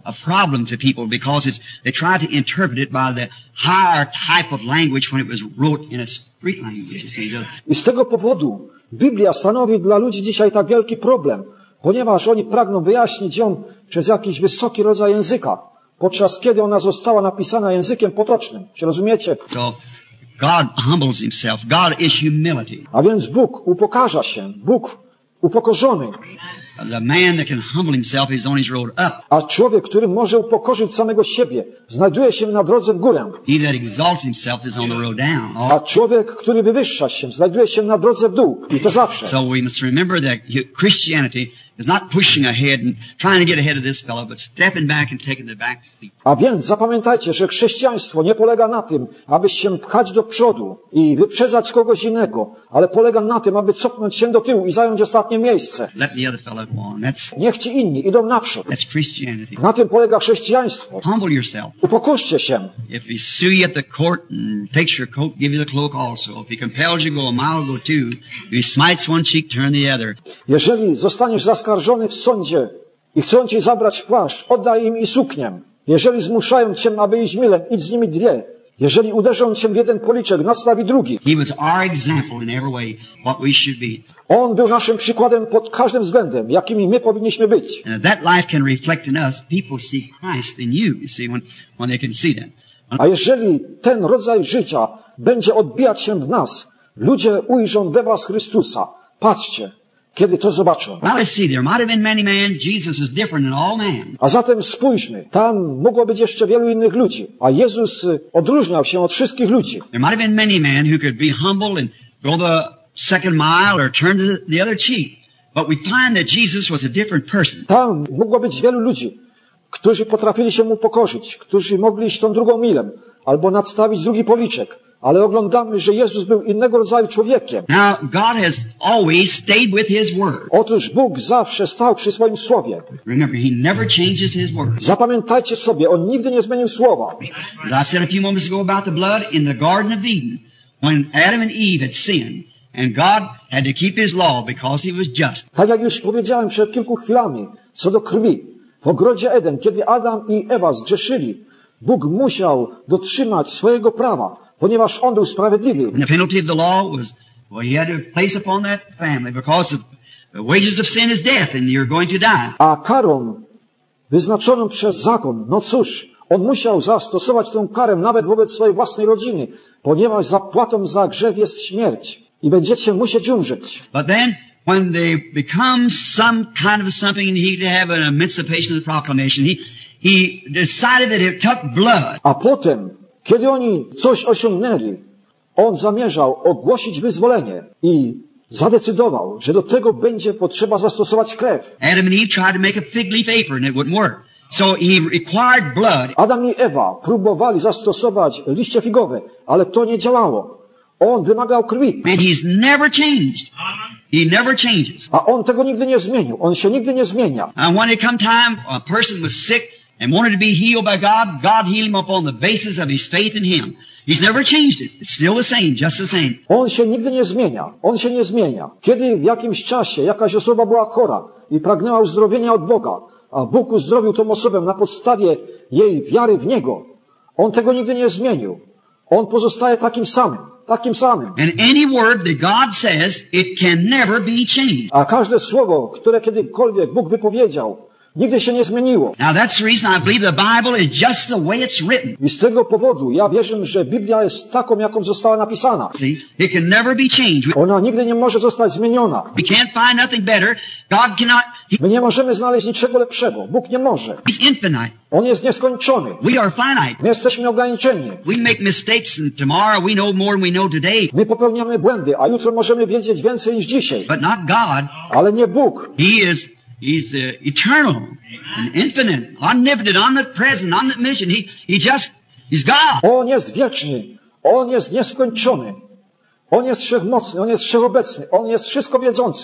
a problem to people because it's, they try to interpret it by the higher type of language when it was wrote in a street language, you see. I z tego powodu Biblia stanowi dla ludzi dzisiaj tak wielki problem, ponieważ oni pragną wyjaśnić ją przez jakiś wysoki rodzaj języka, podczas kiedy ona została napisana językiem potocznym. Czy rozumiecie? So, God humbles himself. God is humility. A więc Bóg upokarza się. Bóg upokorzony. The man that can humble himself is on his road up. A człowiek, który może upokorzyć samego siebie, znajduje się na drodze w górę. He that exalts himself is on the road down. A człowiek, który wywyższa się, znajduje się na drodze w dół. I to zawsze. So we must remember that Christianity is not pushing ahead and trying to get ahead of this fellow, but stepping back and taking the back seat. A więc zapamiętajcie, że chrześcijaństwo nie polega na tym, aby się pchać do przodu i wyprzedzać kogoś innego, ale polega na tym, aby cofnąć się do tyłu i zająć ostatnie miejsce. Let the other fellow go on. That's, Niech ci inni idą naprzód. that's Christianity. Na tym polega chrześcijaństwo. Humble yourself. Upokorzcie się. If he sue you at the court and takes your coat, give you the cloak also. If he compels you, go a mile, go two. If he smites one cheek, turn the other. Jeżeli zostaniesz zaskarżony w sądzie i chcą ci zabrać płaszcz, oddaj im i suknię. Jeżeli zmuszają cię, aby iść milem, idź z nimi dwie. Jeżeli uderzą cię w jeden policzek, nastawi drugi. He was our example in every way, what we should be. On był naszym przykładem pod każdym względem, jakimi my powinniśmy być. And if that life can reflect in us, people see Christ in you, you see, when, when they can see that. A jeżeli ten rodzaj życia będzie odbijać się w nas, ludzie ujrzą we was Chrystusa. Patrzcie, kiedy to zobaczą. Now let's see, there might have been many men. Jesus was different than all men. A zatem spójrzmy, tam mogło być jeszcze wielu innych ludzi, a Jezus odróżniał się od wszystkich ludzi. There might have been many men who could be humble and go the second mile or turn to the other cheek. But we find that Jesus was a different person. Tam mogło być wielu ludzi, którzy potrafili się mu pokorzyć, którzy mogli iść tą drugą milę, albo nadstawić drugi policzek. Ale oglądamy, że Jezus był innego rodzaju człowiekiem. Now, God has always stayed with His Word. Otóż Bóg zawsze stał przy swoim słowie. Remember, He never changes His Word. Zapamiętajcie sobie, On nigdy nie zmienił słowa. As I said a few moments ago about the blood in the Garden of Eden, when Adam and Eve had sinned, and God had to keep His law because He was just. Tak jak już powiedziałem przed kilku chwilami, co do krwi. W ogrodzie Eden, kiedy Adam i Ewa zgrzeszyli, Bóg musiał dotrzymać swojego prawa, ponieważ On był sprawiedliwy. And the penalty of the law was, well, He had to place upon that family because of the wages of sin is death and you're going to die. A karą wyznaczoną przez zakon, no cóż, On musiał zastosować tę karę nawet wobec swojej własnej rodziny, ponieważ zapłatą za grzech jest śmierć i będziecie musieć umrzeć. But then, when they become some kind of something and He to have an emancipation of the proclamation, He, He decided that it took blood. A potem, kiedy oni coś osiągnęli, On zamierzał ogłosić wyzwolenie i zadecydował, że do tego będzie potrzeba zastosować krew. Adam and Eve tried to make a fig leaf apron, it wouldn't work. So He required blood. Adam i Ewa próbowali zastosować liście figowe, ale to nie działało. On wymagał krwi. And He's never changed. He never changes. A On tego nigdy nie zmienił. On się nigdy nie zmienia. And when it come time, a person was sick and wanted to be healed by God, God healed him upon the basis of his faith in Him. He's never changed it. It's still the same, just the same. On się nigdy nie zmienia. On się nie zmienia. Kiedy w jakimś czasie jakaś osoba była chora i pragnęła uzdrowienia od Boga, a Bóg uzdrowił tą osobę na podstawie jej wiary w Niego, On tego nigdy nie zmienił. On pozostaje takim samym. Takim samym. And any word that God says, it can never be changed. A każde słowo, które kiedykolwiek Bóg wypowiedział, nigdy się nie zmieniło. Now that's the reason I believe the Bible is just the way it's written. I z tego powodu ja wierzę, że Biblia jest taką, jaką została napisana. See, it can never be changed. Ona nigdy nie może zostać zmieniona. We can't find nothing better. God cannot. He, My nie możemy znaleźć niczego lepszego. Bóg nie może. he's infinite. On jest nieskończony. We are finite. My jesteśmy ograniczeni. We make mistakes and tomorrow we know more than we know today. My popełniamy błędy, a jutro możemy wiedzieć więcej niż dzisiaj. But not God. Ale nie Bóg. He is, He's uh, eternal and infinite, omnipotent, omnipresent, omniscient. He, he just, He's God. On jest wieczny. On jest nieskończony. On jest wszechmocny. On jest wszechobecny. On jest wszystko wiedzący.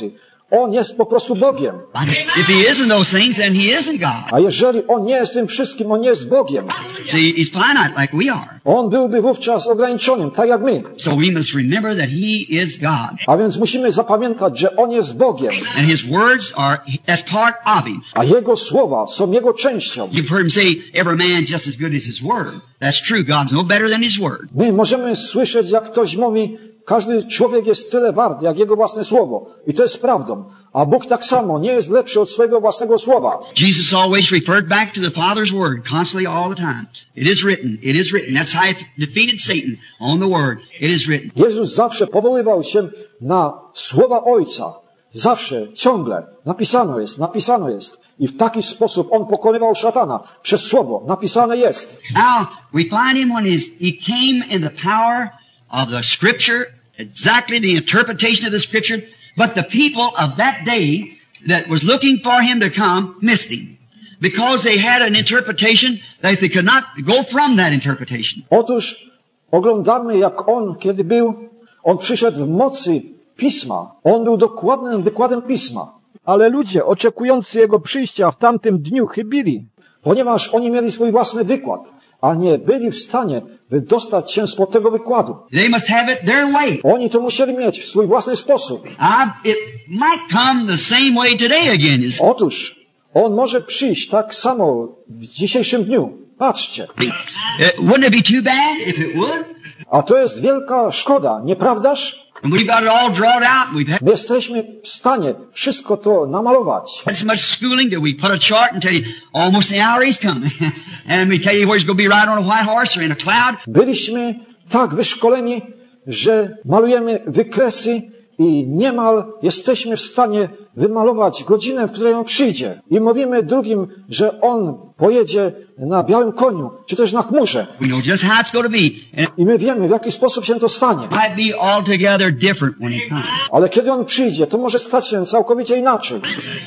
On jest po prostu Bogiem. But if he isn't those things, then he isn't God. A jeżeli On nie jest tym wszystkim, On nie jest Bogiem. See, he's finite like we are. On byłby wówczas ograniczonym, tak jak my. So we must remember that he is God. A więc musimy zapamiętać, że On jest Bogiem. And his words are, as part of him. A Jego słowa są Jego częścią. You've heard him say, every man just as good as his word. That's true. God's no better than his word. My możemy słyszeć, jak ktoś mówi, każdy człowiek jest tyle wart, jak jego własne słowo. I to jest prawdą. A Bóg tak samo nie jest lepszy od swojego własnego słowa. Jesus always referred back to the Father's word, constantly all the time. It is written. It is written. That's how he defeated Satan, on the word. It is written. Jezus zawsze powoływał się na słowa Ojca. Zawsze, ciągle. Napisano jest, napisano jest. I w taki sposób On pokonywał szatana. Przez słowo. Napisane jest. Now, we find him when his, he came in the power of the Scripture, exactly the interpretation of the Scripture, but the people of that day that was looking for him to come missed him. Because they had an interpretation that they could not go from that interpretation. Otóż oglądamy, jak On, kiedy był, On przyszedł w mocy Pisma. On był dokładnym wykładem Pisma. Ale ludzie oczekujący Jego przyjścia w tamtym dniu chybili. Ponieważ oni mieli swój własny wykład, a nie byli w stanie wydostać się spod tego wykładu. They must have it their way. Oni to musieli mieć w swój własny sposób. I, it might come the same way today again. Otóż On może przyjść tak samo w dzisiejszym dniu. Patrzcie. Wouldn't it be too bad if it would? A to jest wielka szkoda, nieprawdaż? And we've got it all drawn out. We've had My jesteśmy w stanie wszystko to namalować. so much schooling that we put a chart and tell you almost the hour he's coming. And we tell you where he's going to be riding on a white horse or in a cloud. Byliśmy tak wyszkoleni, że malujemy wykresy i niemal jesteśmy w stanie wymalować godzinę, w której On przyjdzie. I mówimy drugim, że On pojedzie na białym koniu, czy też na chmurze. We know just how it's going to be. And I my wiemy, w jaki sposób się to stanie. it might be altogether different when he comes. Ale kiedy On przyjdzie, to może stać się całkowicie inaczej.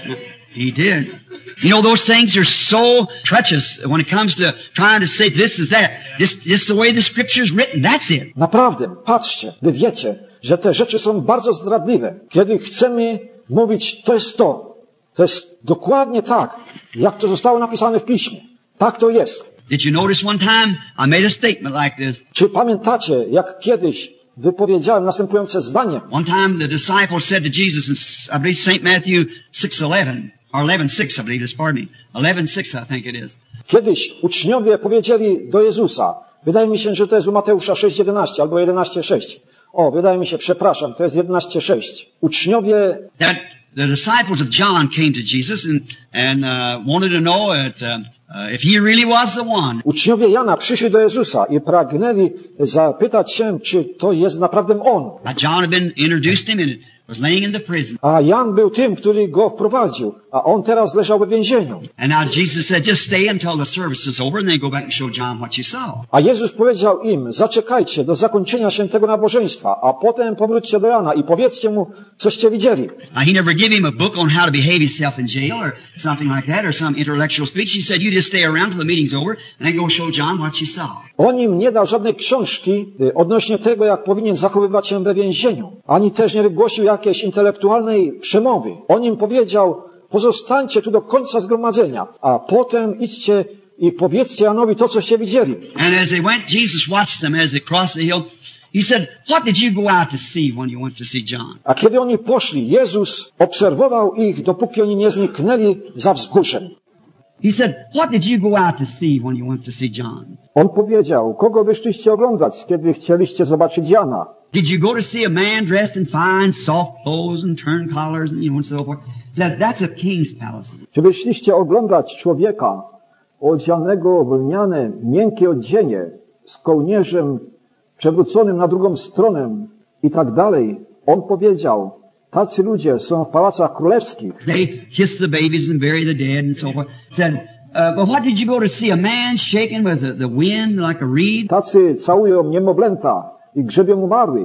He did. You know, those things are so treacherous when it comes to trying to say this is that. Just, just the way the scripture is written. That's it. Naprawdę, patrzcie, wy wiecie, że te rzeczy są bardzo zdradliwe. Kiedy chcemy mówić, to jest to. To jest dokładnie tak, jak to zostało napisane w Piśmie. Tak to jest. Did you notice one time I made a statement like this? Czy pamiętacie, jak kiedyś wypowiedziałem następujące zdanie? One time the disciples said to Jesus in, I believe, Saint Matthew six eleven, or eleven six, I believe, pardon me. eleven six, I think it is. Kiedyś uczniowie powiedzieli do Jezusa, wydaje mi się, że to jest u Mateusza sześć jedenaście albo jedenaście sześć. O, wydaje mi się, przepraszam, to jest jedenaście sześć. Uczniowie That the disciples of John came to Jesus and, and uh, wanted to know that, uh, uh, if he really was the one. Uczniowie Jana przyszli do Jezusa i pragnęli zapytać się, czy to jest naprawdę On. Now John had been introduced him and was laying in the prison. A Jan był tym, który go wprowadził, a on teraz leżał w więzieniu. And now Jesus said, just stay until the service is over and then go back and show John what you saw. A Jezus powiedział im, zaczekajcie do zakończenia się tego nabożeństwa, a potem powróćcie do Jana i powiedzcie mu, coście widzieli. Now he never gave him a book on how to behave himself in jail or something like that or some intellectual speech. He said, you just stay around till the meeting's over and then go show John what you saw. On im nie dał żadnej książki y, odnośnie tego, jak powinien zachowywać się we więzieniu. Ani też nie wygłosił jakiejś intelektualnej przemowy. On im powiedział, pozostańcie tu do końca zgromadzenia, a potem idźcie i powiedzcie Janowi to, coście widzieli. And as they went, Jesus watched them as they crossed the hill. He said, what did you go out to see when you went to see John? A kiedy oni poszli, Jezus obserwował ich, dopóki oni nie zniknęli za wzgórzem. He said, what did you go out to see when you went to see John? On powiedział, kogo wyszliście oglądać, kiedy chcieliście zobaczyć Jana? Did you go to see a man dressed in fine, soft clothes and turn collars and, you know, and so forth? He said, that's a king's palace. Czy wyszliście oglądać człowieka odzianego w lniane, miękkie odzienie, z kołnierzem przewróconym na drugą stronę i tak dalej? On powiedział, tacy ludzie są w pałacach królewskich. They kiss the babies and bury the dead and so forth. He said, uh, but what did you go to see? A man shaking with the, the wind like a reed? Tacy całują niemowlęta i grzebią umarłych.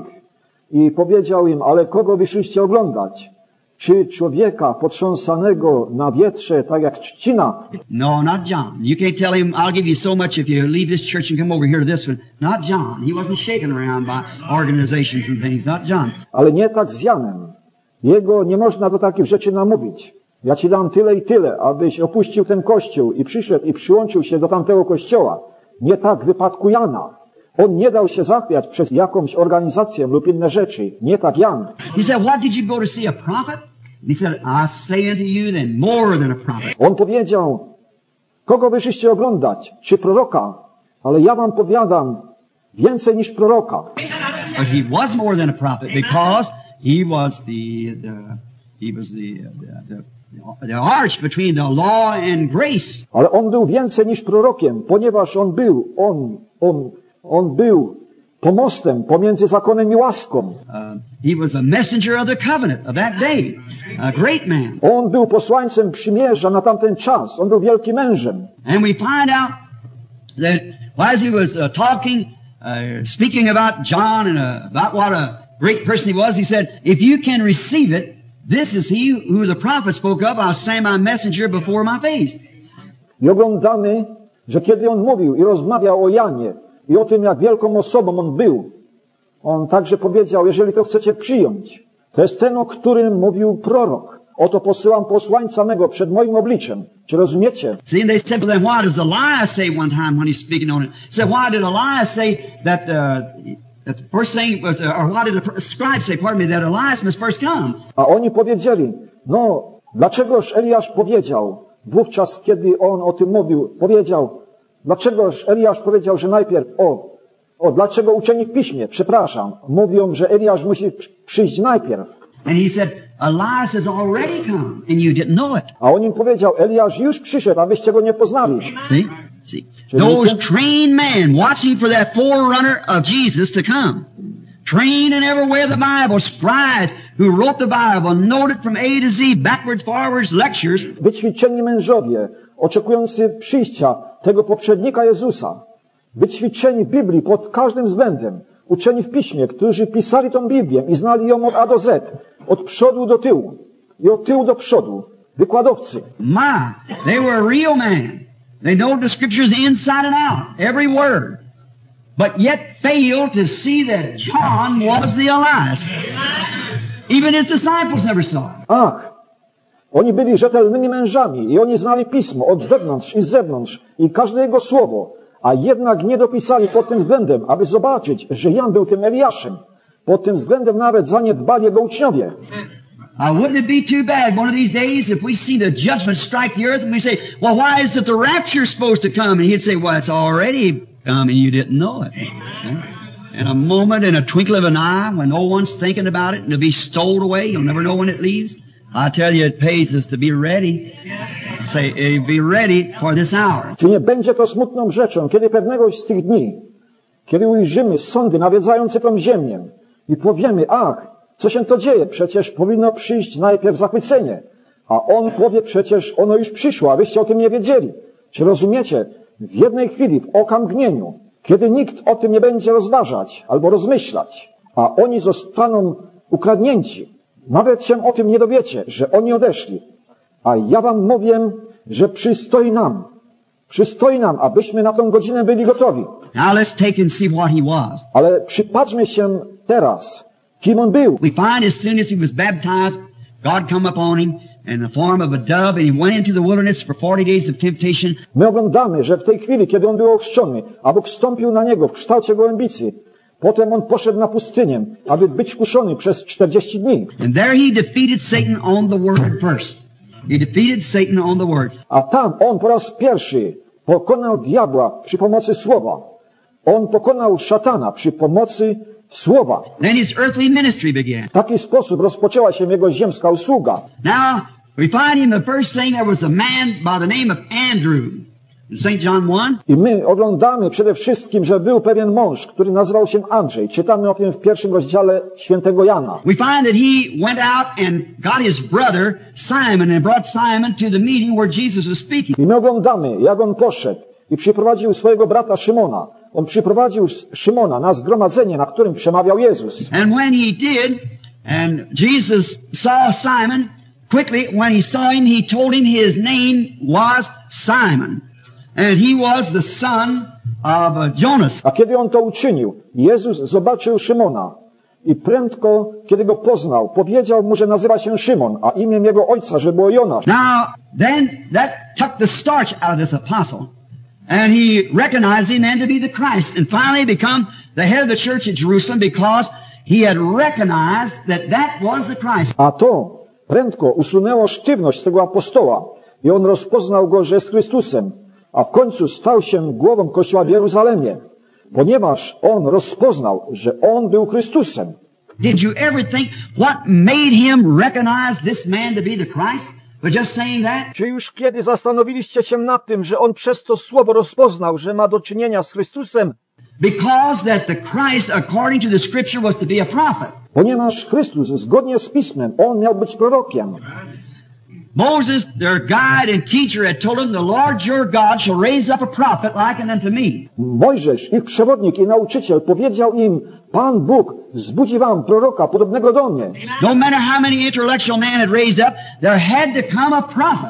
I powiedział im, ale kogo wyszliście oglądać? Czy człowieka potrząsanego na wietrze, tak jak trzcina? No, not John. You can't tell him, I'll give you so much if you leave this church and come over here to this one. Not John. He wasn't shaken around by organizations and things. Not John. Ale nie tak z Janem. Jego nie można do takich rzeczy namówić. Ja ci dam tyle i tyle, abyś opuścił ten kościół i przyszedł i przyłączył się do tamtego kościoła. Nie tak w wypadku Jana. On nie dał się zachwiać przez jakąś organizację lub inne rzeczy. Nie tak Jan. He said, what did you go to see, a prophet? And he said, I say unto you then more than a prophet. On powiedział, kogo wyszliście oglądać? Czy proroka? Ale ja wam powiadam, więcej niż proroka. But he was more than a prophet because he was the, the he was the, the, the, the arch between the law and grace. Ale on był więcej niż prorokiem, ponieważ on był, on, on, on był pomostem pomiędzy zakonem i łaską. Uh, he was a messenger of the covenant of that day. A great man. On był posłańcem przymierza na tamten czas. On był wielkim mężem. And we find out that as he was uh, talking, uh, speaking about John and uh, about what a great person he was, he said, if you can receive it, this is he who the prophet spoke of. I'll send my messenger before my face. I oglądamy, że kiedy on mówił i rozmawiał o Janie i o tym, jak wielką osobą on był, on także powiedział, jeżeli to chcecie przyjąć, to jest ten, o którym mówił prorok. Oto posyłam posłańca mego przed moim obliczem. Czy rozumiecie? See, and they said, well, then why does Elias say one time when he's speaking on it? He said, why did Elias say that, uh, that the first thing was, uh, or why did the scribe say, pardon me, that Elias must first come? A oni powiedzieli, no, dlaczegoż Eliasz powiedział, wówczas kiedy on o tym mówił, powiedział, dlaczegoż Eliasz powiedział, że najpierw, o, o, dlaczego uczeni w piśmie, przepraszam, mówią, że Eliasz musi przyjść najpierw. And he said, Elias has already come and you didn't know it. A on im powiedział, Eliasz już przyszedł, a wyście go nie poznali. See? See? Those trained men watching for that forerunner of Jesus to come. Trained in every way of the Bible, scribes who wrote the Bible, noted from A to Z, backwards, forwards, lectures. Wyćwiczeni mężowie, oczekujący przyjścia tego poprzednika Jezusa. Wyćwiczeni w Biblii pod każdym względem. Uczeni w piśmie, którzy pisali tą Biblię i znali ją od A do Z. Od przodu do tyłu. I od tyłu do przodu. Wykładowcy. My, they were a real man. They know the scriptures inside and out. Every word. But yet failed to see that John was the Elias. Even his disciples never saw it. Ach, oni byli rzetelnymi mężami i oni znali Pismo od wewnątrz i z zewnątrz i każde jego słowo, a jednak nie dopisali pod tym względem, aby zobaczyć, że Jan był tym Eliaszem. Pod tym względem nawet zaniedbali jego uczniowie. Uh, wouldn't it be too bad one of these days if we see the judgment strike the earth and we say, well, why is it the rapture supposed to come? And he'd say, well, it's already come and you didn't know it. In a moment, in a twinkle of an eye, when no one's thinking about it, and to be stowed away, you'll never know when it leaves. I tell you, it pays us to be ready. Say, be ready for this hour. Czy nie będzie to smutną rzeczą, kiedy pewnegoś z tych dni, kiedy ujrzymy sądy nawiedzające tą ziemię i powiemy, ach, co się to dzieje? Przecież powinno przyjść najpierw zachwycenie. A on powie, przecież ono już przyszło, a wyście o tym nie wiedzieli. Czy rozumiecie? W jednej chwili, w okamgnieniu, kiedy nikt o tym nie będzie rozważać albo rozmyślać, a oni zostaną ukradnięci, nawet się o tym nie dowiecie, że oni odeszli. A ja wam mówię, że przystoi nam, przystoi nam, abyśmy na tą godzinę byli gotowi. Now let's take and see what he was. Ale przypatrzmy się teraz, kim on był. We find as soon as he was baptized, God come upon him in the form of a dove, and he went into the wilderness for forty days of temptation. My oglądamy, że w tej chwili, kiedy on był ochrzczony, a Bóg wstąpił na niego w kształcie gołębicy, potem on poszedł na pustynię, aby być kuszony przez czterdzieści dni. And there he defeated Satan on the word first. He defeated Satan on the word. A tam on po raz pierwszy pokonał diabła przy pomocy słowa. On pokonał szatana przy pomocy słowa. Then his earthly ministry began. W taki sposób rozpoczęła się jego ziemska usługa. Now, we find him the first thing, there was a man by the name of Andrew. In Saint John one. I my oglądamy przede wszystkim, że był pewien mąż, który nazywał się Andrzej. Czytamy o tym w pierwszym rozdziale świętego Jana. We find that he went out and got his brother Simon and brought Simon to the meeting where Jesus was speaking. I my oglądamy, jak on poszedł i przyprowadził swojego brata Szymona. On przyprowadził Szymona na zgromadzenie, na którym przemawiał Jezus. And when he did, and Jesus saw Simon, quickly when he saw him, he told him his name was Simon. And he was the son of Jonas. A kiedy on to uczynił, Jezus zobaczył Szymona I prędko, kiedy go poznał, powiedział mu, że nazywa się Szymon, a imię jego ojca, że było Jonasz. Now, then that took the starch out of this apostle. And he recognized him then to be the Christ. And finally become the head of the church at Jerusalem because he had recognized that that was the Christ. A to prędko usunęło sztywność tego apostoła i on rozpoznał go, że jest Chrystusem, a w końcu stał się głową Kościoła w Jeruzalemie, ponieważ on rozpoznał, że on był Chrystusem. Did you ever think what made him recognize this man to be the Christ? But just saying that? Czy już kiedy zastanowiliście się nad tym, że on przez to słowo rozpoznał, że ma do czynienia z Chrystusem? Because that the Christ, according to the Scripture, was to be a prophet. Ponieważ Chrystus, zgodnie z Pismem, on miał być prorokiem. Moses, their guide and teacher, had told them, the Lord your God shall raise up a prophet like unto me. Mojżesz, ich przewodnik i nauczyciel, powiedział im, Pan Bóg wzbudzi wam proroka podobnego do mnie. No matter how many intellectual men had raised up, there had to come a prophet.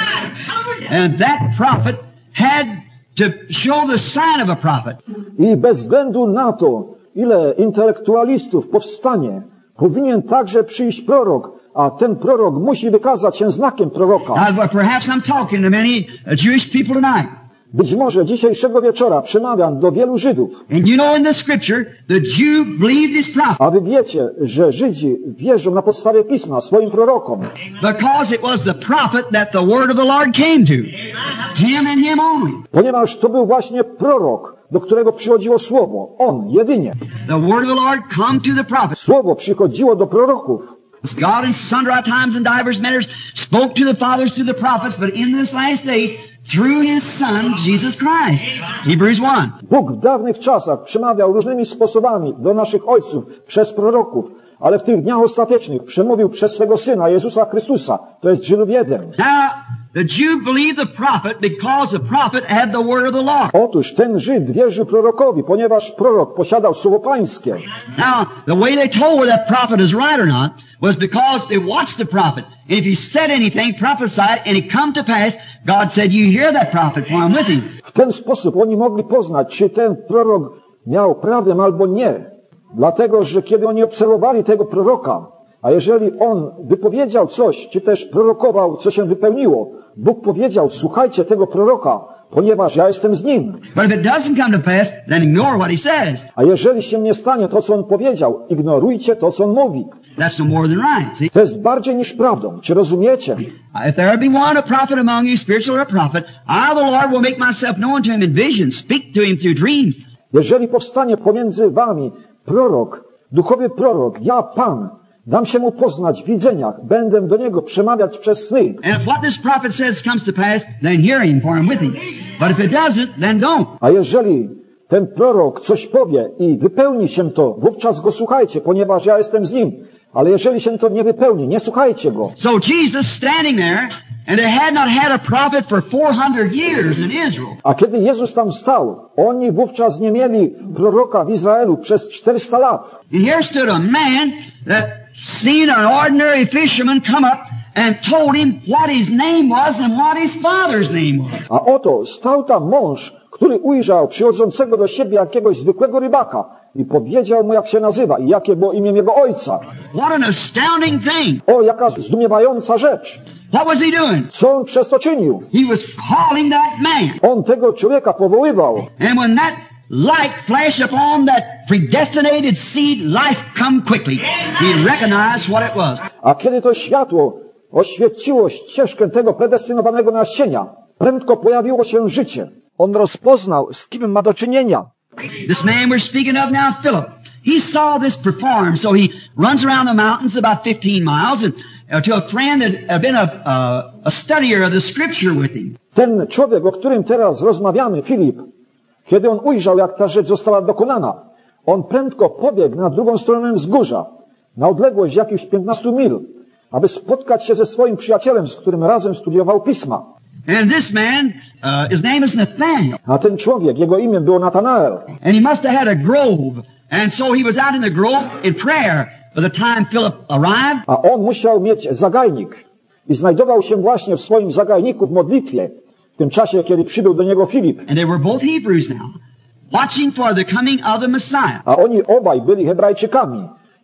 And that prophet had to show the sign of a prophet. I bez względu na to, ile intelektualistów powstanie, powinien także przyjść prorok, a ten prorok musi wykazać się znakiem proroka. Now, perhaps I'm talking to many Jewish people tonight. Być może dzisiejszego wieczora przemawiam do wielu Żydów. And you know in the Scripture, the Jew believed his prophet. A wy wiecie, że Żydzi wierzą na podstawie Pisma swoim prorokom. Because it was the prophet that the word of the Lord came to. Him and him only. Ponieważ to był właśnie prorok, do którego przychodziło słowo. On, jedynie. The word of the Lord come to the prophet. Słowo przychodziło do proroków. God in sundry times and divers manners spoke to the fathers through the prophets, but in this last day, through His Son, Jesus Christ. Hebrews one. Bóg w dawnych czasach przemawiał różnymi sposobami do naszych ojców przez proroków, ale w tych dniach ostatecznych przemówił przez swego Syna, Jezusa Chrystusa. To jest Żydów jeden. Now, the Jew believed the prophet because the prophet had the word of the Lord. Otóż ten Żyd wierzył prorokowi, ponieważ prorok posiadał słowo pańskie. Now, the way they told whether that prophet is right or not was because they watched the prophet. And if he said anything, prophesied, and it come to pass, God said, you hear that prophet, for I'm with him. W ten sposób oni mogli poznać, czy ten prorok miał prawdę albo nie. Dlatego, że kiedy oni obserwowali tego proroka, a jeżeli on wypowiedział coś, czy też prorokował, co się wypełniło, Bóg powiedział, słuchajcie tego proroka, ponieważ ja jestem z nim. But if it doesn't come to pass, then ignore what he says. A jeżeli się nie stanie to, co on powiedział, ignorujcie to, co on mówi. That's no more than right. See? To jest bardziej niż prawdą. Czy rozumiecie? If there be one a prophet among you, spiritual or a prophet, I, the Lord, will make myself known to him in visions, speak to him through dreams. Jeżeli powstanie pomiędzy wami prorok, duchowy prorok, ja, Pan, dam się mu poznać w widzeniach, będę do niego przemawiać przez sny. And if what this prophet says comes to pass, then hear him, for I'm with him. But if it doesn't, then don't. A jeżeli ten prorok coś powie i wypełni się to, wówczas go słuchajcie, ponieważ ja jestem z nim. Ale jeżeli się to nie wypełni, nie słuchajcie go. So Jesus standing there, and they had not had a prophet for four hundred years in Israel. A kiedy Jezus tam stał, oni wówczas nie mieli proroka w Izraelu przez czterysta lat. And here stood a man that seen an ordinary fisherman come up and told him what his name was and what his father's name was. A oto stał tam mąż, który ujrzał przychodzącego do siebie jakiegoś zwykłego rybaka i powiedział mu, jak się nazywa i jakie było imię jego ojca. What an astounding thing! O, jaka zdumiewająca rzecz! What was he doing? Co on przez to czynił? He was calling that man. On tego człowieka powoływał. And when that light flashed upon that predestinated seed, life come quickly. He recognized what it was. A kiedy to światło oświeciło ścieżkę tego predestynowanego nasienia, prędko pojawiło się życie. On rozpoznał, z kim ma do czynienia. This man we're speaking of now, Philip, he saw this performed, so he runs around the mountains about fifteen miles and uh, to a friend that had been a, a, a studier of the scripture with him. Ten człowiek, o którym teraz rozmawiamy, Filip, kiedy on ujrzał, jak ta rzecz została dokonana, on prędko pobiegł na drugą stronę wzgórza, na odległość jakichś piętnastu mil, aby spotkać się ze swoim przyjacielem, z którym razem studiował Pisma. And this man, uh, his name is Nathaniel. A ten człowiek, jego imię było Natanael. And he must have had a grove. And so he was out in the grove in prayer by the time Philip arrived. A on musiał mieć zagajnik. I znajdował się właśnie w swoim zagajniku w modlitwie, w tym czasie, kiedy przybył do niego Filip. And they were both Hebrews now, watching for the coming of the Messiah. A oni obaj byli Hebrajczykami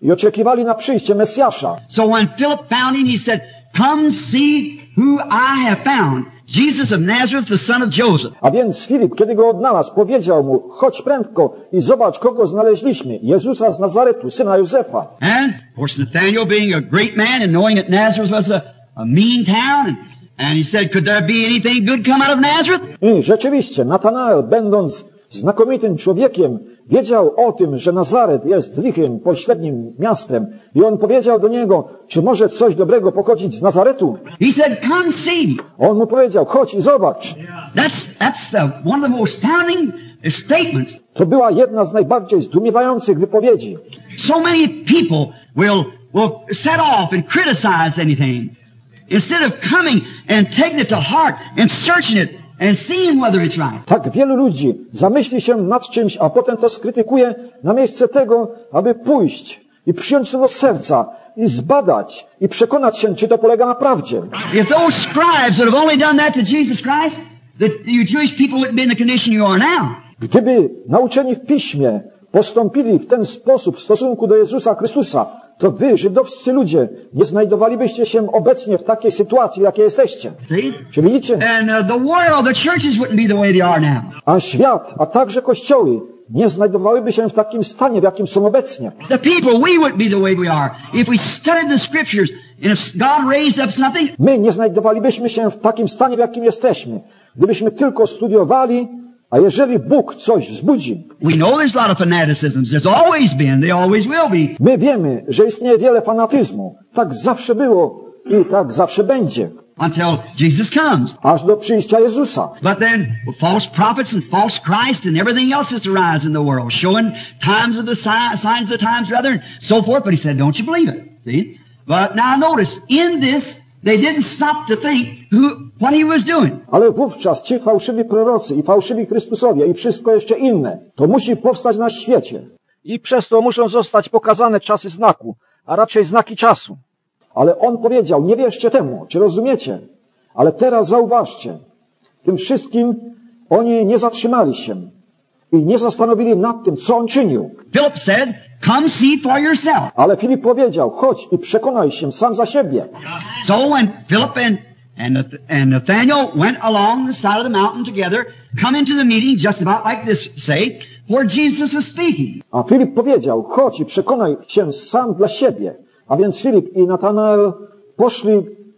i oczekiwali na przyjście Mesjasza. So when Philip found him, he said, come see who I have found. Jesus of Nazareth, the son of Joseph. A więc Filip, kiedy go odnalazł, powiedział mu, chodź prędko i zobacz, kogo znaleźliśmy. Jezusa z Nazaretu, syna Józefa. And, of course, Nathanael being a great man and knowing that Nazareth was a, a mean town, and, and he said, could there be anything good come out of Nazareth? I rzeczywiście, Natanael, będąc znakomitym człowiekiem, wiedział o tym, że Nazaret jest lichym, pośrednim miastem. I on powiedział do niego, czy może coś dobrego pochodzić z Nazaretu? He said, come see. On mu powiedział, chodź i zobacz. That's, that's the, one of the most astounding statements. To była jedna z najbardziej zdumiewających wypowiedzi. So many people will, will set off and criticize anything instead of coming and taking it to heart and searching it and seeing whether it's right. Tak wielu ludzi zamyśli się nad czymś, a potem to skrytykuje na miejsce tego, aby pójść i przyjąć to do serca i zbadać i przekonać się, czy to polega na prawdzie. If those scribes that have only done that to Jesus Christ, the, you Jewish people wouldn't be in the condition you are now. Gdyby nauczeni w Piśmie postąpili w ten sposób w stosunku do Jezusa Chrystusa, to wy, żydowscy ludzie, nie znajdowalibyście się obecnie w takiej sytuacji, w jakiej jesteście. See? Czy widzicie? And uh, the world, the churches wouldn't be the way they are now. A świat, a także kościoły nie znajdowałyby się w takim stanie, w jakim są obecnie. The people, we wouldn't be the way we are. If we studied the scriptures and if God raised up something, My nie znajdowalibyśmy się w takim stanie, w jakim jesteśmy, gdybyśmy tylko studiowali, a jeżeli Bóg coś wzbudzi. we know there's a lot of fanaticisms. There's always been. They always will be. My wiemy, że istnieje wiele fanatyzmu. Tak zawsze było i tak zawsze będzie. Until Jesus comes. Aż do przyjścia Jezusa. But then false prophets and false Christ and everything else is to rise in the world, showing times of the si- signs of the times rather and so forth. But he said, don't you believe it. See? But now notice, in this, they didn't stop to think who, what he was doing. Ale wówczas ci fałszywi prorocy i fałszywi Chrystusowie i wszystko jeszcze inne, to musi powstać na świecie. I przez to muszą zostać pokazane czasy znaku, a raczej znaki czasu. Ale on powiedział, nie wierzcie temu, czy rozumiecie? Ale teraz zauważcie, tym wszystkim oni nie zatrzymali się i nie zastanowili nad tym, co on czynił. Philip said, come see for yourself. Ale Filip powiedział, chodź i przekonaj się sam za siebie. So when Philip and, and, Nath- and Nathanael went along the side of the mountain together, come into the meeting just about like this, say, where Jesus was speaking. A Filip powiedział, chodź i przekonaj się sam dla siebie. A więc Filip i Natanael poszli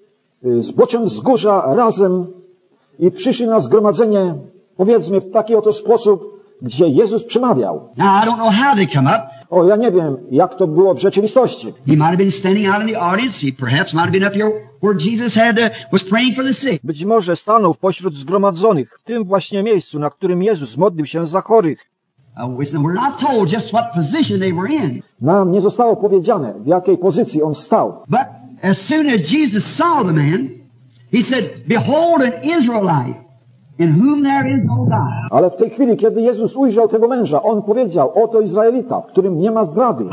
y, z bociem wzgórza razem i przyszli na zgromadzenie, powiedzmy w taki oto sposób, gdzie Jezus przemawiał. Now I don't know how they come up. O, ja nie wiem, jak to było w rzeczywistości. He might have been standing out in the audience. He perhaps might have been up here where Jesus had uh, was praying for the sick. Być może stanął pośród zgromadzonych, w tym właśnie miejscu, na którym Jezus modlił się za chorych. Uh, it's- we're not told just what position they were in. Nam nie zostało powiedziane, w jakiej pozycji on stał. But as soon as Jesus saw the man, he said, behold an Israelite in whom there is no guile. Ale w tej chwili, kiedy Jezus ujrzał tego męża, on powiedział, oto Izraelita, w którym nie ma zdrady.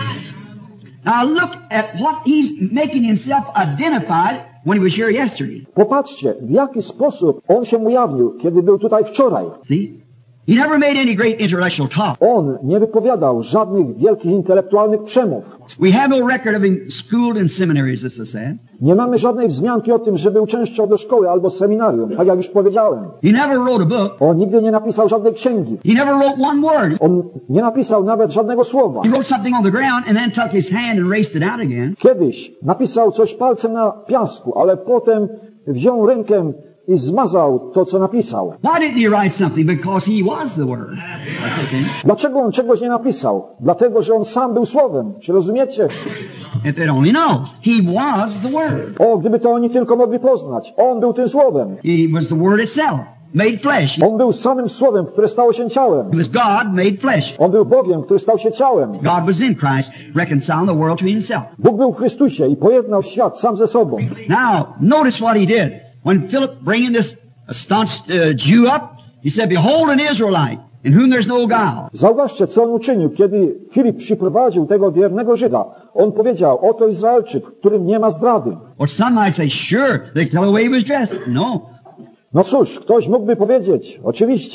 Now look at what he's making himself identified when he was here yesterday. Popatrzcie, w jaki sposób on się ujawnił, kiedy był tutaj wczoraj. See? He never made any great intellectual talk. On nie wypowiadał żadnych wielkich intelektualnych przemów. We have no record of him schooled in seminaries, as I said. Nie mamy żadnej wzmianki o tym, że był częścią do szkoły albo seminarium, tak jak już powiedziałem. He never wrote a book. On nigdy nie napisał żadnej księgi. He never wrote one word. On nie napisał nawet żadnego słowa. He wrote something on the ground and then took his hand and raced it out again. Kiedyś napisał coś palcem na piasku, ale potem wziął rękę i zmazał to, co napisał. Why didn't he write something? Because he was the word. That's his thing. Dlaczego on czegoś nie napisał? Dlatego, że on sam był słowem. Czy rozumiecie? If they'd only know. He was the word. O, gdyby to oni tylko mogli poznać. On był tym słowem. He was the word itself, made flesh. On był samym słowem, które stało się ciałem. He was God made flesh. On był Bogiem, który stał się ciałem. God was in Christ, reconciling the world to himself. Bóg był w Chrystusie i pojednał świat sam ze sobą. Now, notice what he did. When Philip bringing this staunch uh, Jew up, he said, behold an Israelite, in whom there's no guile. Zauważcie, co on uczynił, kiedy Filip przyprowadził tego wiernego Żyda. On powiedział, oto Izraelczyk, w którym nie ma zdrady. Or some might say, sure, they tell the way he was dressed. No. No cóż, ktoś mógłby powiedzieć, oczywiście,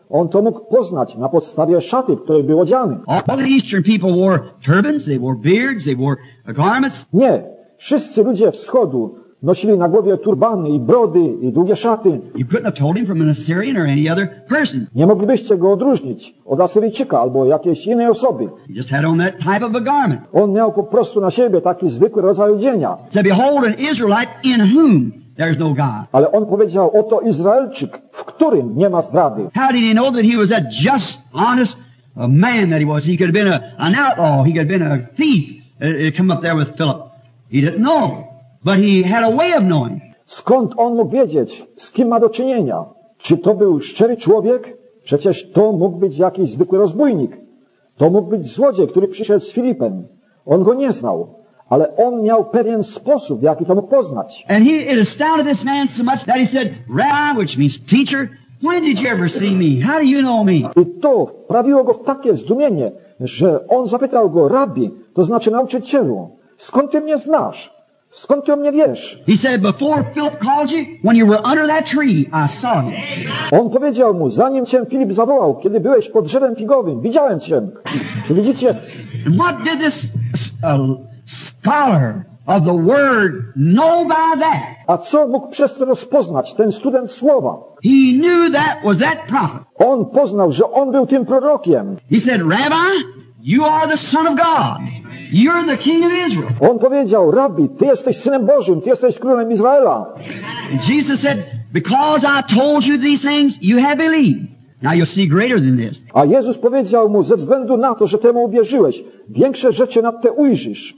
On to mógł poznać na podstawie szaty, w której był odziany. All the Eastern people wore turbans, they wore beards, they wore garments. Nie. Wszyscy ludzie wschodu nosili na głowie turbany i brody i długie szaty. You couldn't have told him from an Assyrian or any other person. Nie moglibyście go odróżnić od Asyryjczyka albo jakiejś innej osoby. He just had on that type of a garment. On miał po prostu na siebie taki zwykły rodzaj odzienia. Said, behold, an Israelite in whom there's no God. Ale on powiedział, oto Izraelczyk, w którym nie ma zdrady. How did he know that he was that just, honest a man that he was? He could have been a, an outlaw. He could have been a thief. Uh, come up there with Philip. He didn't know. But he had a way of knowing. Skąd on mógł wiedzieć, z kim ma do czynienia? Czy to był szczery człowiek? Przecież to mógł być jakiś zwykły rozbójnik. To mógł być złodziej, który przyszedł z Filipem. On go nie znał, ale on miał pewien sposób, w jaki to mógł poznać. And he, it astounded this man so much that he said, Rabbi, which means teacher, when did you ever see me? How do you know me? I to wprawiło go w takie zdumienie, że on zapytał go, Rabbi, to znaczy nauczycielu, skąd ty mnie znasz? Skąd ty o mnie wiesz? He said, before Philip called you, when you were under that tree, I saw you. On powiedział mu, zanim cię Filip zawołał, kiedy byłeś pod drzewem figowym, widziałem cię. Czy widzicie? And what did this uh, scholar of the word know by that? A co mógł przez to rozpoznać ten student słowa? He knew that was that prophet. On poznał, że on był tym prorokiem. He said, Rabbi, you are the Son of God. You're the King of Israel. On powiedział, Rabbi, ty jesteś Synem Bożym, ty jesteś Królem Izraela. And Jesus said, because I told you these things, you have believed. Now you'll see greater than this. A Jezus powiedział mu, ze względu na to, że temu uwierzyłeś, większe rzeczy nad te ujrzysz.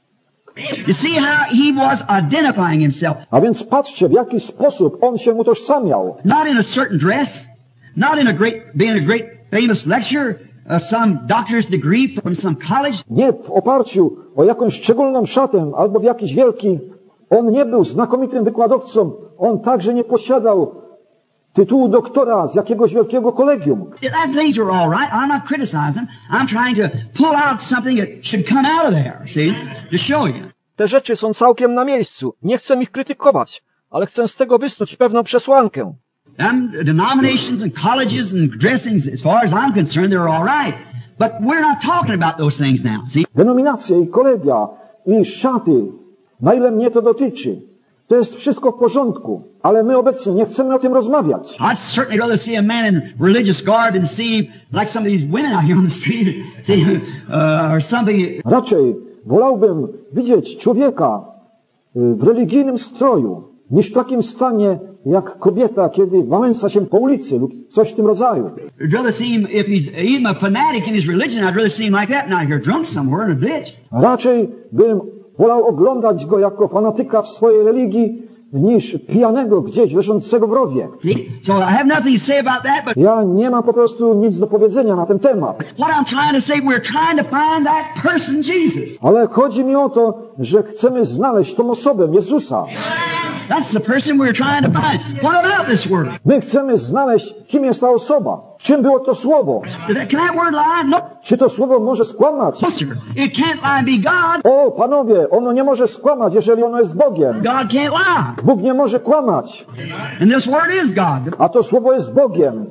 You see how he was identifying himself. A więc patrzcie, w jaki sposób on się utożsamiał. Not in a certain dress, not in a great, being a great famous lecturer, uh, some doctor's degree from some college. Nie w oparciu o jakąś szczególną szatę albo w jakiś wielki. On nie był znakomitym wykładowcą. On także nie posiadał tytułu doktora z jakiegoś wielkiego kolegium. That things are all right. I'm not criticizing. I'm trying to pull out something that should come out of there, see, to show you. Te rzeczy są całkiem na miejscu. Nie chcę ich krytykować, ale chcę z tego wysnuć pewną przesłankę. Them denominations and colleges and dressings, as far as I'm concerned, they're all right. But we're not talking about those things now, see? Denominacje i kolegia i szaty, na ile mnie to dotyczy, to jest wszystko w porządku, ale my obecnie nie chcemy o tym rozmawiać. I'd certainly rather see a man in religious garb than see like some of these women out here on the street, see, uh, or something. Raczej wolałbym widzieć człowieka w religijnym stroju, niż w takim stanie jak kobieta, kiedy wałęsa się po ulicy lub coś w tym rodzaju. I'd rather see him, if he's even a fanatic in his religion, I'd rather see him like that than out here drunk somewhere in a ditch. Raczej bym wolał oglądać go jako fanatyka w swojej religii, niż pijanego gdzieś leżącego w rowie. So I have nothing to say about that, but Ja nie mam po prostu nic do powiedzenia na ten temat. what I'm trying to say, we're trying to find that person, Jesus. Ale chodzi mi o to, że chcemy znaleźć tą osobę, Jezusa. That's the person we're trying to find. What about this word? My chcemy znaleźć, kim jest ta osoba. Czym było to słowo? Can that word lie? No, Czy to słowo może skłamać? sir. It can't lie and be God. O, panowie, ono nie może skłamać, jeżeli ono jest Bogiem. God can't lie. Bóg nie może kłamać, And this word is God. a to słowo jest Bogiem.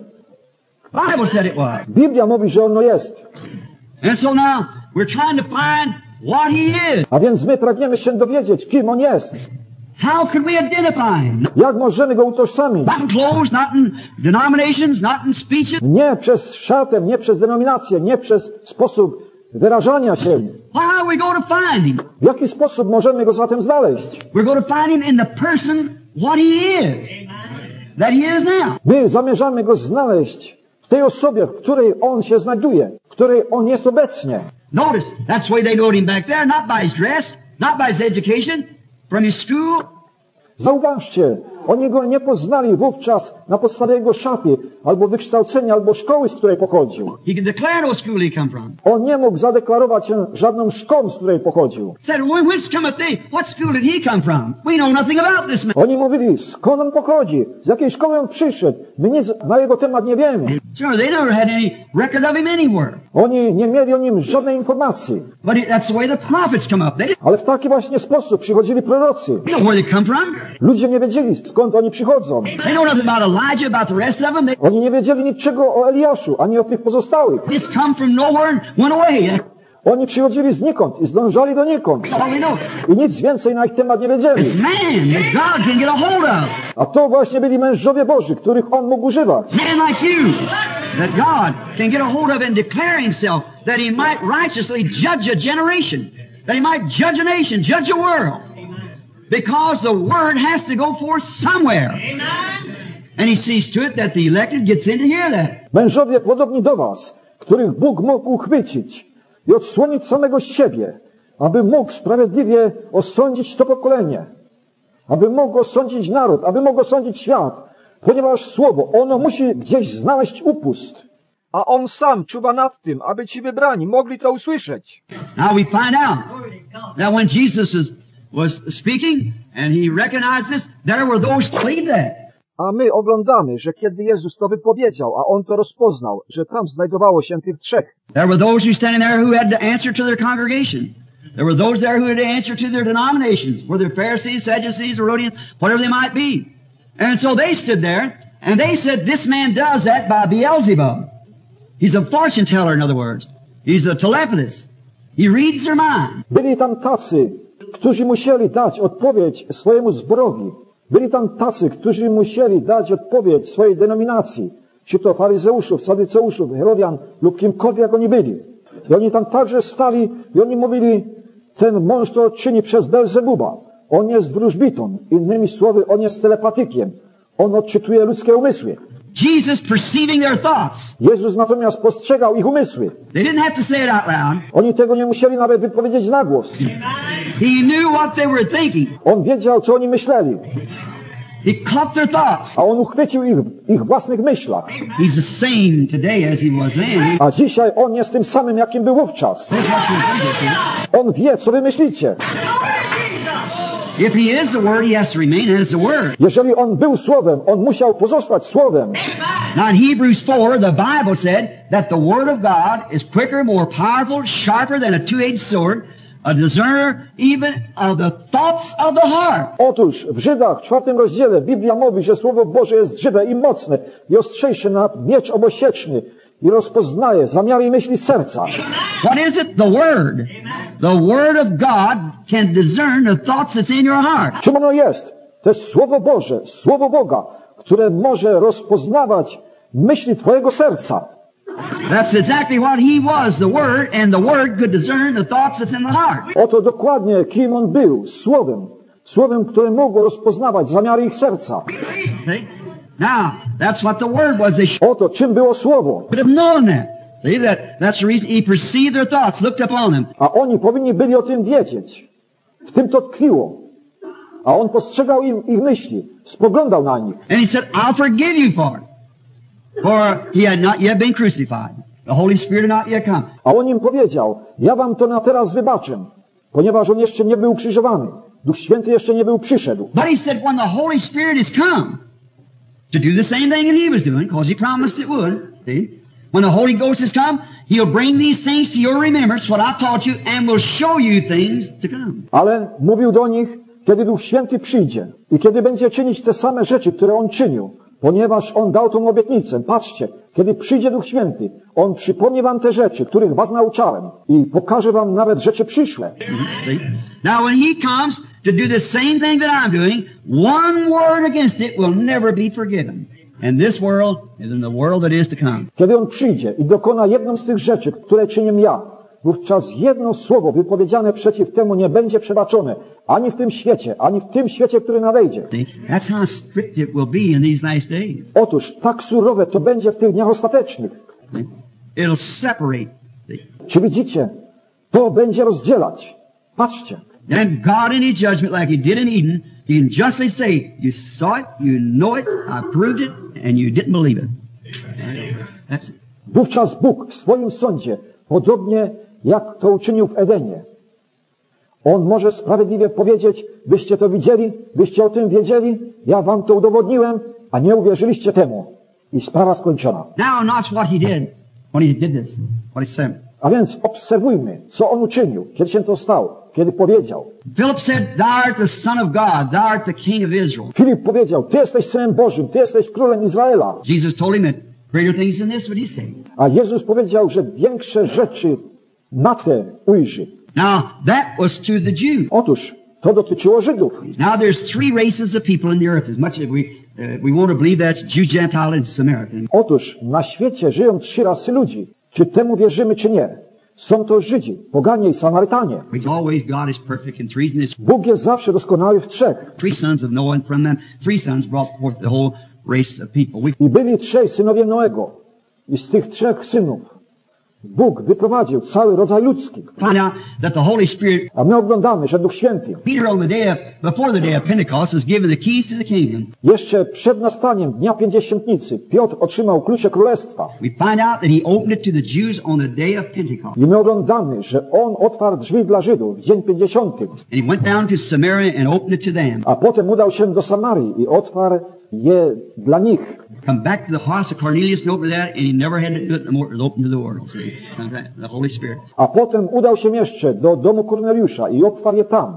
The Bible said it was. Biblia mówi, że ono jest. And so now we're trying to find what he is. A więc my pragniemy się dowiedzieć, kim on jest. How could we identify him? Jak możemy go utożsamić? Not in clothes, not in denominations, not in speeches. Nie przez szatę, nie przez denominację, nie przez sposób wyrażania się. How are we going to find him? W jaki sposób możemy go zatem znaleźć? We're going to find him in the person what he is. That he is now. My zamierzamy go znaleźć w tej osobie, w której on się znajduje, w której on jest obecnie. Notice, that's the way they knowed him back there, not by his dress, not by his education, from his school. Zauważcie, oni go nie poznali wówczas na podstawie jego szaty, albo wykształcenia, albo szkoły, z której pochodził. He could declare no school he come from. On nie mógł zadeklarować się żadną szkołą, z której pochodził. Said, well, whence cometh they? What school did he come from? We know nothing about this man. Oni mówili, skąd on pochodzi, z jakiej szkoły on przyszedł. My nic na jego temat nie wiemy. Sure, they never had any record of him anywhere. Oni nie mieli o nim żadnej informacji. But it, that's the way the prophets come up. They didn't Ale w taki właśnie sposób przychodzili prorocy. know where they come from. Ludzie nie wiedzieli, skąd skąd oni przychodzą. They know nothing about Elijah, about the rest of them. They Oni nie wiedzieli niczego o Eliaszu, ani o tych pozostałych. just come from nowhere and went away. Oni przychodzili znikąd i zdążali do nikąd. That's all they know. I nic więcej na ich temat nie wiedzieli. It's man that God can get a hold of. A to właśnie byli mężowie Boży, których On mógł używać. Man like you, that God can get a hold of and declare himself that he might righteously judge a generation, that he might judge a nation, judge a world. Because the word has to go forth somewhere. And he sees to it that the elected gets in to hear that. Mężowie podobni do was, których Bóg mógł uchwycić i odsłonić samego siebie, aby mógł sprawiedliwie osądzić to pokolenie, aby mógł osądzić naród, aby mógł osądzić świat, ponieważ słowo, ono musi gdzieś znaleźć upust. A on sam czuwa nad tym, aby ci wybrani mogli to usłyszeć. Now we find out that when Jesus was, was speaking and he recognized this, there were those that believed that. A my oglądamy, że kiedy Jezus to wypowiedział, a On to rozpoznał, że tam znajdowało się tych trzech. There were those who standing there who had to answer to their congregation. There were those there who had to answer to their denominations, whether Pharisees, Sadducees, Herodians, whatever they might be. And so they stood there, and they said, this man does that by Beelzebub. He's a fortune teller, in other words. He's a telepathist. He reads their mind. Byli tam tacy, którzy musieli dać odpowiedź swojemu zborowi. Byli tam tacy, którzy musieli dać odpowiedź swojej denominacji. Czy to faryzeuszów, sadyceuszów, Herodian lub kimkolwiek oni byli. I oni tam także stali i oni mówili, ten mąż to czyni przez Belzebuba. On jest wróżbitą. Innymi słowy, on jest telepatykiem. On odczytuje ludzkie umysły. Jesus perceiving their thoughts. Jezus natomiast postrzegał ich umysły. They didn't have to say it out loud. Oni tego nie musieli nawet wypowiedzieć na głos. He knew what they were thinking. On wiedział, co oni myśleli. He caught their thoughts. A on uchwycił ich w ich własnych myślach. He's the same today as he was then. A dzisiaj on jest tym samym, jakim był wówczas. That's what you're thinking. On wie, co wy myślicie. If he is the Word, he has to remain as the Word. Jeżeli on był Słowem, on musiał pozostać Słowem. Now in Hebrews four, the Bible said that the Word of God is quicker, more powerful, sharper than a two-edged sword, a discerner even of the thoughts of the heart. Otóż w Żydach, w czwartym rozdziale, Biblia mówi, że Słowo Boże jest żywe i mocne i ostrzejsze nad miecz obosieczny i rozpoznaje zamiary i myśli serca. What is it? The Word. The Word of God can discern the thoughts that's in your heart. Czym ono jest? To jest Słowo Boże, Słowo Boga, które może rozpoznawać myśli twojego serca. That's exactly what he was, the Word, and the Word could discern the thoughts that's in the heart. Oto dokładnie kim on był, Słowem. Słowem, które mogło rozpoznawać zamiary ich serca. See? Now, that's what the Word was. They should Oto czym było Słowo. have known that. See, that, that's the reason he perceived their thoughts, looked upon them. A oni powinni byli o tym wiedzieć. W tym to tkwiło. A on postrzegał im ich myśli, spoglądał na nich. And he said, I'll forgive you for it. For he had not yet been crucified. The Holy Spirit had not yet come. A on im powiedział, ja wam to na teraz wybaczę, ponieważ on jeszcze nie był ukrzyżowany. Duch Święty jeszcze nie był przyszedł. But he said, when the Holy Spirit has come to do the same thing that he was doing, because he promised it would, see? When the Holy Ghost has come, he'll bring these things to your remembrance, what I've taught you, and will show you things to come. Ale mówił do nich, kiedy Duch Święty przyjdzie i kiedy będzie czynić te same rzeczy, które on czynił, ponieważ on dał tą obietnicę. Patrzcie, kiedy przyjdzie Duch Święty, on przypomni wam te rzeczy, których was nauczałem i pokaże wam nawet rzeczy przyszłe. See? Now when he comes to do the same thing that I'm doing, one word against it will never be forgiven. In this world and in the world that is to come. Kiedy on przyjdzie i dokona jedną z tych rzeczy, które czynię ja, wówczas jedno słowo wypowiedziane przeciw temu nie będzie przebaczone ani w tym świecie, ani w tym świecie, który nadejdzie. See? That's how strict it will be in these last days. Otóż tak surowe to będzie w tych dniach ostatecznych. See? It'll separate. See? Czy widzicie? To będzie rozdzielać. Patrzcie. Then God in His judgment, like He did in Eden, He can justly say, you saw it, you know it, I proved it, and you didn't believe it. That's it. Wówczas Bóg w swoim sądzie, podobnie jak to uczynił w Edenie, On może sprawiedliwie powiedzieć, byście to widzieli, byście o tym wiedzieli, ja wam to udowodniłem, a nie uwierzyliście temu. I sprawa skończona. Now notice what He did when He did this, what He said. A więc obserwujmy, co on uczynił, kiedy się to stało, kiedy powiedział. Philip said, Thou art the Son of God, Thou art the King of Israel. Filip powiedział, Ty jesteś Synem Bożym, Ty jesteś Królem Izraela. Jesus told him that greater things than this would he say. A Jezus powiedział, że większe rzeczy na te ujrzy. Now, that was to the Jews. Otóż to dotyczyło Żydów. Now there's three races of people in the earth, as much as we, uh, we want to believe that's Jew, Gentile, and Samaritan. Otóż na świecie żyją trzy rasy ludzi. Czy temu wierzymy, czy nie? Są to Żydzi, poganie i Samarytanie. It's always God is perfect in threes, and there's Bóg jest zawsze doskonały w trzech. three sons of Noah, and from them three sons brought forth the whole race of people. We I byli trzej synowie Noego. I z tych trzech synów Bóg wyprowadził cały rodzaj ludzki. find out that the Holy Spirit, A my oglądamy, że Duch Święty Peter on the day of, before the day of Pentecost is given the keys to the kingdom. jeszcze przed nastaniem Dnia Pięćdziesiątnicy Piotr otrzymał klucze królestwa. We find out that he opened it to the Jews on the day of Pentecost. I my oglądamy, że on otwarł drzwi dla Żydów w dzień pięćdziesiątym. And he went down to Samaria and opened it to them. A potem udał się do Samarii i otwarł je dla nich. Come back to the house of Cornelius and opened that, and he never had to do it no more. It was open to the world. See? The Holy Spirit. A potem udał się jeszcze do domu Korneliusza i otwarł je tam.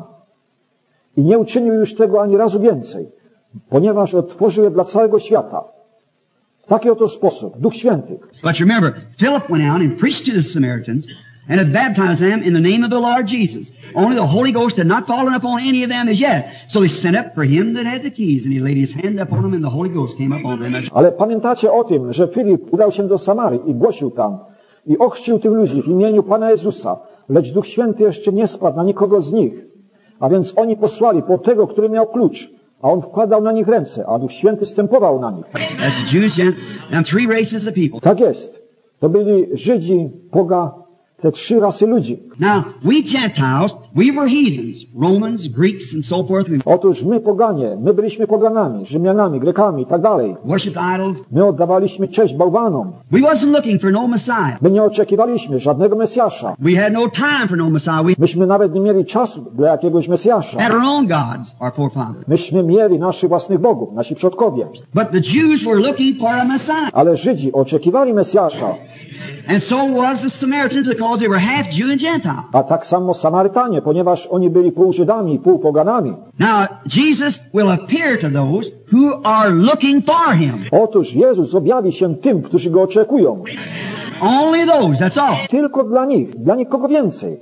I nie uczynił już tego ani razu więcej, ponieważ otworzył je dla całego świata. W taki oto sposób, Duch Święty. But you remember, Philip went out and preached to the Samaritans and had baptized them in the name of the Lord Jesus. Only the Holy Ghost had not fallen upon any of them as yet. So he sent up for him that had the keys, and he laid his hand upon them, and the Holy Ghost came upon them. Ale pamiętacie o tym, że Filip udał się do Samarii i głosił tam i ochrzcił tych ludzi w imieniu Pana Jezusa, lecz Duch Święty jeszcze nie spadł na nikogo z nich. A więc oni posłali po tego, który miał klucz, a on wkładał na nich ręce, a Duch Święty stępował na nich. As the Jews, and three races of people. Tak jest. To byli Żydzi, poga, te trzy rasy ludzi. Now, we Gentiles, we were heathens, Romans, Greeks, and so forth. We Otóż my poganie, my byliśmy poganami, Rzymianami, Grekami i tak dalej. worshipped idols. My oddawaliśmy cześć bałwanom. We wasn't looking for no Messiah. My nie oczekiwaliśmy żadnego Mesjasza. We had no time for no Messiah. We Myśmy nawet nie mieli czasu dla jakiegoś Mesjasza. had our own gods, our forefathers. Myśmy mieli naszych własnych bogów, nasi przodkowie. But the Jews were looking for a Messiah. Ale Żydzi oczekiwali Mesjasza, And so was the Samaritans, because they were half Jew and Gentile. a tak samo Samarytanie, ponieważ oni byli pół Żydami i pół poganami. Now, Jesus will appear to those who are looking for Him. Otóż Jezus objawi się tym, którzy Go oczekują. Only those, that's all. Tylko dla nich, dla nikogo więcej.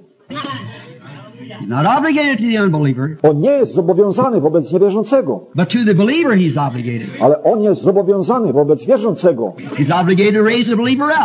He's not obligated to the unbeliever, On nie jest zobowiązany wobec niewierzącego, but to the believer He's obligated. ale On jest zobowiązany wobec wierzącego. He's obligated to raise the believer up.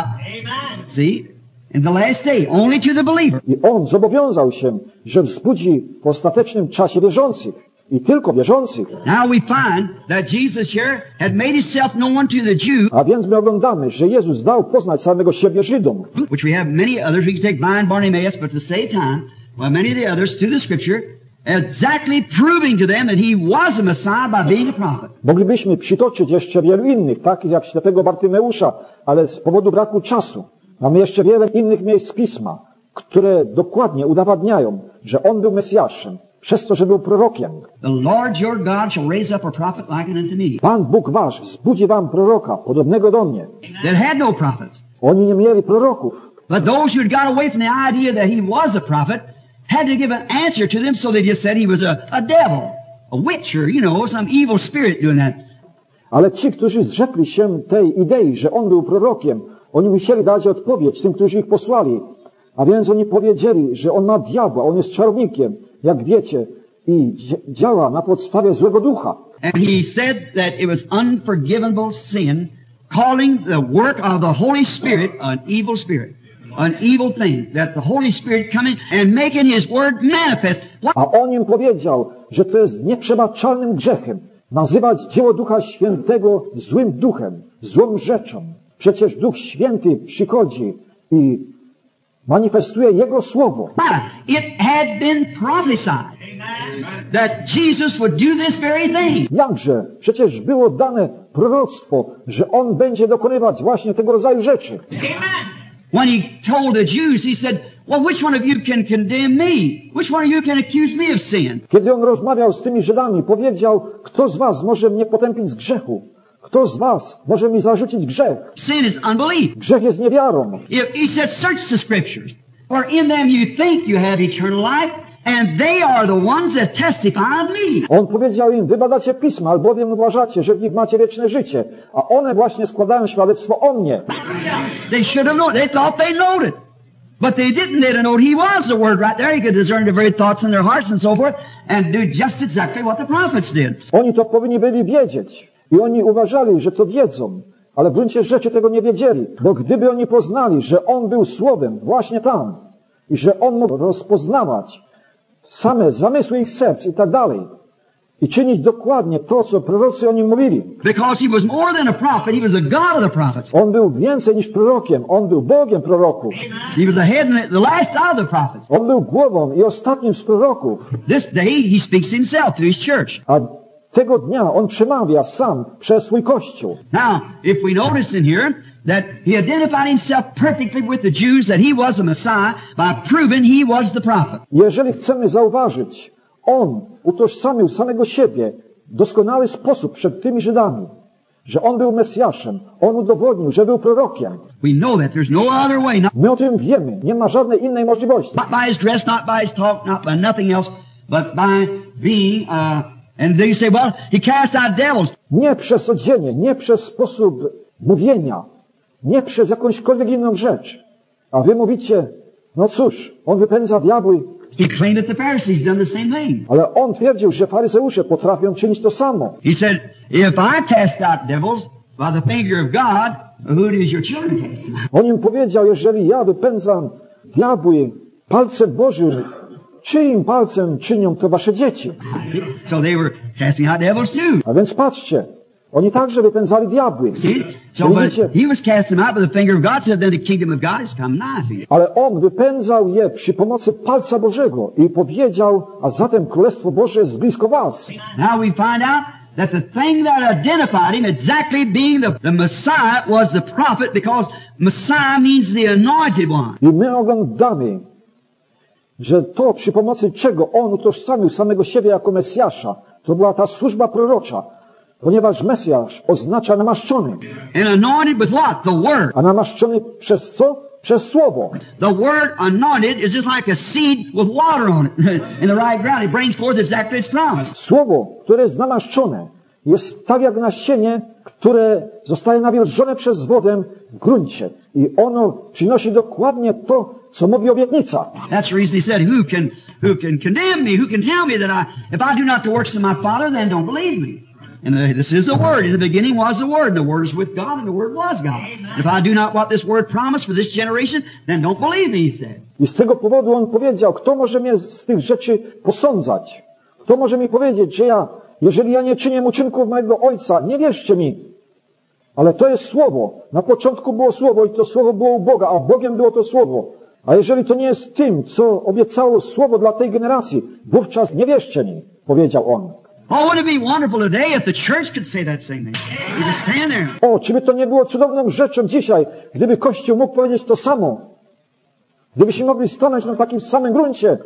See? In the last day, only to the believer. I On zobowiązał się, że wzbudzi w ostatecznym czasie wierzących. I tylko wierzących. Now we find that Jesus here had made Himself known to the Jew, A więc my oglądamy, że Jezus dał poznać samego siebie Żydom. which we have many others. We can take blind Bartimaeus, but to save time, well, many of the others through the Scripture, exactly proving to them that He was a Messiah by being a prophet. Moglibyśmy przytoczyć jeszcze wielu innych, takich jak ślepego Bartymeusza, ale z powodu braku czasu mamy jeszcze wiele innych miejsc Pisma, które dokładnie udowadniają, że On był Mesjaszem, przez to, że był prorokiem. The Lord your God shall raise up a prophet like unto me. Pan Bóg wasz wzbudzi wam proroka, podobnego do mnie. That had no prophets. Oni nie mieli proroków, But those who had got away from the idea that He was a prophet had to give an answer to them, so they just said He was a, a devil, a witch, or, you know, some evil spirit doing that. ale ci, którzy zrzekli się tej idei, że On był prorokiem, oni musieli dać odpowiedź tym, którzy ich posłali. A więc oni powiedzieli, że On ma diabła, On jest czarownikiem, jak wiecie, i działa na podstawie złego ducha. And He said that it was unforgivable sin, calling the work of the Holy Spirit an evil spirit, an evil thing, that the Holy Spirit coming and making His word manifest. What? A On im powiedział, że to jest nieprzebaczalnym grzechem nazywać dzieło Ducha Świętego złym duchem, złą rzeczą. Przecież Duch Święty przychodzi i manifestuje Jego Słowo. It had been prophesied that Jesus would do this very thing. Jakże? Przecież było dane proroctwo, że On będzie dokonywać właśnie tego rodzaju rzeczy. When He told the Jews, He said, well, which one of you can condemn me? Which one of you can accuse me of sin? Kiedy On rozmawiał z tymi Żydami, powiedział, kto z was może mnie potępić z grzechu? Kto z was może mi zarzucić grzech? Sin is unbelief. Grzech jest niewiarą. If he said, search the scriptures, for in them you think you have eternal life, and they are the ones that testify of me. On powiedział im, wybadacie pisma, albowiem uważacie, że w nich macie wieczne życie, a one właśnie składają świadectwo o mnie. They should have known. They thought they knowed it. But they didn't. They didn't know he was the Word right there. He could discern the very thoughts in their hearts and so forth, and do just exactly what the prophets did. Oni to powinni byli wiedzieć. I oni uważali, że to wiedzą. Ale w gruncie rzeczy tego nie wiedzieli. Bo gdyby oni poznali, że On był Słowem właśnie tam i że On mógł rozpoznawać same zamysły ich serc i tak dalej i czynić dokładnie to, co prorocy o Nim mówili. Because he was more than a prophet, he was a God of the prophets. On był więcej niż prorokiem. On był Bogiem proroków. He was the head and the last of the prophets. On był głową i ostatnim z proroków. This day he speaks himself to his church. A tego dnia On przemawia sam przez swój Kościół. Now, if we notice in here that he identified himself perfectly with the Jews that he was the Messiah by proving he was the prophet. Jeżeli chcemy zauważyć, On utożsamił samego siebie w doskonały sposób przed tymi Żydami, że On był Mesjaszem. On udowodnił, że był prorokiem. We know that there's no other way, not My o tym wiemy. Nie ma żadnej innej możliwości. by his dress, not by his talk, not by nothing else, but by being, uh, and then you say, well, he cast out devils. Nie przez odzienie, nie przez sposób mówienia, nie przez jakąśkolwiek inną rzecz. A wy mówicie, no cóż, On wypędza diabły. He claimed that the Pharisees done the same thing. Ale On twierdził, że faryzeusze potrafią czynić to samo. He said, if I cast out devils by the finger of God, who does your children cast them out? On im powiedział, jeżeli ja wypędzam diabły palcem Bożym, czyim palcem czynią to wasze dzieci? See? So they were casting out devils too. A więc patrzcie, oni także wypędzali diabły. See? So, but Widzicie? he was casting them out by the finger of God, said then the kingdom of God has come nigh to you. Ale On wypędzał je przy pomocy palca Bożego i powiedział, a zatem Królestwo Boże jest blisko was. Now we find out that the thing that identified him exactly being the, the Messiah was the prophet, because Messiah means the anointed one. I my oglądamy, że to przy pomocy czego On utożsamił samego siebie jako Mesjasza, to była ta służba prorocza, ponieważ Mesjasz oznacza namaszczony. And anointed with what? The Word. A namaszczony przez co? Przez Słowo. The Word anointed is just like a seed with water on it in the right ground. It brings forth exactly its promise. Słowo, które jest namaszczone, jest tak jak nasienie, które zostaje nawilżone przez wodę w gruncie. I ono przynosi dokładnie to, co mówi obietnica. That's the reason he said, who can, who can condemn me? Who can tell me that I, if I do not the works of my Father, then don't believe me. And uh, this is the Word. In the beginning was the Word, and the Word is with God, and the Word was God. If I do not what this Word promised for this generation, then don't believe me, he said. I z tego powodu on powiedział, kto może mnie z tych rzeczy posądzać? Kto może mi powiedzieć, że ja, jeżeli ja nie czynię uczynków mojego Ojca, nie wierzcie mi. Ale to jest Słowo. Na początku było Słowo i to Słowo było u Boga, a Bogiem było to Słowo. A jeżeli to nie jest tym, co obiecało Słowo dla tej generacji, wówczas nie wierzcie mi, powiedział on. Oh, wouldn't it be wonderful today if the church could say that same thing? You just stand there. O, czy by to nie było cudowną rzeczą dzisiaj, gdyby Kościół mógł powiedzieć to samo? Gdybyśmy mogli stanąć na takim samym gruncie.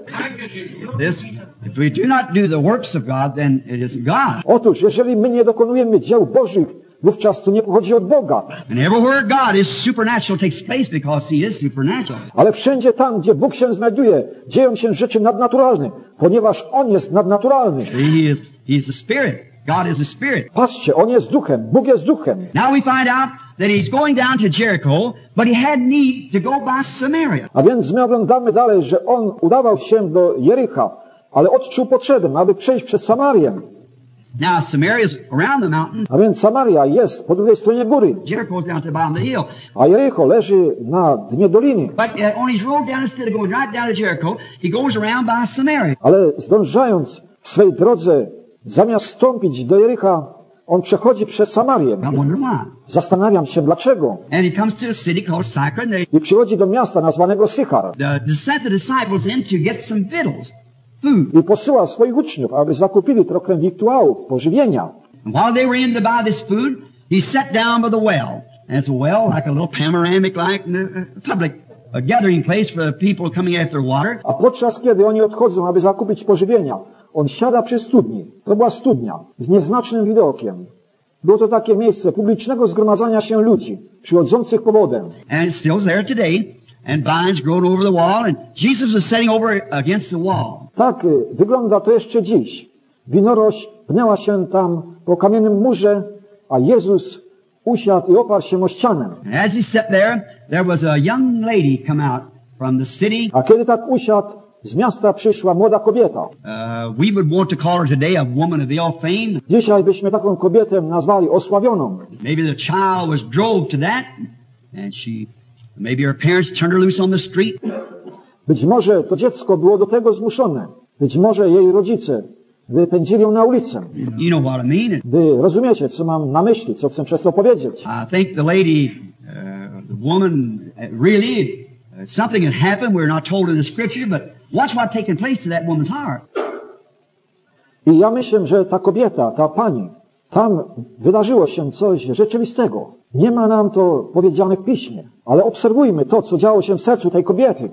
This, if we do not do the works of God, then it isn't God. Otóż, jeżeli my nie dokonujemy dzieł Bożych, wówczas to nie pochodzi od Boga. And everywhere God is supernatural takes place because He is supernatural. Ale wszędzie tam, gdzie Bóg się znajduje, dzieją się rzeczy nadnaturalne, ponieważ On jest nadnaturalny. He is, He is the Spirit. God is a Spirit. Patrzcie, On jest duchem, Bóg jest duchem. Now we find out that He's going down to Jericho, but He had need to go by Samaria. A więc my oglądamy dalej, że On udawał się do Jericha, ale odczuł potrzebę, aby przejść przez Samarię. Now Samaria is around the mountain. A więc Samaria jest po drugiej stronie góry, Jericho is down at the bottom of the hill. a Jericho leży na dnie doliny. But uh, on his road down, instead of going right down to Jericho, he goes around by Samaria. Ale zdążając w swej drodze, zamiast stąpić do Jericha, on przechodzi przez Samarię. I wonder why. Zastanawiam się, dlaczego. And he comes to a city called Sychar, and they I przychodzi do miasta nazwanego Sychar. the, the sent the disciples in to get some victuals, food. I posyła swoich uczniów, aby zakupili trochę wiktuałów, pożywienia. And while they were in to buy this food, he sat down by the well. And it's a well like a little panoramic, like a public a gathering place for people coming after water. A podczas kiedy oni odchodzą, aby zakupić pożywienia, on siada przy studni. To była studnia z nieznacznym widokiem. Było to takie miejsce publicznego zgromadzania się ludzi, przychodzących powodem. And it's still there today. And vines growing over the wall. And Jesus was sitting over against the wall. Tak wygląda to jeszcze dziś. Winorośl pnęła się tam po kamiennym murze, a Jezus usiadł i oparł się o ścianę. And as he sat there, there was a young lady come out from the city. A kiedy tak usiadł, z miasta przyszła młoda kobieta. Uh, we would want to call her today a woman of ill fame. Dzisiaj byśmy taką kobietę nazwali osławioną. Maybe the child was drove to that, and she, maybe her parents turned her loose on the street. Być może to dziecko było do tego zmuszone. Być może jej rodzice wypędzili ją na ulicę. You know what I mean? Wy rozumiecie, co mam na myśli, co chcę przez to powiedzieć. I think the lady, uh, the woman, uh, really, uh, something had happened. We're not told in the scripture, but watch what taken place to that woman's heart. I ja myślę, że ta kobieta, ta pani, tam wydarzyło się coś rzeczywistego. Nie ma nam to powiedziane w piśmie, ale obserwujmy to, co działo się w sercu tej kobiety.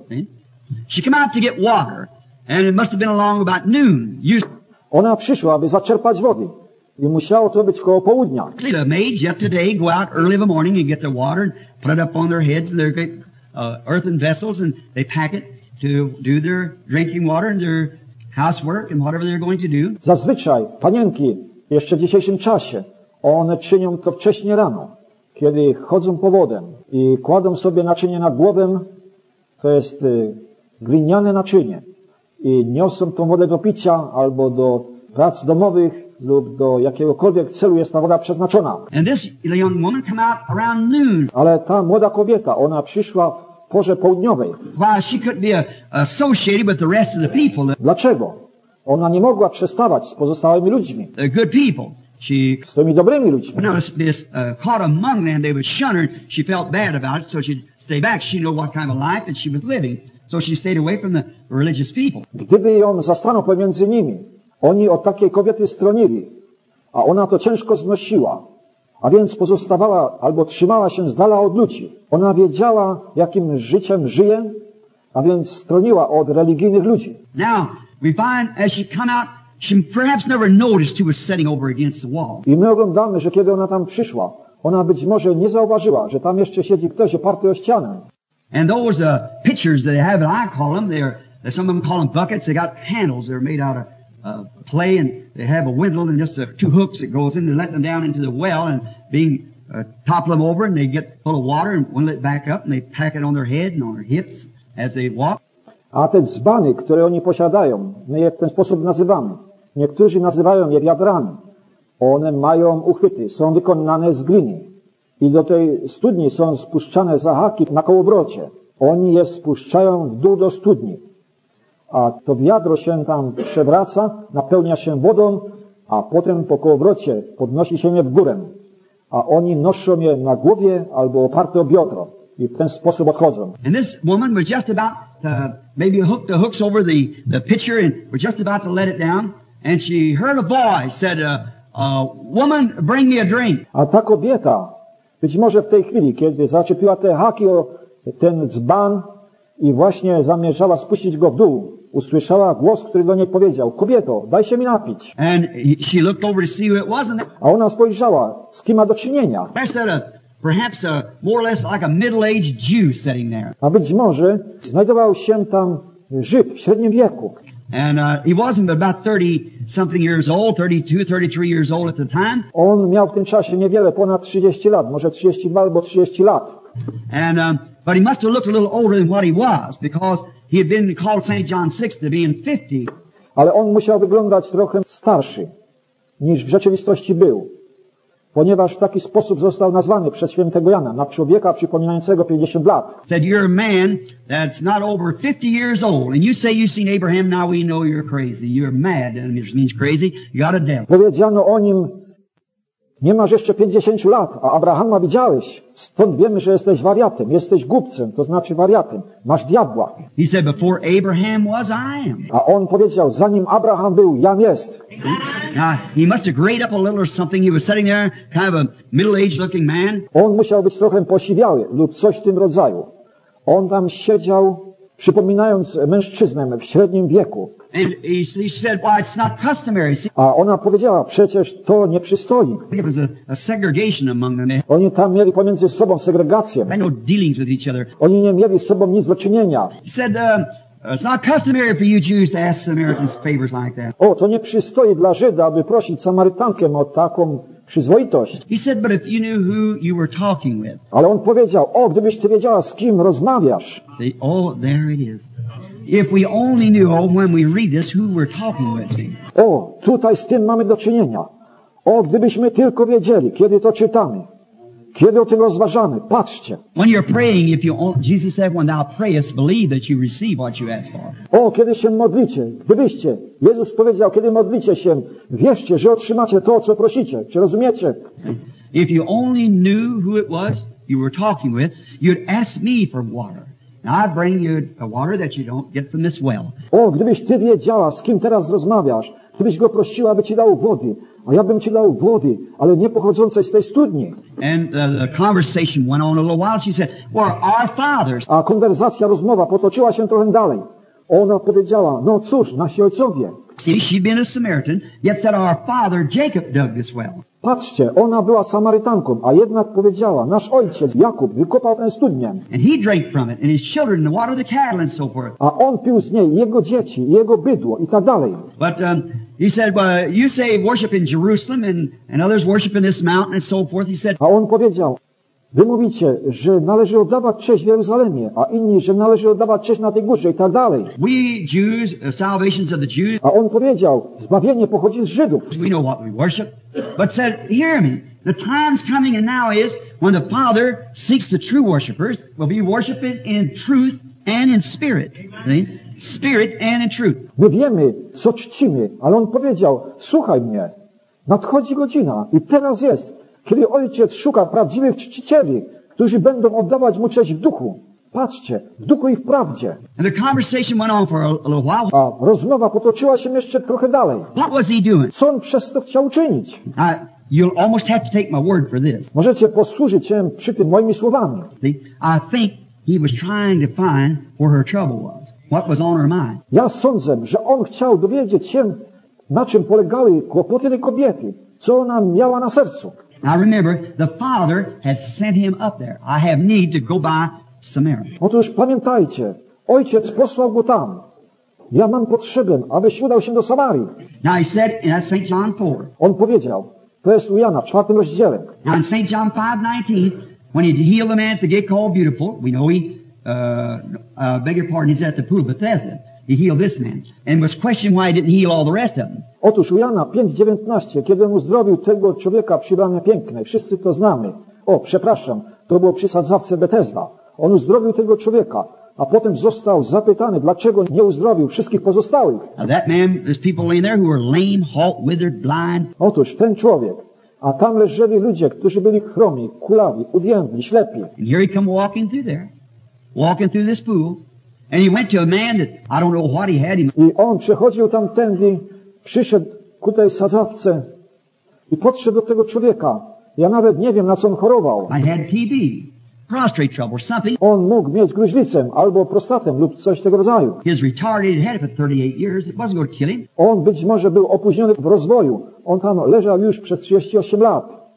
She came out to get water, and it must have been along about noon. Ona przyszła, aby zaczerpać wody. I musiało to być koło południa. The maids yet today go out early in the morning and get their water and put it up on their heads and their great uh, earthen vessels, and they pack it to do their drinking water and their housework and whatever they're going to do. Zazwyczaj panienki jeszcze w dzisiejszym czasie, one czynią to wcześnie rano, kiedy chodzą powodem i kładą sobie naczynie nad głową, to jest y, gliniane naczynie, i niosą tą wodę do picia albo do prac domowych lub do jakiegokolwiek celu jest ta woda przeznaczona. And this young woman come out around noon. Ale ta młoda kobieta, ona przyszła w porze południowej. Why she couldn't be uh, associated with the rest of the people. Dlaczego? Ona nie mogła przestawać z pozostałymi ludźmi. They're good people. She, z tymi dobrymi ludźmi. no, this, uh, caught among them, they would shun her. She felt bad about it, so she'd stay back. She knew what kind of life that she was living. So she stayed away from the religious people. Gdyby ją zastano pomiędzy nimi, oni od takiej kobiety stronili, a ona to ciężko znosiła, a więc pozostawała albo trzymała się z dala od ludzi. Ona wiedziała, jakim życiem żyje, a więc stroniła od religijnych ludzi. Now, we find as she come out, she perhaps never noticed who was sitting over against the wall. I my oglądamy, że kiedy ona tam przyszła, ona być może nie zauważyła, że tam jeszcze siedzi ktoś oparty o ścianę. And those uh, pitchers that they have, that I call them, they're, some of them call them buckets. They got handles. They're made out of uh, clay, and they have a windle and just uh, two hooks that goes in to let them down into the well, and being uh, topple them over, and they get full of water and windle it back up, and they pack it on their head and on their hips as they walk. A te dzbany, które oni posiadają, my je w ten sposób nazywamy. Niektórzy nazywają je wiadrami. One mają uchwyty, są wykonane z gliny. I do tej studni są spuszczane zahaki na kołowrocie. Oni je spuszczają w dół do studni. A to wiadro się tam przewraca, napełnia się wodą, a potem po kołowrocie podnosi się je w górę. A oni noszą je na głowie albo oparte o biodro. I w ten sposób odchodzą. And this woman was just about to maybe hook the hooks over the, the pitcher and was just about to let it down. And she heard a voice said, uh, uh, woman, bring me a drink. A ta kobieta, być może w tej chwili, kiedy zaczepiła te haki o ten dzban i właśnie zamierzała spuścić go w dół, usłyszała głos, który do niej powiedział: kobieto, daj się mi napić. And she looked over to see who it was, and A ona spojrzała, z kim ma do czynienia. there said a, perhaps a, more or less like a middle-aged Jew sitting there. A być może znajdował się tam Żyd w średnim wieku. And uh, he wasn't but about thirty something years old, thirty-two, thirty-three years old at the time. On miał w tym czasie niewiele ponad trzydzieści lat, może trzydzieści dwa albo trzydzieści lat. And um, but he must have looked a little older than what he was, because he had been called Saint John six to being fifty. Ale on musiał wyglądać trochę starszy, niż w rzeczywistości był, ponieważ w taki sposób został nazwany przez świętego Jana, na człowieka przypominającego pięćdziesiąt lat. Said, you're a man that's not over fifty years old, and you say you've seen Abraham, now we know you're crazy. You're mad, and it means crazy. You got a devil. Powiedziano o nim: nie masz jeszcze pięćdziesięciu lat, a Abrahama widziałeś. Stąd wiemy, że jesteś wariatem, jesteś głupcem, to znaczy wariatem. Masz diabła. He said, before Abraham was, I am. A on powiedział: zanim Abraham był, jam jest. Now, he must have grayed up a little or something. He was sitting there, kind of a middle-aged looking man. On musiał być trochę posiwiały lub coś w tym rodzaju. On tam siedział przypominając mężczyznę w średnim wieku. And he, he said, "Why, it's not customary." See, A ona powiedziała, przecież to nie przystoi. it was a, a segregation among them. They Oni tam mieli pomiędzy sobą segregację. had no dealings with each other. Oni nie mieli z sobą nic do czynienia. He said, um, "It's not customary for you Jews to ask Samaritans favors like that." O, to nie przystoi dla Żyda, aby prosić Samarytankę o taką przyzwoitość. He said, "But if you knew who you were talking with." Ale on powiedział, o, gdybyś ty wiedziała, z kim rozmawiasz. See, oh, there it is. If we only knew, oh, when we read this, who we're talking with. See? O, tutaj z tym mamy do czynienia. O, gdybyśmy tylko wiedzieli, kiedy to czytamy, kiedy o tym rozważamy. Patrzcie. When you're praying, if you, on- Jesus said, when thou prayest, believe that you receive what you ask for. O, kiedy się modlicie, gdybyście, Jezus powiedział, kiedy modlicie się, wierzcie, że otrzymacie to, co prosicie. Czy rozumiecie? If you only knew who it was you were talking with, you'd ask me for water. Now I bring you a water that you don't get from this well. O, gdybyś ty wiedziała, z kim teraz rozmawiasz, gdybyś go prosiła, aby ci dał wody, a ja bym ci dał wody, ale nie pochodzącej z tej studni. And uh, the conversation went on a little while. She said, "Well, our fathers." A konwersacja, rozmowa potoczyła się trochę dalej. Ona powiedziała, no cóż, nasi ojcowie. See, she'd been a Samaritan, yet said, "Our father Jacob dug this well." Patrzcie, ona była Samarytanką, a jednak powiedziała, nasz ojciec Jakub wykopał tę studnię, And he drank from it, and his children, the water of the cattle, and so forth. a on pił z niej, jego dzieci, jego bydło i tak dalej. But um, he said, well, you say worship in Jerusalem, and, and others worship in this mountain, and so forth. He said, A on powiedział, wy mówicie, że należy oddawać cześć w Jeruzalemie, a inni, że należy oddawać cześć na tej górze i tak dalej. we Jews, uh, salvation's of the Jews, A on powiedział, zbawienie pochodzi z Żydów. we know what we worship. But said, hear me, the time's coming and now is when the Father seeks the true worshipers will be worshiping in truth and in spirit. See? Spirit and in truth. My wiemy, co czcimy, ale on powiedział, słuchaj mnie, nadchodzi godzina i teraz jest, kiedy Ojciec szuka prawdziwych czcicieli, którzy będą oddawać Mu cześć w duchu. Patrzcie, w duchu i w prawdzie. And the conversation went on for a, a little while. A rozmowa potoczyła się jeszcze trochę dalej. What was he doing? Co on przez to chciał czynić? I, you'll almost have to take my word for this. Możecie posłużyć się przy tym moimi słowami. See, I think he was trying to find where her trouble was, what was on her mind. Ja sądzę, że on chciał dowiedzieć się, na czym polegały kłopoty tej kobiety, co ona miała na sercu. Now remember, the Father had sent him up there. I have need to go by Samaria. Otóż pamiętajcie, Ojciec posłał go tam. Ja mam potrzebę, abyś udał się do Samarii. Now he said, and that's Saint John four. On powiedział, to jest u Jana w czwartym rozdziale. Now in Saint John five nineteen, when he healed the man at the gate called Beautiful, we know he, uh, uh, beg your pardon, he's at the pool of Bethesda. He healed this man. And was questioned why he didn't heal all the rest of them. Otóż u Jana pięć dziewiętnaście, kiedy on uzdrowił tego człowieka przy bramie pięknej, wszyscy to znamy. O, przepraszam, to było przy sadzawce Betesda. On uzdrowił tego człowieka, a potem został zapytany, dlaczego nie uzdrowił wszystkich pozostałych. Now that man, there's people laying there who were lame, halt, withered, blind. Otóż ten człowiek, a tam leżeli ludzie, którzy byli chromi, kulawi, uwiędli, ślepi. And here he come walking through there, walking through this pool. And he went to a man that, I don't know what he had. He, I on przechodził tamtędy, przyszedł ku tej sadzawce i podszedł do tego człowieka. Ja nawet nie wiem, na co on chorował. I had T B, prostrate trouble, or something. On mógł mieć gruźlicę albo prostatę lub coś tego rodzaju. His retarded head for thirty-eight years. It wasn't going to kill him. On być może był opóźniony w rozwoju. On tam leżał już przez trzydzieści osiem lat.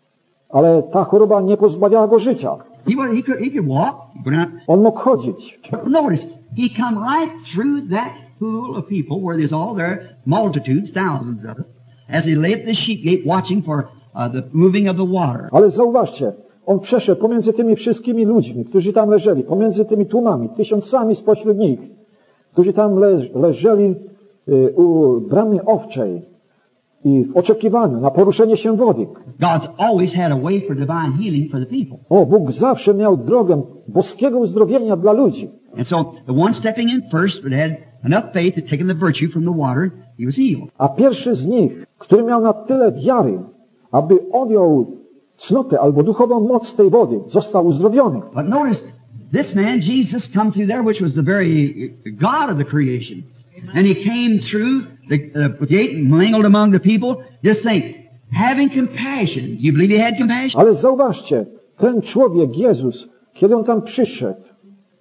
Ale ta choroba nie pozbawiała go życia. He was, he could, he could walk. But not, On mógł chodzić. notice, he come right through that pool of people where there's all there, multitudes, thousands of them, as he lay at the sheep gate watching for uh, the moving of the water. Ale zauważcie, on przeszedł pomiędzy tymi wszystkimi ludźmi, którzy tam leżeli, pomiędzy tymi tłumami, tysiącami spośród nich, którzy tam leż, leżeli y, u bramy owczej i w oczekiwaniu na poruszenie się wody. God's always had a way for divine healing for the people. O, Bóg zawsze miał drogę boskiego uzdrowienia dla ludzi. And so the one stepping in first but had enough faith to taken the virtue from the water, he was healed. A pierwszy z nich, który miał na tyle wiary, aby odjął cnotę albo duchową moc z tej wody, został uzdrowiony. But notice, this man, Jesus, come through there, which was the very God of the creation. And he came through the, the gate and mingled among the people. Just think, having compassion. You believe he had compassion? Ale zauważcie, ten człowiek, Jezus, kiedy on tam przyszedł,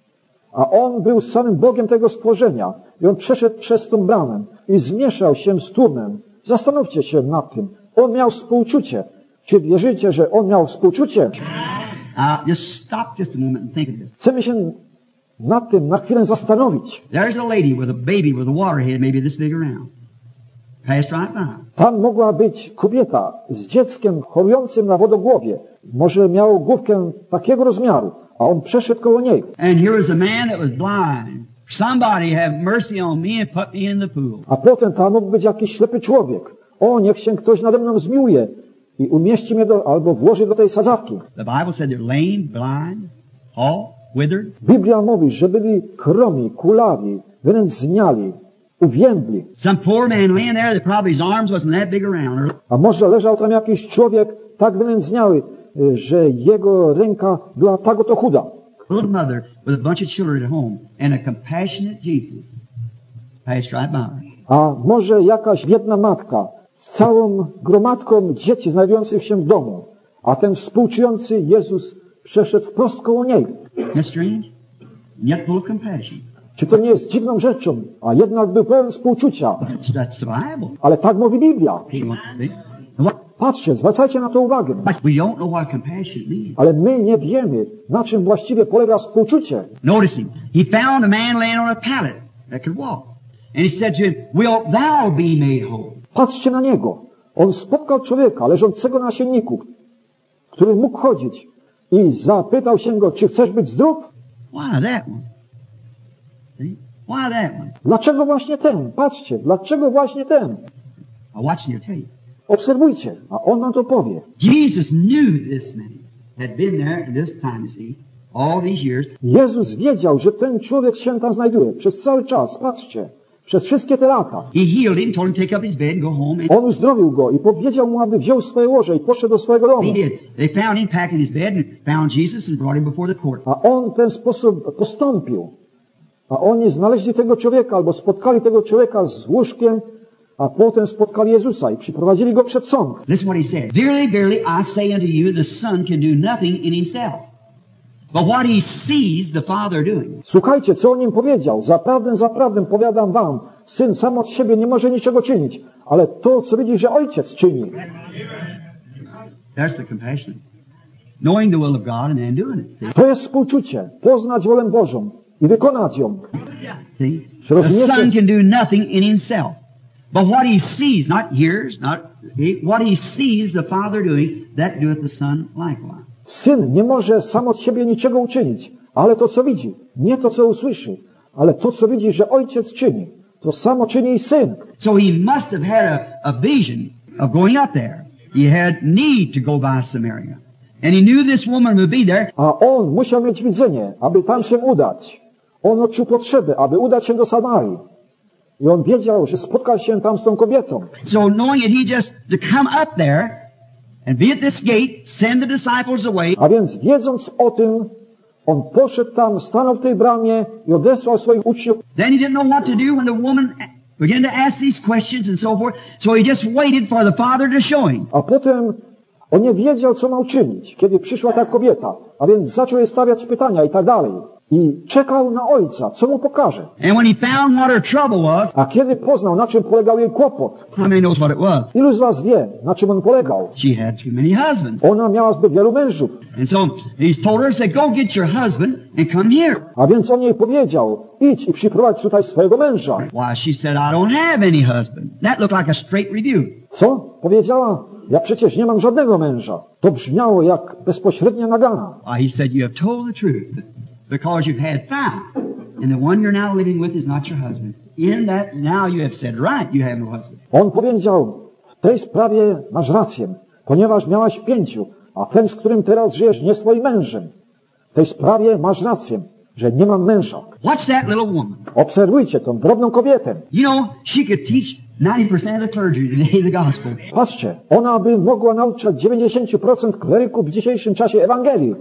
A on był samym Bogiem tego stworzenia. I on przeszedł przez tą bramę i zmieszał się z tłumem. Zastanówcie się nad tym. On miał współczucie. Czy wierzycie, że on miał współczucie? Uh, just stop just a moment and think of this. Chcemy się nad tym na chwilę zastanowić. There's a lady with a baby with a water head maybe this big around. Passed right by. Tam mogła być kobieta z dzieckiem chorującym na wodogłowie. Może miało główkę takiego rozmiaru, a on przeszedł koło niej. And here was a man that was blind. Somebody have mercy on me and put me in the pool. A potem tam mógł być jakiś ślepy człowiek. O, niech się ktoś nade mną zmiłuje i umieści mnie do, albo włoży do tej sadzawki. The Bible said they're lame, blind, all withered. Biblia mówi, że byli chromi, kulawi, wynędzniali, uwiędli. Some poor man laying there that probably his arms wasn't that big around. A może leżał tam jakiś człowiek tak wynędzniały, że jego ręka była tak oto chuda. A little mother with a bunch of children at home and a compassionate Jesus passed right by. A może jakaś biedna matka z całą gromadką dzieci znajdujących się w domu, a ten współczujący Jezus przeszedł wprost koło niej. Isn't strange? Yet full of compassion. Czy to nie jest dziwną rzeczą, a jednak był pełen współczucia? That's, that's the Bible. Ale tak mówi Biblia. He wants to be. And what- Patrzcie, zwracajcie na to uwagę. But we don't know what compassion means. Ale my nie wiemy, na czym właściwie polega współczucie. Notice him. He found a man laying on a pallet that could walk. And he said to him, wilt thou be made whole? Patrzcie na niego. On spotkał człowieka leżącego na sienniku, który mógł chodzić i zapytał się go, czy chcesz być zdrów? Why that one? See? Why that one? Dlaczego właśnie ten? Patrzcie, dlaczego właśnie ten? I watched your tape. Obserwujcie, a on nam to powie. Jesus knew this man had been there at this time, you see, all these years. Jezus wiedział, że ten człowiek się tam znajduje przez cały czas. Patrzcie, przez wszystkie te lata. He healed him, told him to take up his bed and go home. And On uzdrowił go i powiedział mu, aby wziął swoje łoże i poszedł do swojego domu. he did. They found him packing his bed and found Jesus and brought him before the court. A on w ten sposób postąpił. A oni znaleźli tego człowieka albo spotkali tego człowieka z łóżkiem, a potem spotkali Jezusa i przyprowadzili go przed sąd. Listen what he said. Verily, verily, I say unto you, the Son can do nothing in himself. But what he sees the Father doing. Słuchajcie, co o nim powiedział. Zaprawdę, zaprawdę powiadam wam, Syn sam od siebie nie może niczego czynić, ale to, co widzi, że Ojciec czyni. That's the compassion. Knowing the will of God and then doing it. See? To jest współczucie. Poznać wolę Bożą i wykonać ją. See? Czy The rozumiecie? Son can do nothing in himself. But what he sees, not hears, not what he sees the Father doing, that doeth the Son likewise. Syn nie może sam od siebie niczego uczynić, ale to, co widzi. Nie to, co usłyszy, ale to, co widzi, że Ojciec czyni. To samo czyni i Syn. So he must have had a, a vision of going up there. He had need to go by Samaria. And he knew this woman would be there. A on musiał mieć widzenie, aby tam się udać. On odczuł potrzebę, aby udać się do Samarii. I on wiedział, że spotka się tam z tą kobietą. So knowing that he just to come up there and be at this gate, send the disciples away. A więc wiedząc o tym, on poszedł tam, stanął w tej bramie i odesłał swoich uczniów. Then he didn't know what to do when the woman began to ask these questions and so forth. So he just waited for the Father to show him. A potem on nie wiedział, co miał czynić, kiedy przyszła ta kobieta. A więc zaczął jej stawiać pytania i tak dalej. I czekał na Ojca, co mu pokaże. And when he found what her trouble was, A kiedy poznał, na czym polegał jej kłopot, how many knows what it was? ilu z was wie, na czym on polegał? She had too many husbands. Ona miała zbyt wielu mężów. And so he told her, said, go get your husband and come here. A więc on jej powiedział, idź i przyprowadź tutaj swojego męża. Why, she said, I don't have any husband. That looked like a straight rebuke. Co? Powiedziała, ja przecież nie mam żadnego męża. To brzmiało jak bezpośrednia nagana. Why, he said, you have told the truth. Because you've had five. And the one you're now living with is not your husband. In that, now you have said, right, you have no husband. On powiedział, w tej sprawie masz rację, ponieważ miałaś pięciu, a ten, z którym teraz żyjesz, nie jest twoim mężem. W tej sprawie masz rację, że nie mam męża. Watch that little woman. Obserwujcie tą drobną kobietę. You know, she could teach ninety percent of the clergy today the gospel. Patrzcie, ona by mogła nauczać dziewięćdziesiąt procent kleryków w dzisiejszym czasie Ewangelii.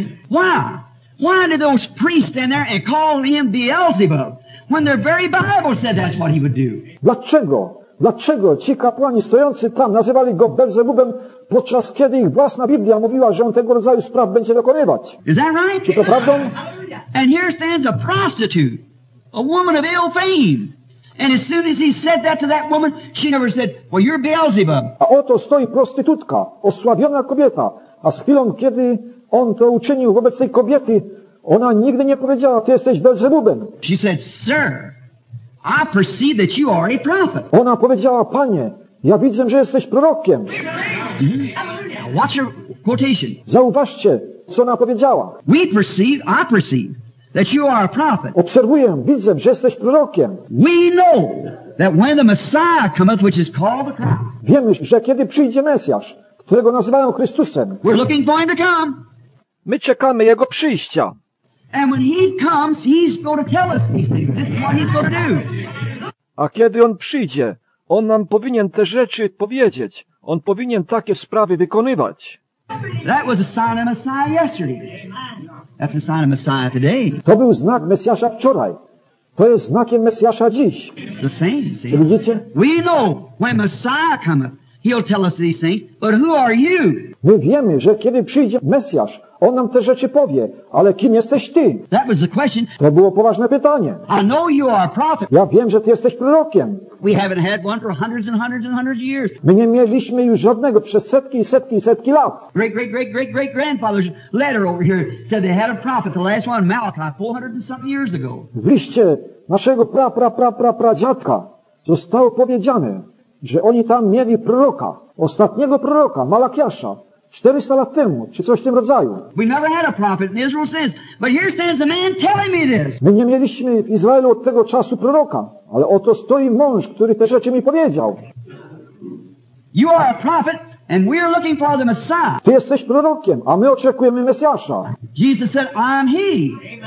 Why? Why did those priests stand there and call him Beelzebub when their very Bible said that's what he would do? Dlaczego? Dlaczego ci kapłani stojący tam nazywali go Belzebubem, podczas kiedy ich własna Biblia mówiła, że on tego rodzaju spraw będzie dokonywać? Is that right? Czy to prawdą? And here stands a prostitute, a woman of ill fame. And as soon as he said that to that woman, she never said, well, you're Beelzebub. A oto stoi prostytutka, osławiona kobieta, a z chwilą, kiedy on to uczynił wobec tej kobiety, ona nigdy nie powiedziała, ty jesteś Belzebubem. She said, sir, I perceive that you are a prophet. Ona powiedziała, panie, ja widzę, że jesteś prorokiem. Now watch your quotation. Zauważcie, co ona powiedziała. We perceive, I perceive, that you are a prophet. Obserwuję, widzę, że jesteś prorokiem. We know that when the Messiah cometh, which is called the Christ, Wiemy, że kiedy przyjdzie Mesjasz, którego nazywają Chrystusem, we're looking for him to come. My czekamy Jego przyjścia. And when he comes, he's going to tell us these things. This is what he's going to do. A kiedy On przyjdzie, On nam powinien te rzeczy powiedzieć. On powinien takie sprawy wykonywać. That was a sign of Messiah yesterday. That's a sign of Messiah today. to był znak Mesjasza wczoraj. To jest znakiem Mesjasza dziś. The same, see? Czy widzicie? We know when Messiah cometh, he'll tell us these things, but who are you? My wiemy, że kiedy przyjdzie Mesjasz, on nam te rzeczy powie, ale kim jesteś ty? That was the question. To było poważne pytanie. I know you are a prophet. Ja wiem, że ty jesteś prorokiem. We haven't had one for hundreds and hundreds and hundreds of years. My nie mieliśmy już żadnego przez setki i setki i setki lat. Great, great, great, great, great grandfather's letter over here said they had a prophet, the last one, Malachi, four hundred and something years ago. W liście naszego pra, pra, pra, pra, pradziadka zostało powiedziane, że oni tam mieli proroka, ostatniego proroka, Malakiasza, czterysta lat temu, czy coś w tym rodzaju. We never had a prophet in Israel since, but here stands a man telling me this. My nie mieliśmy w Izraelu od tego czasu proroka, ale oto stoi mąż, który te rzeczy mi powiedział. You are a prophet, and we are looking for the Messiah. Ty jesteś prorokiem, a my oczekujemy Mesjasza. Jesus said, I'm he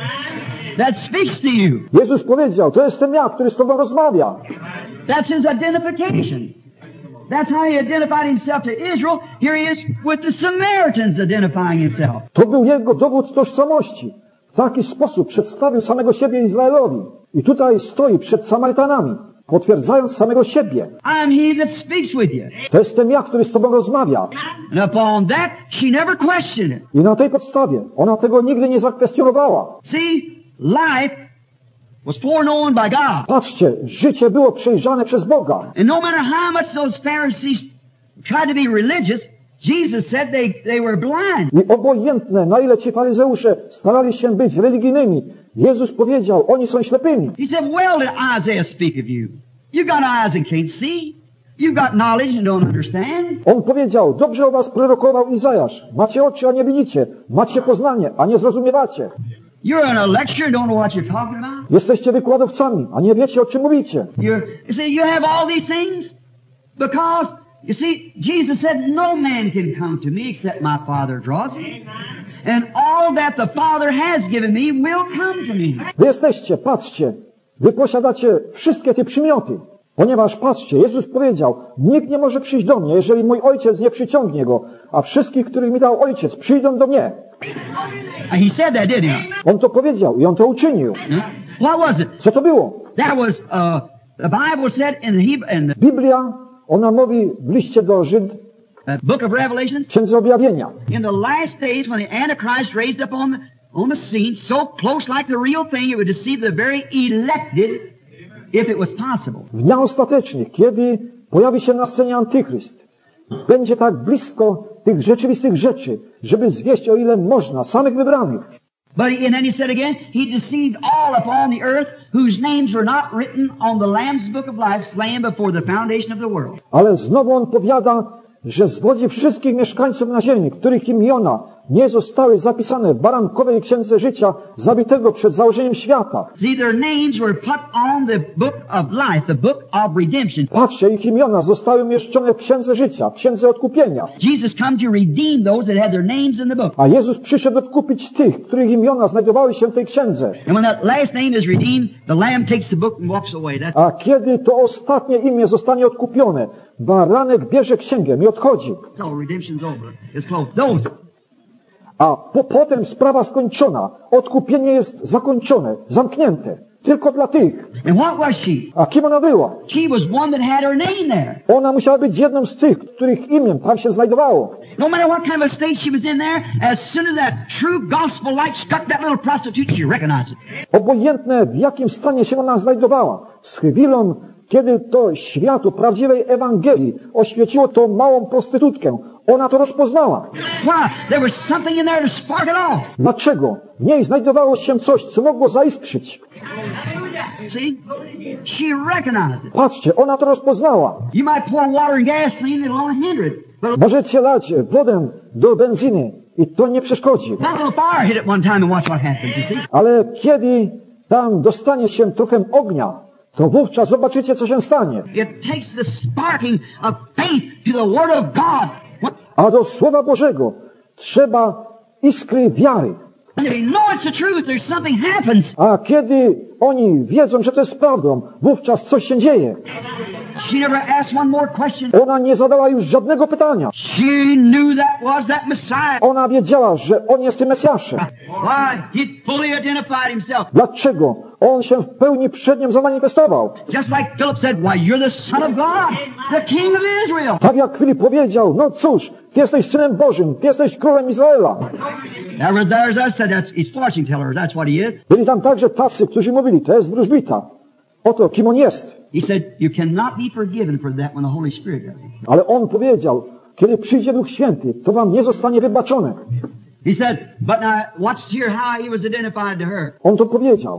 that speaks to you. Jezus powiedział, to jestem ja, który z tobą rozmawia. That's his identification. That's how he identified himself to Israel. Here he is with the Samaritans identifying himself. To był jego dowód tożsamości. W taki sposób przedstawił samego siebie Izraelowi. I tutaj stoi przed Samarytanami, potwierdzając samego siebie. I'm he that speaks with you. To jestem ja, który z tobą rozmawia. And upon that, she never questioned it. I na tej podstawie ona tego nigdy nie zakwestionowała. See, life was foreknown by God. Patrzcie, życie było przejrzane przez Boga. And no matter how much those Pharisees tried to be religious, Jesus said they, they were blind. I obojętne, na ile ci faryzeusze starali się być religijnymi, Jezus powiedział, oni są ślepymi. He said, well did Isaiah speak of you. You got eyes and can't see. You've got knowledge and don't understand. On powiedział, dobrze o was prorokował Izajasz. Macie oczy, a nie widzicie. Macie poznanie, a nie zrozumiewacie. You're in a lecture and don't know what you're talking about. Jesteście wykładowcami, a nie wiecie, o czym mówicie. You're, you see, you have all these things because, you see, Jesus said, no man can come to me except my Father draws him. And all that the Father has given me will come to me. Wy jesteście, patrzcie, wy posiadacie wszystkie te przymioty. Ponieważ, patrzcie, Jezus powiedział, nikt nie może przyjść do mnie, jeżeli mój Ojciec nie przyciągnie go, a wszystkich, których mi dał Ojciec, przyjdą do mnie. And he said that, didn't he? On to powiedział i on to uczynił. What was it? Co to było? That was, uh, the Bible said in the, Hebrew, in the Biblia, ona mówi w liście do Żyd, uh, book of Revelations, w Księdze Objawienia. in the last days when the Antichrist raised up on the, on the scene, so close like the real thing, it would deceive the very elected, if it was possible. W dniach ostatecznych, kiedy pojawi się na scenie Antychryst, będzie tak blisko tych rzeczywistych rzeczy, żeby zwieść, o ile można, samych wybranych. But he, and then he said again, he deceived all upon the earth whose names were not written on the Lamb's book of life slain before the foundation of the world. Ale znowu on powiada, że zwodzi wszystkich mieszkańców na ziemi, których imiona nie zostały zapisane w barankowej księdze życia zabitego przed założeniem świata. See, their names were put on the book of life, the book of redemption. Patrzcie, ich imiona zostały umieszczone w księdze życia, w księdze odkupienia. Jesus come to redeem those that had their names in the book. A Jezus przyszedł odkupić tych, których imiona znajdowały się w tej księdze. And when that last name is redeemed, the Lamb takes the book and walks away. That's A kiedy to ostatnie imię zostanie odkupione, baranek bierze księgę i odchodzi. all. Redemption's over. It's closed. Those. A po, potem sprawa skończona. Odkupienie jest zakończone, zamknięte. tylko dla tych. And what was she? A kim ona była? She was one that had her name there. Ona musiała być jedną z tych, których imię tam się znajdowało. No matter what kind of a state she was in there, as soon as that true gospel light struck that little prostitute, she recognized it. Obojętne w jakim stanie się ona znajdowała, z chwilą, kiedy to światło prawdziwej Ewangelii oświeciło tą małą prostytutkę, ona to rozpoznała. Why? There was something in there to spark it off. Dlaczego? W niej znajdowało się coś, co mogło zaiskrzyć. See? She recognized it. Patrzcie, ona to rozpoznała. You might pour water and gasoline, it'll only hinder it. But Możecie lać wodę do benzyny i to nie przeszkodzi. that little fire hit it one time and watch what happens, you see? Ale kiedy tam dostanie się trochę ognia, to wówczas zobaczycie, co się stanie. It takes the sparking of faith to the Word of God. When A do Słowa Bożego trzeba iskry wiary. they know it's the truth, there's something happens. A kiedy oni wiedzą, że to jest prawdą, wówczas coś się dzieje. She never asked one more question. Ona nie zadała już żadnego pytania. She knew that was that Messiah. Ona wiedziała, że On jest tym Mesjaszem. Why? He fully identified himself. Dlaczego? On się w pełni przed nim zamanifestował. Just like Philip said, why, you're the Son of God, the King of Israel. Tak jak Filip powiedział, no cóż, Ty jesteś Synem Bożym, Ty jesteś Królem Izraela. There were those that said that's, he's fortune teller, that's what he is. Byli tam także tacy, którzy mówili, to jest wróżbita. Oto, kim on jest. He said, you cannot be forgiven for that when the Holy Spirit does it. Ale on powiedział, kiedy przyjdzie Duch Święty, to wam nie zostanie wybaczone. He said, but now watch here how he was identified to her. On to powiedział.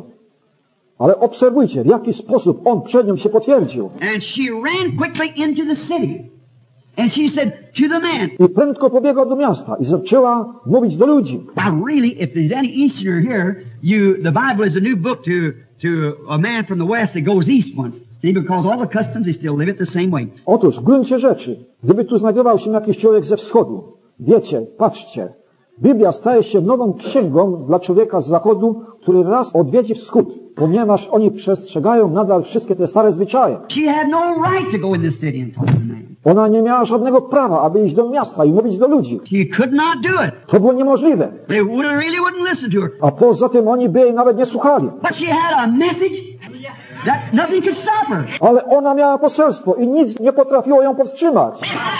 Ale obserwujcie, w jaki sposób on przed nią się potwierdził. And she ran quickly into the city. And she said to the man, I prędko pobiegła do miasta i zaczęła mówić do ludzi. now really, if there's any Easterner here, you, the Bible is a new book to, to a man from the West that goes east once. See, because all the customs, they still live it the same way. Otóż w gruncie rzeczy, gdyby tu znajdował się jakiś człowiek ze wschodu, wiecie, patrzcie, Biblia staje się nową księgą dla człowieka z zachodu, który raz odwiedzi wschód, ponieważ oni przestrzegają nadal wszystkie te stare zwyczaje. She had no right to go in the city and talk to the man. Ona nie miała żadnego prawa, aby iść do miasta i mówić do ludzi. She could not do it. To było niemożliwe. They would, really wouldn't listen to her. A poza tym oni by jej nawet nie słuchali. But she had a message that nothing could stop her. Ale ona miała poselstwo i nic nie potrafiło ją powstrzymać.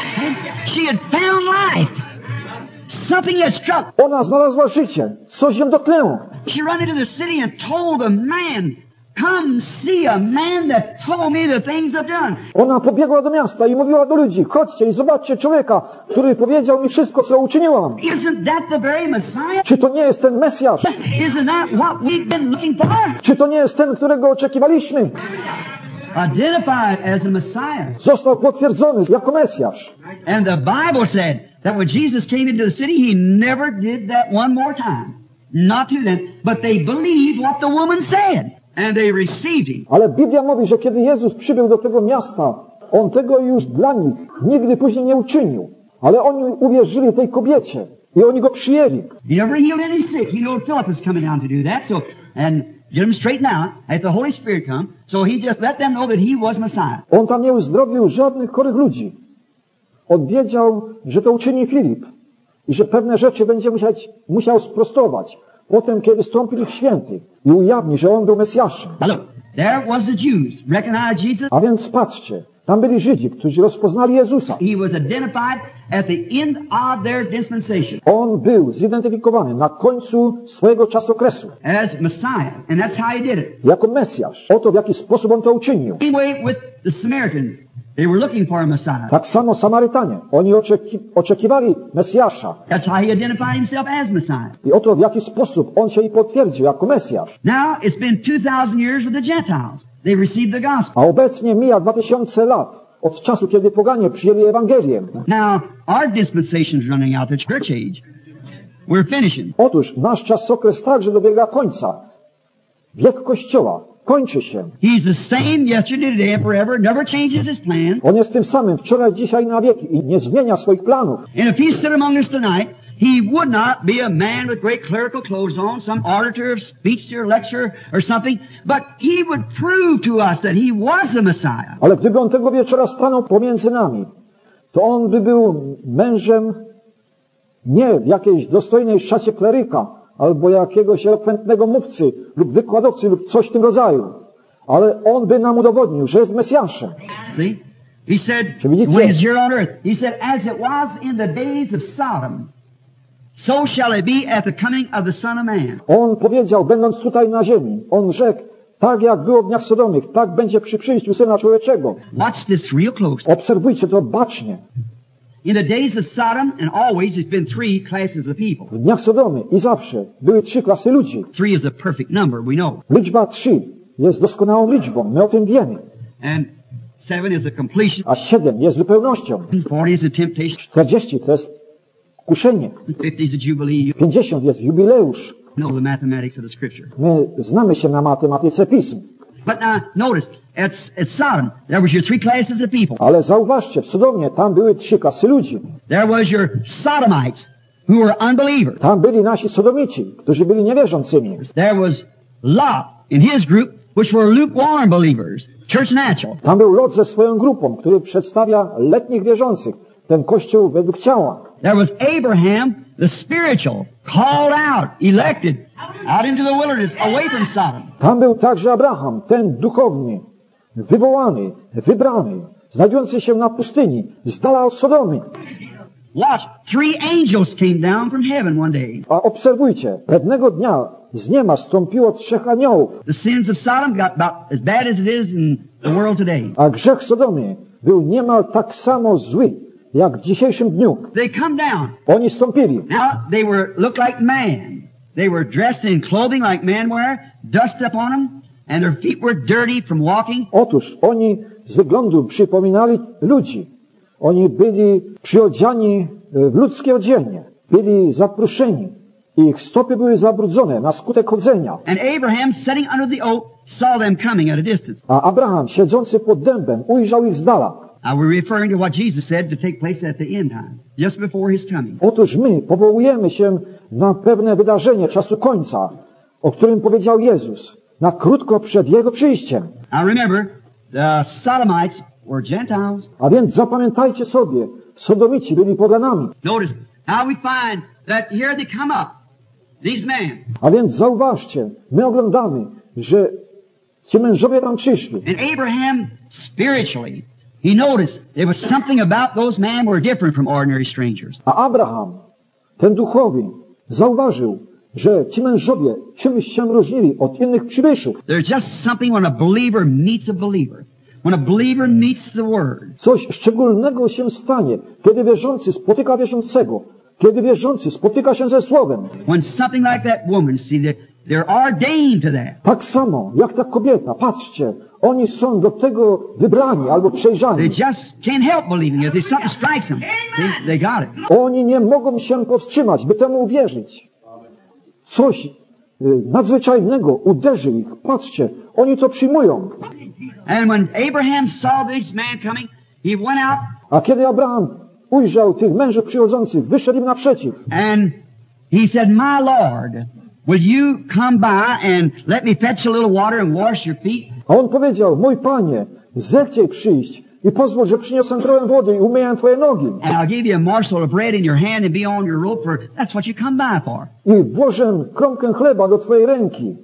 She had found life. Something had struck. Ona znalazła życie. Coś ją dotknęło. She ran into the city and told the man, come see a man that told me the things I've done. Ona pobiegła do miasta i mówiła do ludzi, chodźcie i zobaczcie człowieka, który powiedział mi wszystko, co uczyniłam. Isn't that the very Messiah? Czy to nie jest ten Mesjasz? Isn't that what we've been looking for? Czy to nie jest ten, którego oczekiwaliśmy? Identified as a Messiah. Został potwierdzony jako Mesjasz. And the Bible said that when Jesus came into the city, he never did that one more time. Not to them, but they believed what the woman said. And they received him. Ale Biblia mówi, że kiedy Jezus przybył do tego miasta, On tego już dla nich nigdy później nie uczynił. Ale oni uwierzyli tej kobiecie i oni go przyjęli. He never healed any sick. He knew Philip was coming down to do that. So, and get him straightened out as the Holy Spirit come. So he just let them know that he was Messiah. On tam nie uzdrowił żadnych chorych ludzi. On wiedział, że to uczyni Filip i że pewne rzeczy będzie musiać, musiał sprostować. Potem, kiedy wstąpi Duch Święty i ujawni, że On był Mesjaszem. Now look, there was the Jews. Recognized Jesus. A więc patrzcie, tam byli Żydzi, którzy rozpoznali Jezusa. He was identified at the end of their dispensation On był zidentyfikowany na końcu swojego czasokresu as Messiah. And that's how he did it. jako Mesjasz. Oto w jaki sposób On to uczynił. Same way with the Samaritans. They were looking for a Messiah. Tak samo Samarytanie. Oni oczeki, oczekiwali Mesjasza. That's how he identified himself as Messiah. I oto w jaki sposób On się i potwierdził jako Mesjasz. Now, it's been two thousand years with the Gentiles. They received the gospel. A obecnie mija dwa tysiące lat od czasu, kiedy poganie przyjęli Ewangelię. Now, our dispensation's running out, the church age. We're finishing. Otóż nasz czasokres także dobiega końca. Wiek Kościoła kończy się. He's the same yesterday, today, and forever. Never changes his plan. On jest tym samym wczoraj, dzisiaj i na wieki i nie zmienia swoich planów. And if he stood among us tonight, he would not be a man with great clerical clothes on, some orator of speech or lecture or something, but he would prove to us that he was the Messiah. Ale gdyby on tego wieczora stanął pomiędzy nami, to on by był mężem nie w jakiejś dostojnej szacie kleryka, albo jakiegoś elokwentnego mówcy lub wykładowcy lub coś w tym rodzaju. Ale on by nam udowodnił, że jest Mesjaszem. See? He said, Czy widzicie? when he's here on earth, he said, as it was in the days of Sodom, so shall it be at the coming of the Son of Man. On powiedział, będąc tutaj na ziemi, on rzekł, tak jak było w dniach Sodomych, tak będzie przy przyjściu Syna Człowieczego. Watch this real close. Obserwujcie to bacznie. In the days of Sodom, and always, there's been three classes of people. W dniach Sodomy i zawsze były trzy klasy ludzi. Three is a perfect number, we know. Liczba trzy jest doskonałą liczbą, my o tym wiemy. And seven is a completion. A siedem jest zupełnością. Forty is a temptation. czterdzieści to jest kuszenie. Fifty is a jubilee. pięćdziesiąt jest jubileusz. You know the mathematics of the Scripture. My znamy się na matematyce pism. But now, notice, at, at Sodom, there was your three classes of people. Ale zauważcie, w Sodomie tam były trzy klasy ludzi. There was your Sodomites, who were unbelievers. Tam byli nasi Sodomici, którzy byli niewierzącymi. There was Lot in his group, which were lukewarm believers, church natural. Tam był Lot ze swoją grupą, który przedstawia letnich wierzących, ten kościół według ciała. There was Abraham, the spiritual, called out, elected, out into the wilderness, away from Sodom. Tam był także Abraham, ten duchowny, wywołany, wybrany, znajdujący się na pustyni, z dala od Sodomy. Watch, three angels came down from heaven one day. A obserwujcie, pewnego dnia z nieba stąpiło trzech aniołów, The sins of Sodom got about as bad as it is in the world today. a grzech Sodomy był niemal tak samo zły, jak w dzisiejszym dniu. They come down. Oni stąpili. Now, they were, looked like man. They were dressed in clothing like men wear, dust upon them, and their feet were dirty from walking. Otóż oni z wyglądu przypominali ludzi. Oni byli przyodziani w ludzkie odzienie. Byli zapruszeni. Ich stopy były zabrudzone na skutek chodzenia. And Abraham, sitting under the oak, saw them coming at a distance. A Abraham, siedzący pod dębem, ujrzał ich z dala. Now we're referring to what Jesus said to take place at the end time, just before his coming. Otóż my powołujemy się na pewne wydarzenie czasu końca, o którym powiedział Jezus, na krótko przed Jego przyjściem. Now remember, the Sodomites were Gentiles. A więc zapamiętajcie sobie, Sodomici byli poganami. Notice, now we find that here they come up, these men. A więc zauważcie, my oglądamy, że ci mężowie tam przyszli. And Abraham, spiritually, he noticed there was something about those men were different from ordinary strangers. A Abraham, ten duchowy, zauważył, że ci mężowie czymś się różnili od innych przybyszów. There's just something when a believer meets a believer. When a believer meets the Word. Coś szczególnego się stanie, kiedy wierzący spotyka wierzącego, kiedy wierzący spotyka się ze Słowem. When something like that woman, see, they're, they're ordained to that. Tak samo jak ta kobieta, patrzcie, oni są do tego wybrani albo They przejrzani. just can't help believing it. There's something strikes them. See, they got it. Oni nie mogą się powstrzymać, by temu uwierzyć. Coś y, nadzwyczajnego uderzy ich. Patrzcie, oni to przyjmują. And when Abraham saw this man coming, he went out A kiedy Abraham ujrzał tych mężów przychodzących, wyszedł im naprzeciw. and he said, "My Lord, will you come by and let me fetch a little water and wash your feet?" A on powiedział, mój Panie, zechciej przyjść i pozwól, że przyniosę trochę wody i umyję Twoje nogi. And I'll give you a morsel of bread in your hand and be on your robe, for that's what you come by for. I włożę kromkę chleba do Twojej ręki.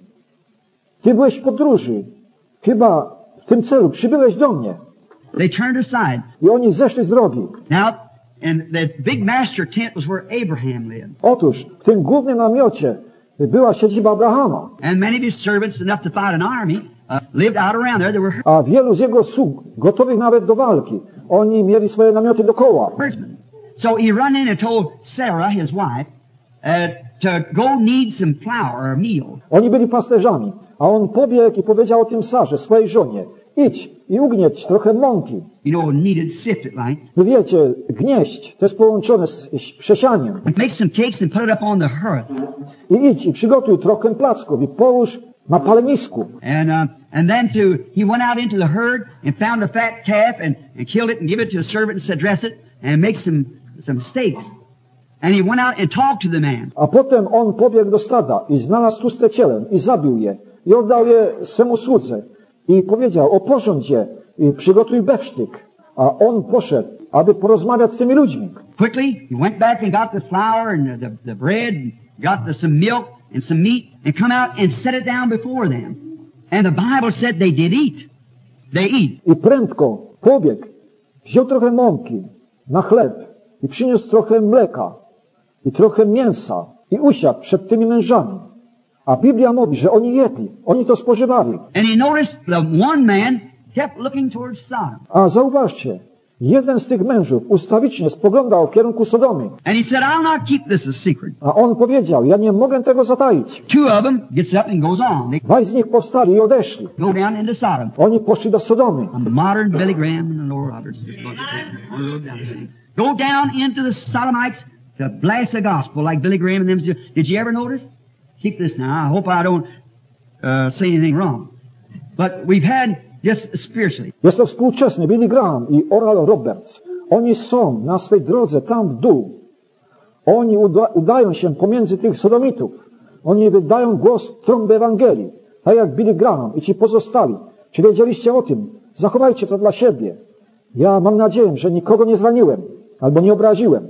Ty byłeś w podróży. Chyba w tym celu przybyłeś do mnie. They turned aside. I oni zeszli z drogi. Now, and the big master tent was where Abraham lived. Otóż w tym głównym namiocie była siedziba Abrahama. And many of his servants, enough to fight an army, uh, lived out around there. They were A wielu z jego sług, gotowych nawet do walki, oni mieli swoje namioty dookoła. herdsmen. So he run in and told Sarah, his wife, uh, to go knead some flour or meal. Oni byli pasterzami, a on pobiegł i powiedział o tym Sarze, swojej żonie, idź i ugnieć trochę mąki. You know, kneaded, sifted like. Wy wiecie, gnieść to jest połączone z z przesianiem. Make some cakes and put it up on the hearth. I idź i przygotuj trochę placków i połóż na palenisku. And uh, and then to he went out into the herd and found a fat calf and, and killed it and gave it to a servant and said, dress it and make some some steaks. And he went out and talked to the man. A potem on pobiegł do stada i znalazł tłuste ciele i zabił je i oddał je swemu słudze i powiedział, oporządź je i przygotuj bewsztyk. A on poszedł, aby porozmawiać z tymi ludźmi. Quickly, he went back and got the flour and the, the, the bread and got the, some milk and some meat and come out and set it down before them. And the Bible said they did eat. They eat. I prędko pobiegł, wziął trochę mąki na chleb i przyniósł trochę mleka i trochę mięsa i usiadł przed tymi mężami. A Biblia mówi, że oni jedli, oni to spożywali. And he noticed the one man kept looking towards Sodom. A zauważcie, jeden z tych mężów ustawicznie spoglądał w kierunku Sodomy. And he said, I'll not keep this a secret. A on powiedział, ja nie mogę tego zataić. Two of them gets up and goes on. They Dwaj z nich powstali i odeszli. go down into Sodom. Oni poszli do Sodomy. A modern Billy Graham and Laura Roberts. This book. Go down into the Sodomites to blast the gospel like Billy Graham and them. Did you ever notice? Keep this now. I hope I don't uh, say anything wrong. But we've had just spiritually. Jest to współczesny Billy Graham i Oral Roberts. Oni są na swej drodze tam w dół. Oni uda, udają się pomiędzy tych sodomitów. Oni wydają głos trąby Ewangelii. Tak jak Billy Graham i ci pozostali. Czy wiedzieliście o tym? Zachowajcie to dla siebie. Ja mam nadzieję, że nikogo nie zraniłem albo nie obraziłem.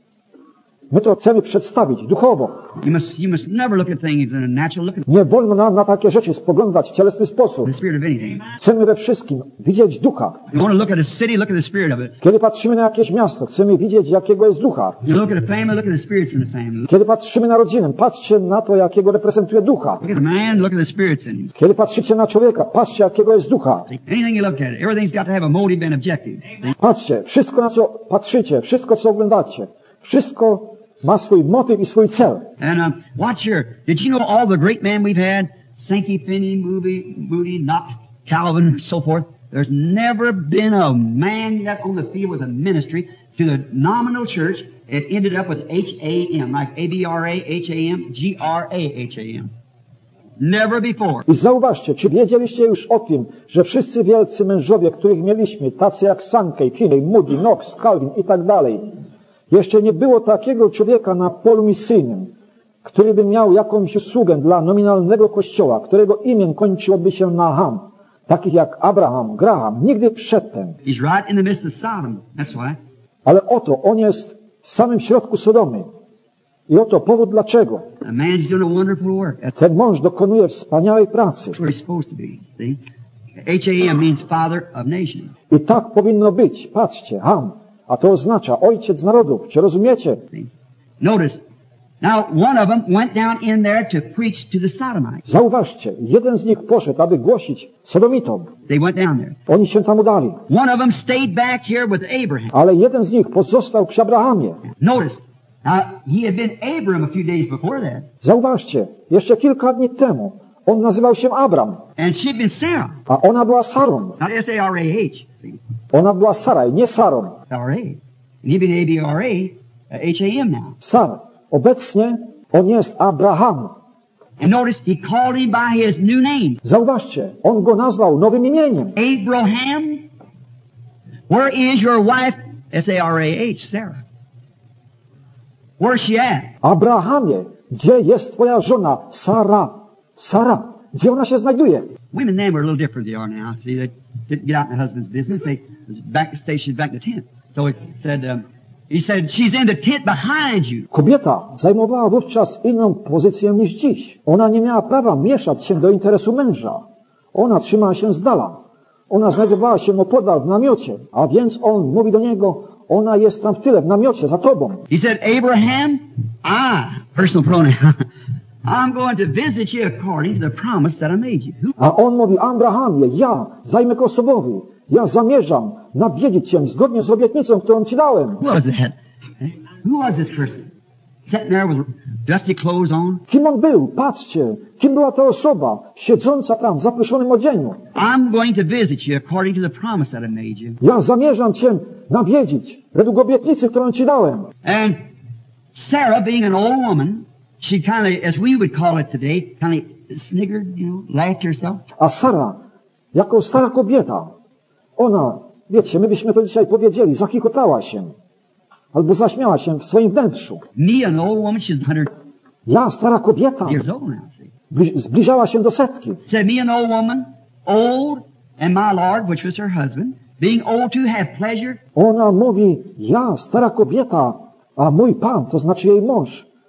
My to chcemy przedstawić duchowo. You must, you must never look at things in a natural look. Nie wolno nam na takie rzeczy spoglądać w cielesny sposób. The spirit of anything. Chcemy we wszystkim widzieć ducha. You want to look at a city, look at the spirit of it. Kiedy patrzymy na jakieś miasto, chcemy widzieć, jakiego jest ducha. You look at a family, look at the spirits in the family. Kiedy patrzymy na rodzinę, patrzcie na to, jakiego reprezentuje ducha. Look at a man, look at the spirits in him. Kiedy patrzycie na człowieka, patrzcie, jakiego jest ducha. Anything you look at, everything's got to have a motive and objective. Patrzcie, wszystko na co patrzycie, wszystko co oglądacie, wszystko ma swój motyw i swój cel. And um, watch here. Did you know all the great men we've had? Sankey, Finney, Moody, Moody, Knox, Calvin, and so forth. There's never been a man got on the field with a ministry to the nominal church. It ended up with H A M, like A B R A, H A M, G R A, H A M. Never before. I zauważcie, czy wiedzieliście już o tym, że wszyscy wielcy mężowie, których mieliśmy, tacy jak Sankey, Finney, Moody, Knox, Calvin i tak dalej, jeszcze nie było takiego człowieka na polu misyjnym, który by miał jakąś usługę dla nominalnego kościoła, którego imię kończyłoby się na Ham, takich jak Abraham, Graham, nigdy przedtem. He's right in the midst of Sodom. That's why. Ale oto, on jest w samym środku Sodomy. I oto powód dlaczego. A man's doing a wonderful work. That's Ten mąż dokonuje wspaniałej pracy. where he's supposed to be. See? H A M means Father of Nations. I tak powinno być. Patrzcie, Ham. A to oznacza ojciec narodów. Czy rozumiecie? See? Notice. Now, one of them went down in there to preach to the Sodomites. Zauważcie, jeden z nich poszedł, aby głosić Sodomitom. They went down there. Oni się tam udali. One of them stayed back here with Abraham. Ale jeden z nich pozostał przy Abrahamie. Notice. Now, he had been Abram a few days before that. Zauważcie, jeszcze kilka dni temu on nazywał się Abram, And she'd been Sarah. a ona była Sarą. Not S A R A H. See? Ona była Saraj, nie Sarą. R A. And he'd been A B R A, uh, H A M now. Sar. Obecnie on jest Abraham. And notice, he called him by his new name. Zauważcie, on go nazwał nowym imieniem. Abraham. Where is your wife? S A R A H, Sarah. Where's she at? Abrahamie, gdzie jest twoja żona Sara? Sara, gdzie ona się znajduje? Women then were a little different than they are now. See, they didn't get out in the husband's business. They was back stationed back in the tent. So it said, um, he said, she's in the tent behind you. Kobieta zajmowała wówczas inną pozycję niż dziś. Ona nie miała prawa mieszać się do interesu męża. Ona trzymała się z dala. Ona znajdowała się opodal w namiocie, a więc on mówi do niego, ona jest tam w tyle, w namiocie, za tobą. He said, Abraham, I, personal pronoun, I'm going to visit you according to the promise that I made you. Who, A on mówi, Abrahamie, ja, zajmek osobowy, ja zamierzam nawiedzić cię zgodnie z obietnicą, którą ci dałem. who was that? Who was this person? Sitting there with dusty clothes on? Kim on był? Patrzcie, kim była ta osoba, siedząca tam w zapyszonym odzieniu. I'm going to visit you according to the promise that I made you. Ja zamierzam cię nawiedzić, według obietnicy, którą ci dałem. And Sarah, being an old woman, she kind of, as we would call it today, kind of sniggered, you know, laughed to herself. A Sara, jako stara kobieta, ona, wiecie, my byśmy to dzisiaj powiedzieli, zachichotała się. Albo zaśmiała się w swoim wnętrzu. Me, an old woman, she's one hundred Ja, stara kobieta, years old now, see. bli- zbliżała się do setki. Said, me, an old woman, old, and my Lord, which was her husband, being old to have pleasure. Ona mówi, ja, stara kobieta, a mój Pan, to znaczy jej mąż,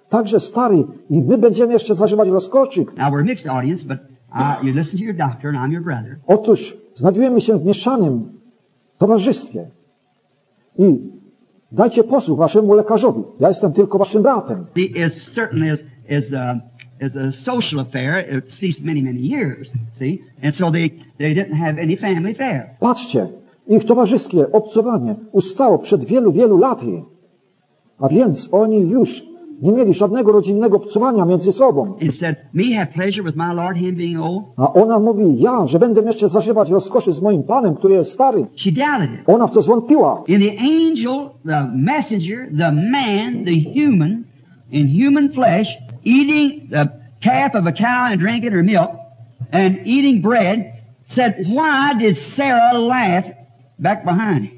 Także stary, i my będziemy jeszcze zażywać rozkoszy. Now we're a mixed audience, but uh, you listen to your doctor and I'm your brother. Otóż znajdujemy się w mieszanym towarzystwie. I dajcie posłuch waszemu lekarzowi. Ja jestem tylko waszym bratem. Is certainly is is a is a social affair. It ceased many many years. See, and so they they didn't have any family affair. Patrzcie, ich towarzyskie obcowanie ustało przed wielu wielu laty. A więc oni już nie mieli żadnego rodzinnego obcowania między sobą. It said, "Me have pleasure with my Lord, him being old." A ona mówi, ja, że będę jeszcze zażywać rozkoszy z moim Panem, który jest stary. She doubted it. Ona w to zwątpiła. In the angel, the messenger, the man, the human, in human flesh, eating the calf of a cow and drinking her milk, and eating bread, said, "Why did Sarah laugh back behind him?"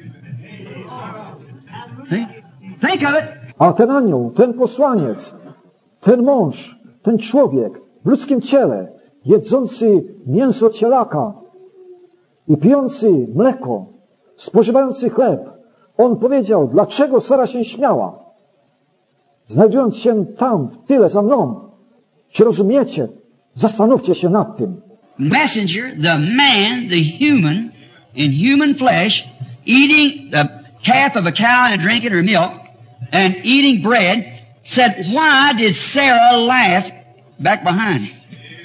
See? Think of it. A ten anioł, ten posłaniec, ten mąż, ten człowiek w ludzkim ciele, jedzący mięso cielaka i pijący mleko, spożywający chleb, on powiedział, dlaczego Sara się śmiała? Znajdując się tam, w tyle za mną. Czy rozumiecie? Zastanówcie się nad tym. Messenger, the man, the human, in human flesh, eating the calf of a cow and drinking her milk, and eating bread, said, "Why did Sarah laugh back behind him?"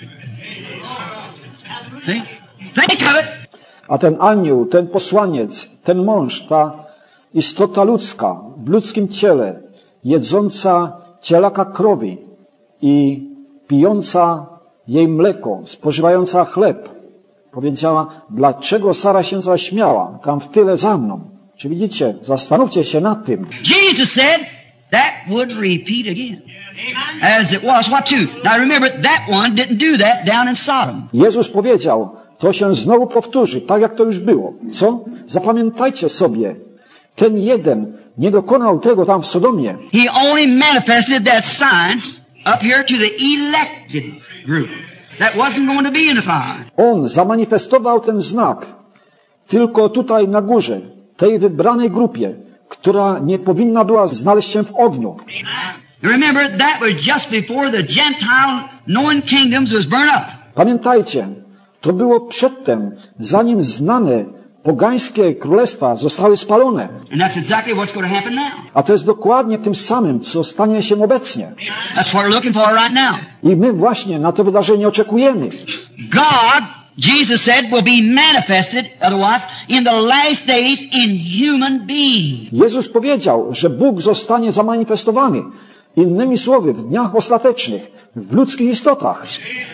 See? Think of it. A ten anioł, ten posłaniec, ten mąż, ta istota ludzka w ludzkim ciele, jedząca cielaka krowi i pijąca jej mleko, spożywająca chleb, powiedziała, dlaczego Sara się zaśmiała tam w tyle za mną. Czy widzicie? Zastanówcie się nad tym. Jesus said that would repeat again. As it was. What two? Now remember, that one didn't do that down in Sodom. Jezus powiedział, to się znowu powtórzy, tak jak to już było. Co? Zapamiętajcie sobie, ten jeden nie dokonał tego tam w Sodomie. He only manifested that sign up here to the elected group. That wasn't going to be in the fire. On zamanifestował ten znak tylko tutaj na górze, tej wybranej grupie, która nie powinna była znaleźć się w ogniu. Remember, that was just before the Gentile known kingdoms was burned up. Pamiętajcie, to było przedtem, zanim znane pogańskie królestwa zostały spalone. And that's exactly what's going to happen now. A to jest dokładnie tym samym, co stanie się obecnie. That's what we're looking for right now. I my właśnie na to wydarzenie oczekujemy. God, Jesus said, will be manifested, otherwise, in the last days in human beings. Jezus powiedział, że Bóg zostanie zamanifestowany. Innymi słowy, w dniach ostatecznych, w ludzkich istotach.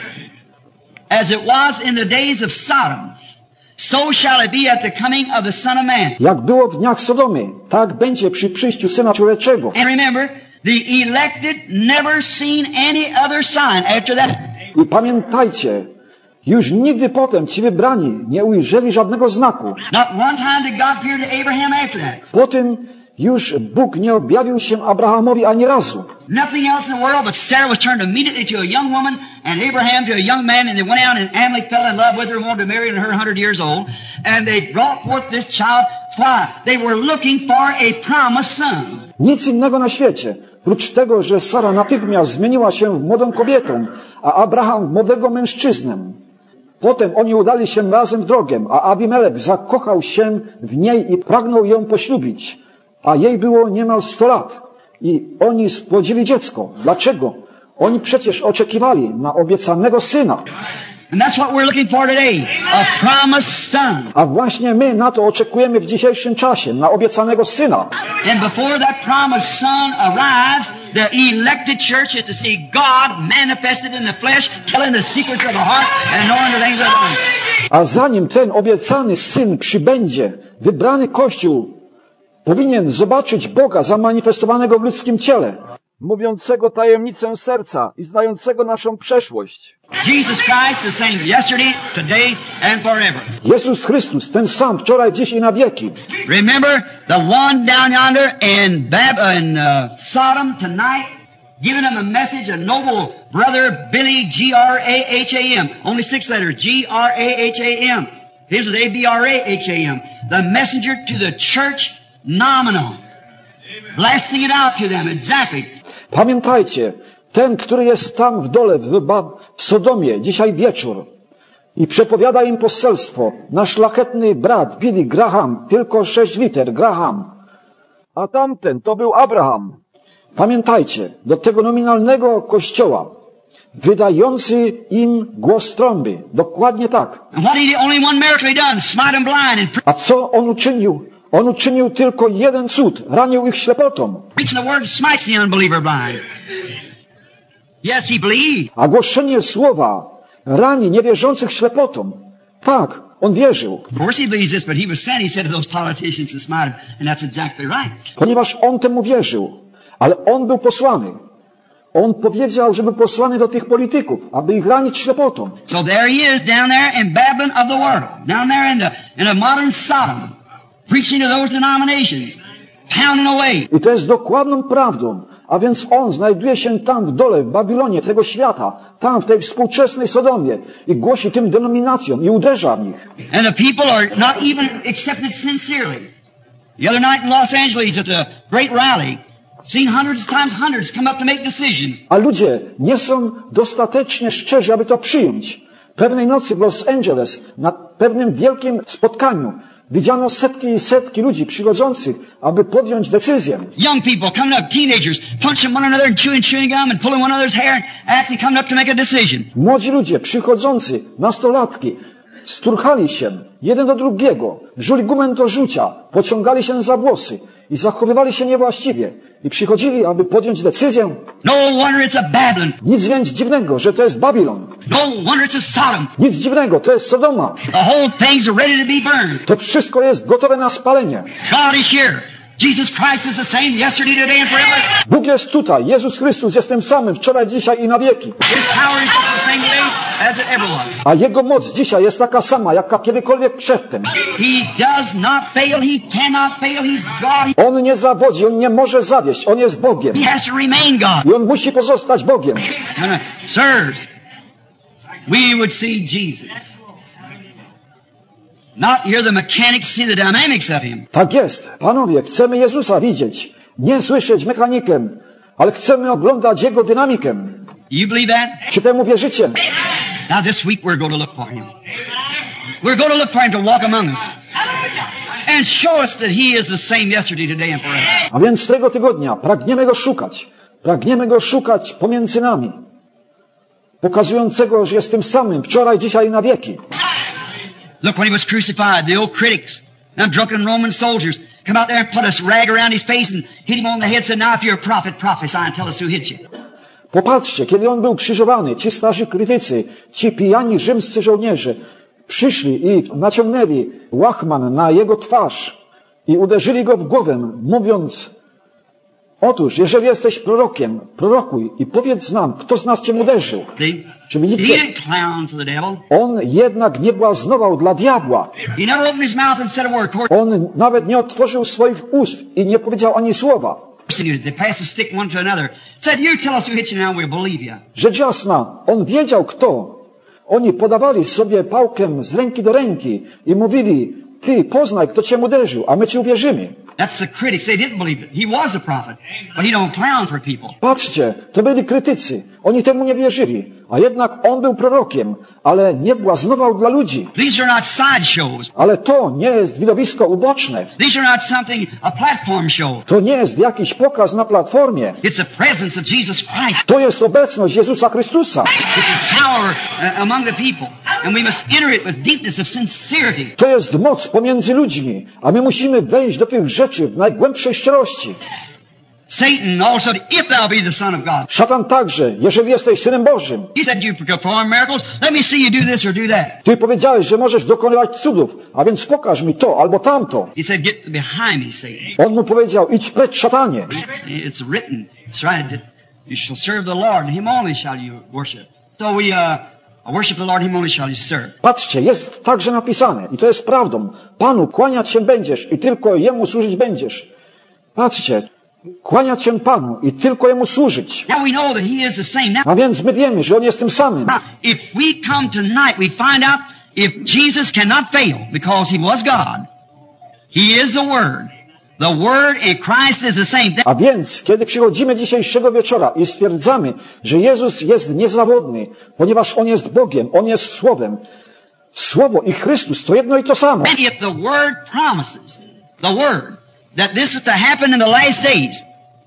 As it was in the days of Sodom, so shall it be at the coming of the Son of Man. Jak było w dniach Sodomy, tak będzie przy przyjściu Syna Człowieczego. And remember, the elected never seen any other sign after that. I pamiętajcie, już nigdy potem ci wybrani nie ujrzeli żadnego znaku. Not one time did God appear to Abraham after that. Po tym już Bóg nie objawił się Abrahamowi ani razu. Nothing else in the world, but Sarah was turned immediately to a young woman, and Abraham to a young man, and they went out, and Amalek fell in love with her and wanted to marry her, and her one hundred years old, and they brought forth this child. Why? They were looking for a promised son. Nic innego na świecie, prócz tego, że Sara natychmiast zmieniła się w młodą kobietą, a Abraham w młodego mężczyznę. Potem oni udali się razem w drogę, a Abimelek zakochał się w niej i pragnął ją poślubić. A jej było niemal sto lat. I oni spłodzili dziecko. Dlaczego? Oni przecież oczekiwali na obiecanego syna. And that's what we're looking for today. A promised son. A właśnie my na to oczekujemy w dzisiejszym czasie, na obiecanego syna. And before that promised son arrives, the elected church is to see God manifested in the flesh, telling the secrets of the heart and knowing the things of the mind. A zanim ten obiecany syn przybędzie, wybrany Kościół powinien zobaczyć Boga zamanifestowanego w ludzkim ciele. Mówiącego tajemnicę serca i znającego naszą przeszłość. Jesus Christ the same yesterday, today and forever. Jezus Chrystus, ten sam wczoraj, dziś i na wieki. Remember the one down yonder in Bab in uh, Sodom tonight, giving them a message, a noble brother Billy G R A H A M, only six letters, G R A H A M. His was A B R A H A M. The messenger to the church nominal. Blasting it out to them, exactly. Pamiętajcie, ten, który jest tam w dole, w, w Sodomie, dzisiaj wieczór i przepowiada im poselstwo, nasz szlachetny brat Billy Graham, tylko sześć liter, Graham. A tamten to był Abraham. Pamiętajcie, do tego nominalnego kościoła, wydający im głos trąby. Dokładnie tak. A co on uczynił? On uczynił tylko jeden cud. Ranił ich ślepotą. A głoszenie słowa rani niewierzących ślepotą. Tak, on wierzył. Ponieważ on temu wierzył. Ale on był posłany. On powiedział, że był posłany do tych polityków, aby ich ranić ślepotą. So there he is down there in Babylon of the world. Down there in, the, in a modern Sodom. Preaching to those denominations. Pounding away. I to jest dokładną prawdą. A więc on znajduje się tam w dole, w Babilonie tego świata. Tam w tej współczesnej Sodomie. I głosi tym denominacjom i uderza w nich. And the people are not even accepted sincerely. The other night in Los Angeles at the great rally, seen hundreds times hundreds come up to make decisions. A ludzie nie są dostatecznie szczerzy, aby to przyjąć. Pewnej nocy w Los Angeles, na pewnym wielkim spotkaniu, widziano setki i setki ludzi przychodzących, aby podjąć decyzję. Young people coming up, teenagers, punching one another and chewing chewing gum and pulling one another's hair and actually coming up to make a decision. Młodzi ludzie przychodzący, nastolatki, sturchali się jeden do drugiego, żuli gumę do rzucia, pociągali się za włosy i zachowywali się niewłaściwie. I przychodzili, aby podjąć decyzję. No wonder it's a Babylon. Nic więc dziwnego, że to jest Babilon. No wonder it's a Sodom. Nic dziwnego, to jest Sodoma. The whole thing's ready to be burned. To wszystko jest gotowe na spalenie. God is here. Jesus Christ is the same yesterday, today and forever. Bóg jest tutaj. Jezus Chrystus jest tym samym wczoraj, dzisiaj i na wieki. His power is just the same today as it ever was. A Jego moc dzisiaj jest taka sama, jaka kiedykolwiek przedtem. He does not fail. He cannot fail. He's God. On nie zawodzi, On nie może zawieść. On jest Bogiem. He has to remain God. I On musi pozostać Bogiem. Sirs, we would see Jesus. Not hear the mechanics, see the dynamics of Him. Tak jest. Panowie, chcemy Jezusa widzieć. Nie słyszeć mechanikiem, ale chcemy oglądać Jego dynamikę. You believe that? Czy temu wierzycie? Now this week we're going to look for Him. We're going to look for Him to walk among us. And show us that He is the same yesterday, today and forever. A więc tego tygodnia pragniemy Go szukać. Pragniemy Go szukać pomiędzy nami. Pokazującego, że jest tym samym wczoraj, dzisiaj i na wieki. Look, when He was crucified, the old critics, them drunken Roman soldiers, come out there and put a rag around His face and hit Him on the head and said, now if you're a prophet, prophesy and tell us who hit you. Popatrzcie, kiedy On był krzyżowany, ci starzy krytycy, ci pijani rzymscy żołnierze przyszli i naciągnęli łachman na Jego twarz i uderzyli Go w głowę, mówiąc: otóż, jeżeli jesteś prorokiem, prorokuj i powiedz nam, kto z nas Cię uderzył. Czy widzicie? On jednak nie błaznował dla diabła. On nawet nie otworzył swoich ust i nie powiedział ani słowa. Rzecz jasna, on wiedział kto. Oni podawali sobie pałkę z ręki do ręki i mówili: ty poznaj, kto Cię uderzył, a my Ci uwierzymy. That's the critics. They didn't believe it. He was a prophet, but he don't clown for people. Patrzcie, to byli krytycy. Oni temu nie wierzyli. A jednak on był prorokiem, ale nie błaznował dla ludzi. These are not side shows. Ale to nie jest widowisko uboczne. These are not something, a platform show. To nie jest jakiś pokaz na platformie. It's the presence of Jesus Christ. To jest obecność Jezusa Chrystusa. This is power uh, among the people. And we must enter it with deepness of sincerity. To jest moc pomiędzy ludźmi, a my musimy wejść do tych rzeczy w najgłębszej szczerości. Satan also, if thou be the Son of God. Szatan także, jeżeli jesteś Synem Bożym. You said you perform miracles. Let me see you do this or do that. Ty powiedziałeś, że możesz dokonywać cudów, a więc pokaż mi to albo tamto. He said, get behind me, Satan. On mu powiedział: idź precz, szatanie. It's written. It's right. That you shall serve the Lord, and Him only shall you worship. So we uh, worship the Lord, Him only shall you serve. Patrzcie, jest także napisane, i to jest prawdą: Panu kłaniać się będziesz i tylko Jemu służyć będziesz. Patrzcie, kłaniać się Panu i tylko Jemu służyć. Now we know that He is the same. Now, a więc my wiemy, że On jest tym samym. Now, if we come tonight, we find out if Jesus cannot fail because He was God. He is the Word. The Word and Christ is the same. A więc, kiedy przychodzimy dzisiejszego wieczora i stwierdzamy, że Jezus jest niezawodny, ponieważ On jest Bogiem, On jest Słowem, Słowo i Chrystus to jedno i to samo. And if the Word promises, the Word, that this is to happen in the last days,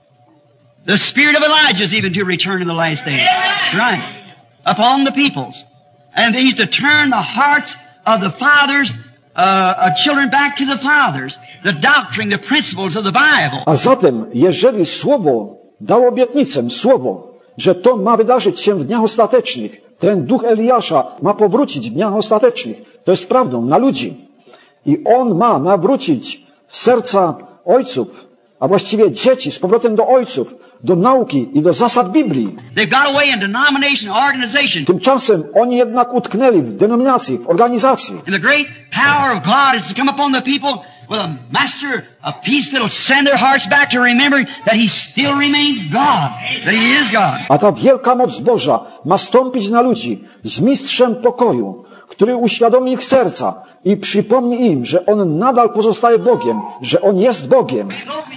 the spirit of Elijah is even to return in the last days. Right. Upon the peoples. And he's to turn the hearts of the fathers, uh, of children back to the fathers. The doctrine, the principles of the Bible. A zatem, jeżeli Słowo dało obietnicę, Słowo, że to ma wydarzyć się w dniach ostatecznych, ten duch Eliasza ma powrócić w dniach ostatecznych, to jest prawdą na ludzi. I on ma nawrócić serca ojców, a właściwie dzieci z powrotem do ojców, do nauki i do zasad Biblii. They've got away in denomination, organization. Tymczasem oni jednak utknęli w denominacji, w organizacji. And the great power of God is to come upon the people with a master of peace that'll send their hearts back to remembering that He still remains God, that He is God. A ta wielka moc Boża ma stąpić na ludzi z mistrzem pokoju, który uświadomi ich serca i przypomni im, że On nadal pozostaje Bogiem, że On jest Bogiem.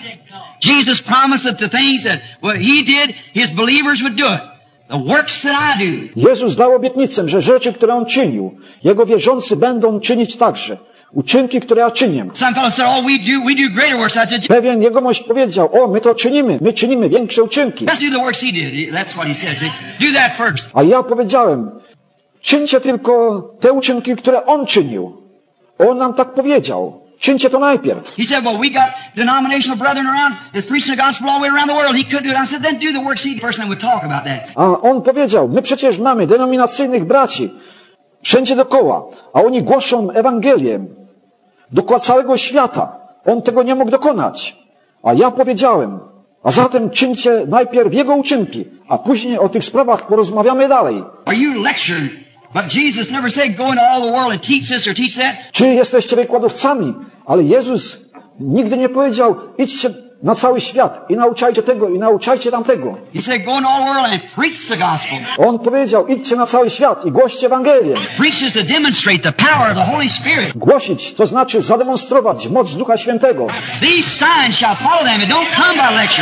Jesus promised that the things that what He did, His believers would do it. The works that I do. Jezus dał obietnicę, że rzeczy, które On czynił, Jego wierzący będą czynić także. Uczynki, które ja czynię. Some fellows said, "Oh, we do, we do greater works." I said, Pewien jegomość powiedział, o, my to czynimy, my czynimy większe uczynki. "Let's do the works He did." That's what He said. See? Do that first. A ja powiedziałem, czyńcie tylko te uczynki, które On czynił. On nam tak powiedział. Czyńcie to najpierw. He said, "Well, we got denominational brethren around, is preaching the gospel all the way around the world. He couldn't do it." I said, "Then do the works He did first, and we'll talk about that." A on powiedział, my przecież mamy denominacyjnych braci wszędzie dookoła, a oni głoszą Ewangelię dookoła całego świata. On tego nie mógł dokonać. A ja powiedziałem, a zatem czyńcie najpierw Jego uczynki, a później o tych sprawach porozmawiamy dalej. Are you lecturing? But Jesus never said, "Go into all the world and teach this or teach that." Czy jesteście wykładowcami? Ale Jezus nigdy nie powiedział, idźcie na cały świat i nauczajcie tego i nauczajcie tamtego. He said, "Go into all the world and preach the gospel." On powiedział, idźcie na cały świat i głoście Ewangelię. Preach is to demonstrate the power of the Holy Spirit. Głosić, to znaczy zademonstrować moc Ducha Świętego. These signs shall follow them. It don't come by lecture.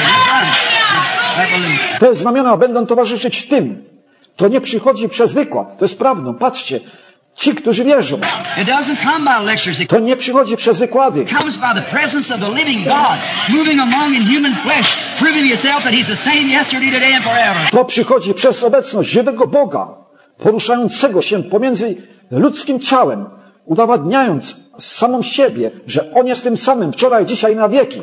I believe. Te znamiona będą towarzyszyć tym. To nie przychodzi przez wykład. To jest prawdą. Patrzcie. Ci, którzy wierzą. It doesn't come by lectures. It To nie przychodzi przez wykłady. comes by the presence of the living God, moving among in human flesh, proving Himself that He's the same yesterday, today, and forever. To przychodzi przez obecność żywego Boga, poruszającego się pomiędzy ludzkim ciałem, udowadniając samą siebie, że On jest tym samym wczoraj, dzisiaj i na wieki.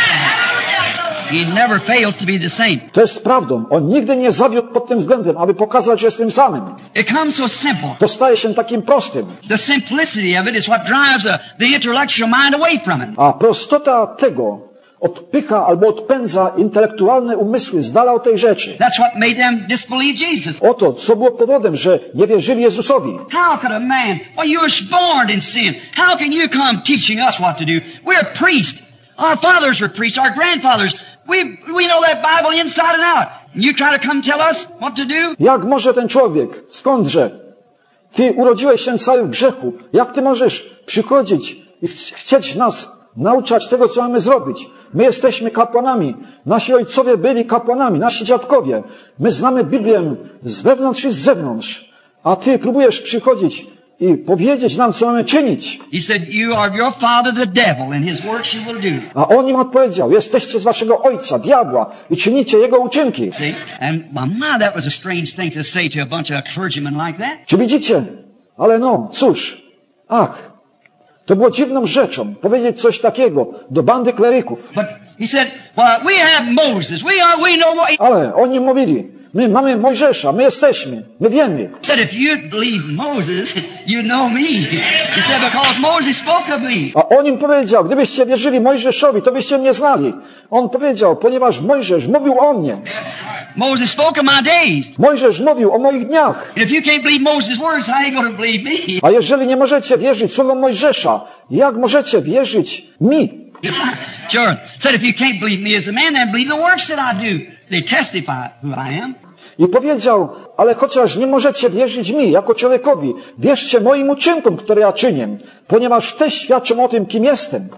He never fails to be the same. To jest prawdą. On nigdy nie zawiódł pod tym względem, aby pokazać, że jest tym samym. It comes so simple. To staje się takim prostym. The simplicity of it is what drives uh, the intellectual mind away from it. A prostota tego odpycha albo odpędza intelektualne umysły z dala od tej rzeczy. That's what made them disbelieve Jesus. Oto, co było powodem, że nie wierzyli Jezusowi. How could a man, well, you were born in sin. How can you come teaching us what to do? We're priests. Our fathers were priests, our grandfathers. We, we know that Bible inside and out. And you try to come tell us what to do? Jak może ten człowiek, skądże? Ty urodziłeś się cały w grzechu. Jak ty możesz przychodzić i ch- chcieć nas nauczać tego, co mamy zrobić? My jesteśmy kapłanami. Nasi ojcowie byli kapłanami, nasi dziadkowie. My znamy Biblię z wewnątrz i z zewnątrz. A ty próbujesz przychodzić i powiedzieć nam, co mamy czynić. He said, "You are of your father the devil, and his works you will do." A on im odpowiedział, jesteście z waszego ojca, diabła, i czynicie jego uczynki. See? And well, my, that was a strange thing to say to a bunch of clergymen like that. Czy widzicie? Ale no, cóż, ach, to było dziwną rzeczą powiedzieć coś takiego do bandy kleryków. But he said, "Well, we have Moses. We are. We know what." He Ale oni mówili, my mamy Mojżesza, my jesteśmy, my wiemy. said, "If you believe Moses, you know me." He said, "Because Moses spoke of me." A on im powiedział, gdybyście wierzyli Mojżeszowi, to byście mnie znali. On powiedział, ponieważ Mojżesz mówił o mnie. Moses spoke of my days. Mojżesz mówił o moich dniach. And if you can't believe Moses' words, how are you going to believe me? A jeżeli nie możecie wierzyć słowom Mojżesza, jak możecie wierzyć mi? Sure. Said, if you can't believe me as a man, then believe the works that I do. They testify who I am. I powiedział, ale chociaż nie możecie wierzyć mi, jako człowiekowi, wierzcie moim uczynkom, które ja czynię, ponieważ te świadczą o tym, kim jestem.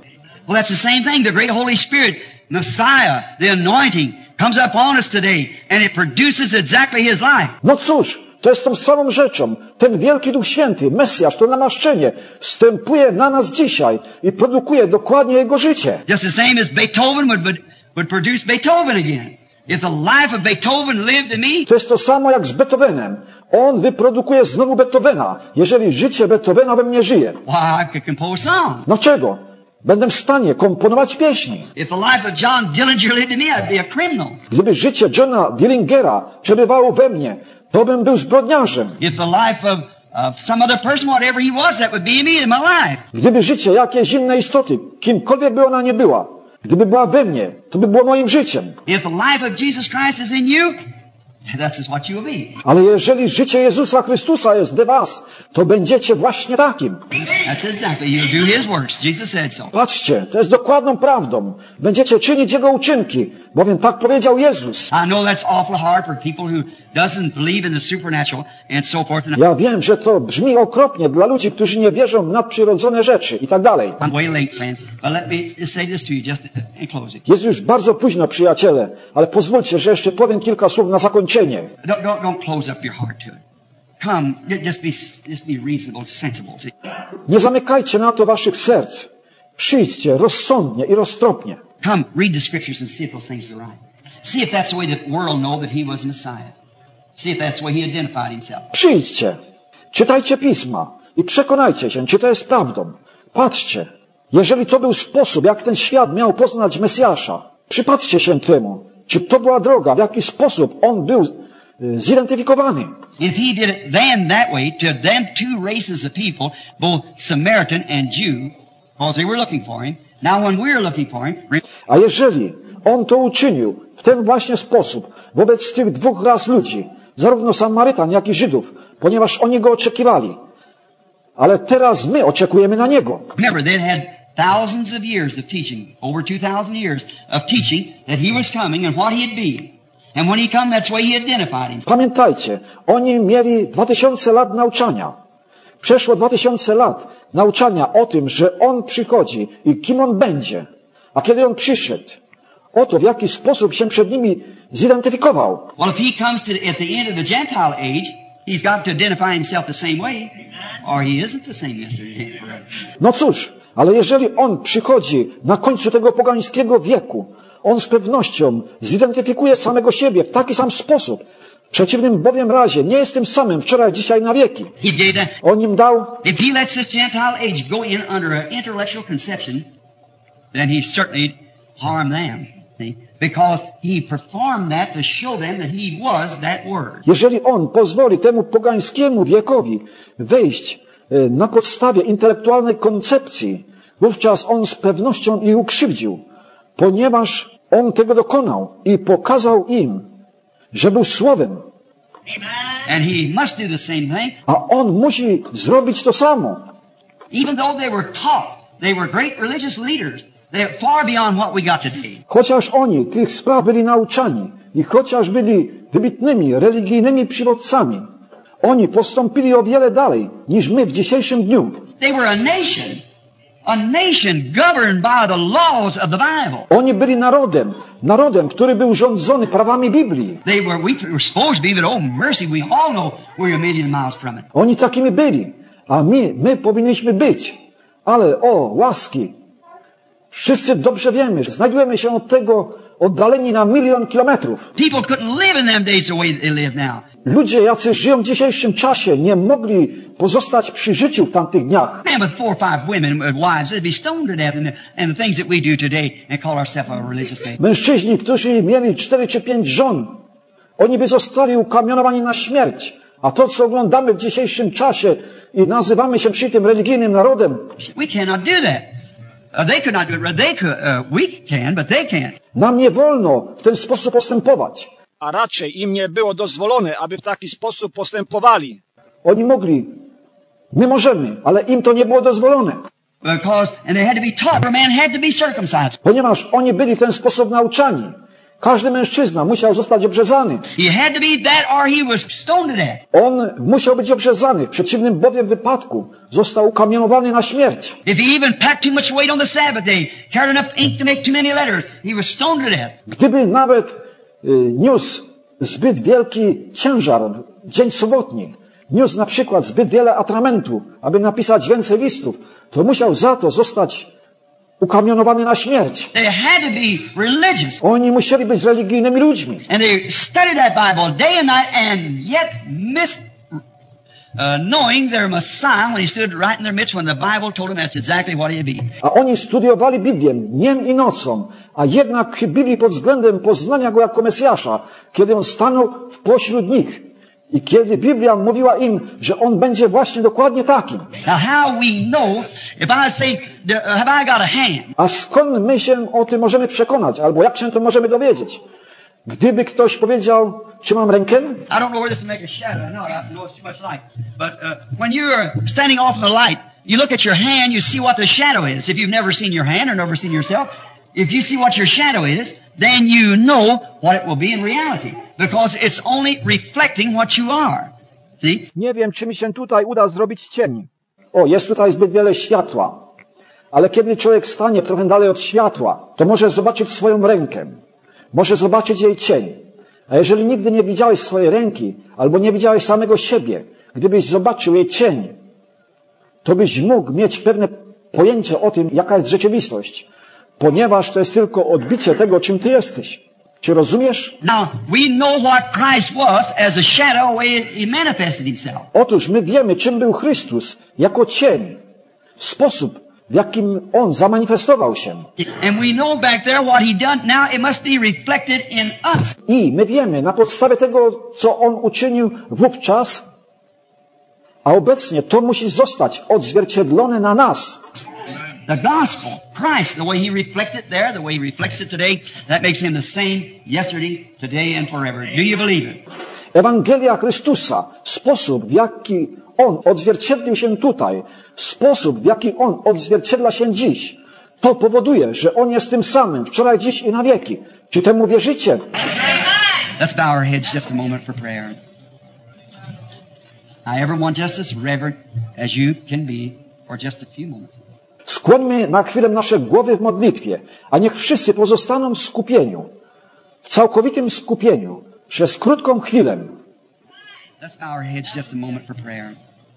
Well, that's the same thing. The great Holy Spirit, Messiah, the anointing, comes upon us today and it produces exactly His life. No cóż, to jest tą samą rzeczą. Ten wielki Duch Święty, Mesjasz, to namaszczenie, wstępuje na nas dzisiaj i produkuje dokładnie Jego życie. Just the same as Beethoven would, would, would produce Beethoven again. If the life of Beethoven lived in me, To jest to samo jak z Beethovenem. On wyprodukuje znowu Beethovena, jeżeli życie Beethovena we mnie żyje. why, I could compose songs. Dlaczego? Będę w stanie komponować pieśni. If the life of John Dillinger lived in me, I'd be a criminal. Gdyby życie Johna Dillingera przebywało we mnie, to bym był zbrodniarzem. If the life of, of some other person, whatever he was, that would be me in my life. Gdyby życie jakiejś innej istoty, kimkolwiek by ona nie była, gdyby była we mnie, to by było moim życiem. If the life of Jesus Christ is in you, that's just what you will be. Ale jeżeli życie Jezusa Chrystusa jest w was, to będziecie właśnie takim. That's exactly. You'll do His works. Jesus said so. Patrzcie, to jest dokładną prawdą. Będziecie czynić Jego uczynki, bowiem tak powiedział Jezus. I know that's awful hard for people who doesn't believe in the supernatural and so forth. And Ja wiem, że to brzmi okropnie dla ludzi, którzy nie wierzą w nadprzyrodzone rzeczy i tak dalej. I'm way late, friends. But let me just say this to you just in closing. Jest już bardzo późno, przyjaciele, ale pozwólcie, że jeszcze powiem kilka słów na zakończenie. Don't, don't, don't close up your heart to it. Come, just be, just be reasonable, sensible. See? Nie zamykajcie na to waszych serc. Przyjdźcie rozsądnie i roztropnie. Come, read the scriptures and see if those things are right. See if that's the way the world know that He was Messiah. See if that's the way He identified Himself. Przyjdźcie, czytajcie pisma i przekonajcie się, czy to jest prawdą. Patrzcie, jeżeli to był sposób, jak ten świat miał poznać Mesjasza, przypatrzcie się temu, czy to była droga, w jaki sposób on był y, zidentyfikowany. If He did it then that way to them two races of people, both Samaritan and Jew, because they were looking for Him. Now when we're looking for Him, A jeżeli on to uczynił w ten właśnie sposób wobec tych dwóch ras ludzi, zarówno Samarytan, jak i Żydów, ponieważ oni go oczekiwali, ale teraz my oczekujemy na niego. remember they had thousands of years of teaching, over two thousand years of teaching that He was coming and what He'd be. And when He come, that's the way He identified Himself. Pamiętajcie, oni mieli dwa tysiące lat nauczania. Przeszło dwa tysiące lat nauczania o tym, że On przychodzi i kim On będzie. A kiedy On przyszedł, oto w jaki sposób się przed nimi zidentyfikował. Well, if He comes to at the end of the Gentile age, He's got to identify Himself the same way, or He isn't the same yesterday. No cóż, ale jeżeli On przychodzi na końcu tego pogańskiego wieku, On z pewnością zidentyfikuje samego siebie w taki sam sposób. W przeciwnym bowiem razie nie jest tym samym wczoraj, dzisiaj, na wieki. He gave that. On im dał, If He lets this Gentile age go in under an intellectual conception, then He certainly harmed them. See? Because He performed that to show them that He was that Word. jeżeli On pozwoli temu pogańskiemu wiekowi wejść e, na podstawie intelektualnej koncepcji, wówczas On z pewnością ich ukrzywdził, ponieważ On tego dokonał i pokazał im, że był Słowem. And He must do the same thing. A On musi zrobić to samo. Even though they were taught, they were great religious leaders. They're far beyond what we got today. Chociaż oni tych spraw byli nauczani i chociaż byli wybitnymi religijnymi przywódcami, oni postąpili o wiele dalej niż my w dzisiejszym dniu. They were a nation, a nation governed by the laws of the Bible. Oni byli narodem, narodem, który był rządzony prawami Biblii. They were, we were supposed to be, but oh mercy, we all know we're a million miles from it. Oni takimi byli, a my, my powinniśmy być. Ale o, łaski, wszyscy dobrze wiemy, że znajdujemy się od tego oddaleni na milion kilometrów. People couldn't live in them days the way they live now. Ludzie, jacy żyją w dzisiejszym czasie, nie mogli pozostać przy życiu w tamtych dniach. Man with four or five women, with wives, they'd be stoned to death, and the, and the things that we do today and call ourselves a religious nation. Mężczyźni, którzy mieli cztery czy pięć żon, oni by zostali ukamionowani na śmierć. A to, co oglądamy w dzisiejszym czasie i nazywamy się przy tym religijnym narodem, We cannot do that. Uh, they could not do it. They could, uh, we can, but they can't. nam nie wolno w ten sposób postępować. A raczej im nie było dozwolone, aby w taki sposób postępowali. Oni mogli, my możemy, ale im to nie było dozwolone. Because, and they had to be taught, for a man had to be circumcised. Ponieważ oni byli w ten sposób nauczani. Każdy mężczyzna musiał zostać obrzezany. He had to be that or he was stoned to death. On musiał być obrzezany, w przeciwnym bowiem wypadku został ukamienowany na śmierć. If he even packed too much weight on the Sabbath day, carried enough ink to make too many letters, he was stoned to death. Gdyby nawet y, niósł zbyt wielki ciężar w dzień sobotni, niósł na przykład zbyt wiele atramentu, aby napisać więcej listów, to musiał za to zostać ukamienowany na śmierć. They had to be religious. Oni musieli być religijnymi ludźmi. And they studied that Bible day and night and yet missed uh, knowing their Messiah when he stood right in their midst when the Bible told them that's exactly what he'd be. A oni studiowali Biblię dniem i nocą, a jednak chybili pod względem poznania Go jako Mesjasza, kiedy On stanął w pośród nich. I kiedy Biblia mówiła im, że On będzie właśnie dokładnie takim. Now how we know, if I say, have I got a hand? A skąd my się o tym możemy przekonać? Albo jak się to możemy dowiedzieć? Gdyby ktoś powiedział, czy mam rękę? I don't know where this will make a shadow. No, I know it's too much light. But uh, when you are standing off in the light, you look at your hand, you see what the shadow is. If you've never seen your hand or never seen yourself, if you see what your shadow is, then you know what it will be in reality. Because it's only reflecting what you are. See? Nie wiem, czy mi się tutaj uda zrobić cień. O, jest tutaj zbyt wiele światła. Ale kiedy człowiek stanie trochę dalej od światła, to może zobaczyć swoją rękę. Może zobaczyć jej cień. A jeżeli nigdy nie widziałeś swojej ręki, albo nie widziałeś samego siebie, gdybyś zobaczył jej cień, to byś mógł mieć pewne pojęcie o tym, jaka jest rzeczywistość. Ponieważ to jest tylko odbicie tego, czym ty jesteś. Czy rozumiesz? Now, we know what Christ was as a shadow, way he manifested himself. Otóż my wiemy, czym był Chrystus jako cień. Sposób, w jakim On zamanifestował się. And we know back there what he done. Now it must be reflected in us. I my wiemy, na podstawie tego, co On uczynił wówczas, a obecnie to musi zostać odzwierciedlone na nas. The gospel, Christ, the way he reflected there, the way he reflects it today, that makes him the same yesterday, today and forever. Do you believe it? Ewangelia Chrystusa, sposób, w jaki On odzwierciedlił się tutaj, sposób, w jaki On odzwierciedla się dziś, to powoduje, że On jest tym samym, wczoraj, dziś i na wieki. Czy temu wierzycie? Let's bow our heads just a moment for prayer. I ever want just as reverent as you can be for just a few moments. Skłońmy na chwilę nasze głowy w modlitwie, a niech wszyscy pozostaną w skupieniu, w całkowitym skupieniu, przez krótką chwilę. Let's bow our heads just a moment for prayer.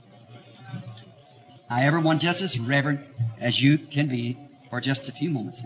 I ever want just as reverent as you can be for just a few moments.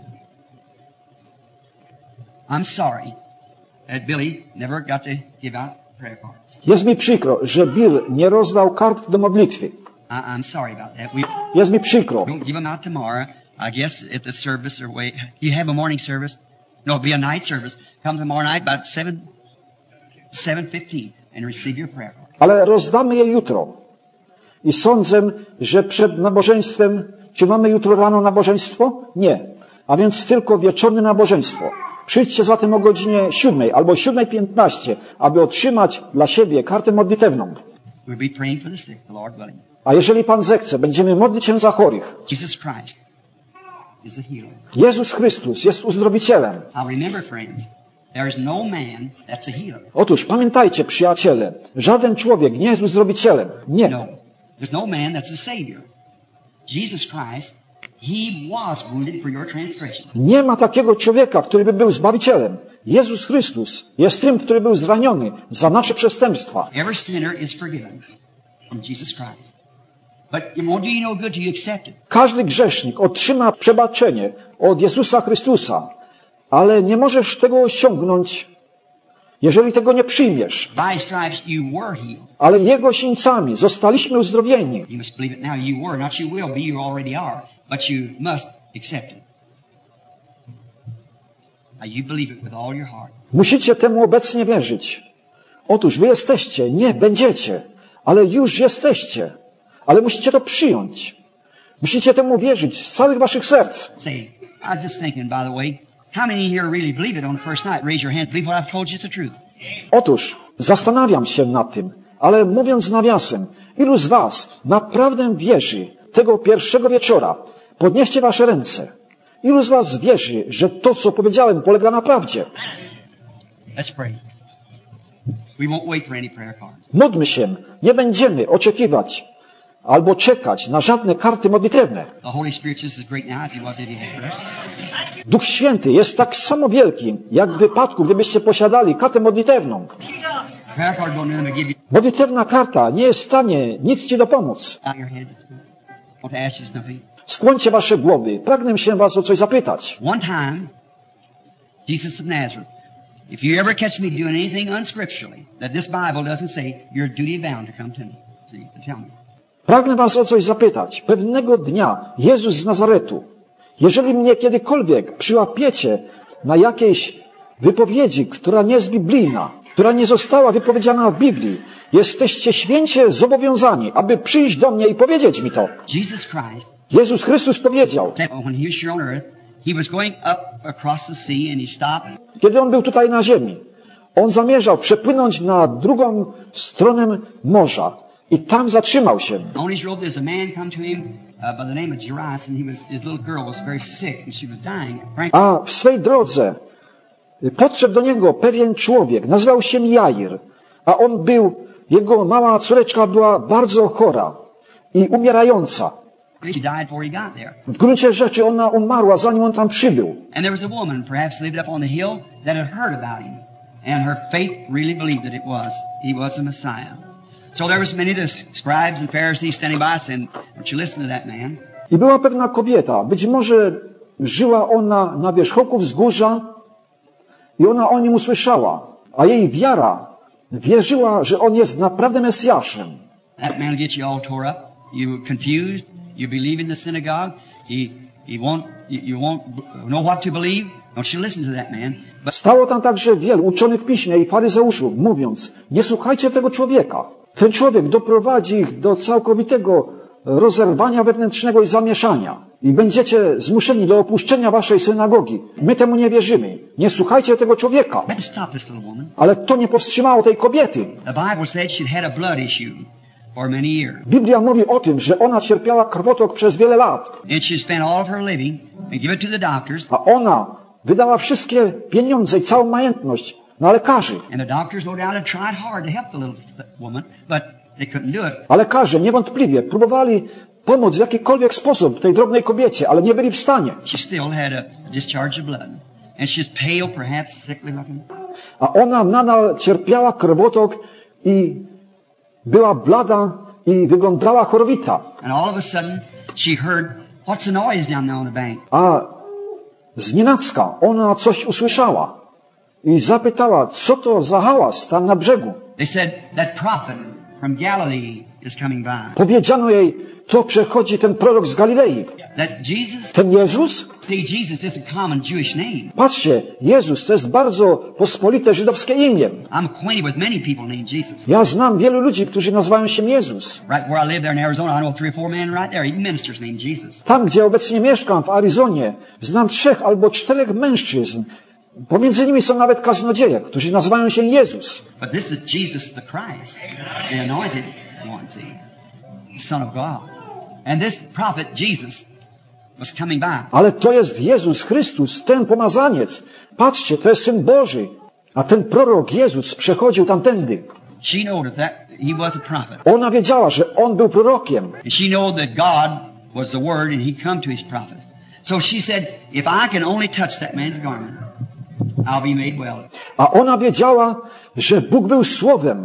I'm sorry that Billy never got to give out prayer cards. Jest mi przykro, że Bill nie rozdał kart do modlitwy. I, I'm sorry about that. We Jest mi przykro. don't give them out tomorrow. I guess at the service or wait. You have a morning service? No, it'll be a night service. Come tomorrow night about seven, seven fifteen and receive your prayer card. Ale rozdamy je jutro. I sądzę, że przed nabożeństwem, czy mamy jutro rano nabożeństwo? Nie. A więc tylko wieczorne nabożeństwo. Przyjdźcie zatem o godzinie siódmej albo siódmej piętnaście, aby otrzymać dla siebie kartę modlitewną. We'll be praying for the sick, the Lord willing. A jeżeli Pan zechce, będziemy modlić się za chorych. Jesus Christ is a healer. Jezus Chrystus jest uzdrowicielem. Now remember, friends, there is no man that's a healer. Otóż pamiętajcie, przyjaciele, żaden człowiek nie jest uzdrowicielem. Nie. No. There's no man that's a savior. Jesus Christ, he was wounded for your transgression. Nie ma takiego człowieka, który by był zbawicielem. Jezus Chrystus jest tym, który był zraniony za nasze przestępstwa. Every sinner is forgiven from Jesus Christ. But it won't do you no good till you accept it. Każdy grzesznik otrzyma przebaczenie od Jezusa Chrystusa, ale nie możesz tego osiągnąć, jeżeli tego nie przyjmiesz. By his stripes you were healed. Ale Jego sińcami zostaliśmy uzdrowieni. You must believe it now. You were, not you will be, you already are. But you must accept it. Now you believe it with all your heart. Musicie temu obecnie wierzyć. Otóż wy jesteście, nie będziecie, ale już jesteście. Ale musicie to przyjąć. Musicie temu wierzyć z całych waszych serc. Say, I was just thinking, by the way, how many here really believe it on the first night? Raise your hand. Believe what I've told you is the truth. Otóż zastanawiam się nad tym, ale mówiąc nawiasem, ilu z was naprawdę wierzy tego pierwszego wieczora? Podnieście wasze ręce. Ilu z was wierzy, że to, co powiedziałem, polega na prawdzie? Let's pray. We won't wait for any prayer cards. Módlmy się. Nie będziemy oczekiwać albo czekać na żadne karty modlitewne. The Holy Spirit's just as great now as he was if he had prayer. Duch Święty jest tak samo wielki, jak w wypadku, gdybyście posiadali kartę modlitewną. Prayer card won't do them to give you Modlitewna karta nie jest w stanie nic ci dopomóc. out your head. I want to ask you something. Skłońcie wasze głowy. Pragnę się was o coś zapytać. One time, Jesus of Nazareth, if you ever catch me doing anything unscripturally that this Bible doesn't say, you're duty bound to come to me. See, to tell me. Pragnę was o coś zapytać. Pewnego dnia Jezus z Nazaretu, jeżeli mnie kiedykolwiek przyłapiecie na jakiejś wypowiedzi, która nie jest biblijna, która nie została wypowiedziana w Biblii, jesteście święcie zobowiązani, aby przyjść do mnie i powiedzieć mi to. Jesus Christ, Jezus Chrystus powiedział, when he was here on earth, he was going up across the sea and he stopped. kiedy On był tutaj na ziemi, On zamierzał przepłynąć na drugą stronę morza i tam zatrzymał się. On his road, there's a man come to him uh, by the name of Jairus, and he was, his little girl was very sick and she was dying. Frank, A w swej drodze podszedł do niego pewien człowiek, nazywał się Jair, a on był, jego mała córeczka była bardzo chora i umierająca. she died before he got there. W gruncie rzeczy ona umarła, zanim on tam przybył. And there was a woman, perhaps lived up on the hill, that had heard about him. And her faith really believed that it was, he was the Messiah. So there was many of the scribes and Pharisees standing by saying, don't you listen to that man. I była pewna kobieta, być może żyła ona na wierzchołku wzgórza i ona o nim usłyszała, a jej wiara wierzyła, że on jest naprawdę Mesjaszem. That man will get you all tore up. You confused. You believe in the synagogue. He, he won't, you, you won't know what to believe. Don't you listen to that man. But Stało tam także wielu uczonych w piśmie i faryzeuszów, mówiąc, nie słuchajcie tego człowieka. Ten człowiek doprowadzi ich do całkowitego rozerwania wewnętrznego i zamieszania. I będziecie zmuszeni do opuszczenia waszej synagogi. My temu nie wierzymy. Nie słuchajcie tego człowieka. let's stop this little woman. Ale to nie powstrzymało tej kobiety. The Bible said she'd had a blood issue for many years. Biblia mówi o tym, że ona cierpiała krwotok przez wiele lat. And she spent all of her living and give it to the doctors. A ona wydała wszystkie pieniądze i całą majętność na lekarzy. And the doctors no doubt had tried hard to help the little woman, but they couldn't do it. A lekarze niewątpliwie próbowali pomóc w jakikolwiek sposób tej drobnej kobiecie, ale nie byli w stanie. She still had a discharge of blood. And she's pale, perhaps sickly looking. A ona nadal cierpiała krwotok i była blada i wyglądała chorowita. And all of a sudden, she heard, what's the noise down there on the bank? A znienacka ona coś usłyszała i zapytała, co to za hałas tam na brzegu. They said, that prophet from Galilee is coming by. Powiedziano jej, to przechodzi ten prorok z Galilei. That Jesus, Ten Jezus? see, Jesus is a common Jewish name. Patrzcie, Jezus to jest bardzo pospolite żydowskie imię. I'm acquainted with many people named Jesus. Ja znam wielu ludzi, którzy nazywają się Jezus. Right where I live there in Arizona, I know three or four men right there, even ministers named Jesus. Tam, gdzie obecnie mieszkam, w Arizonie, znam trzech albo czterech mężczyzn. Pomiędzy nimi są nawet kaznodzieje, którzy nazywają się Jezus. But this is Jesus the Christ, the anointed one, see, the Son of God. And this prophet Jesus was coming by. Ale to jest Jezus Chrystus, ten pomazaniec. Patrzcie, to jest Syn Boży. A ten prorok Jezus przechodził tamtędy. She knew that he was a prophet. Ona wiedziała, że on był prorokiem. And she knew that God was the Word and he come to his prophets. So she said, if I can only touch that man's garment, I'll be made well. A ona wiedziała, że Bóg był Słowem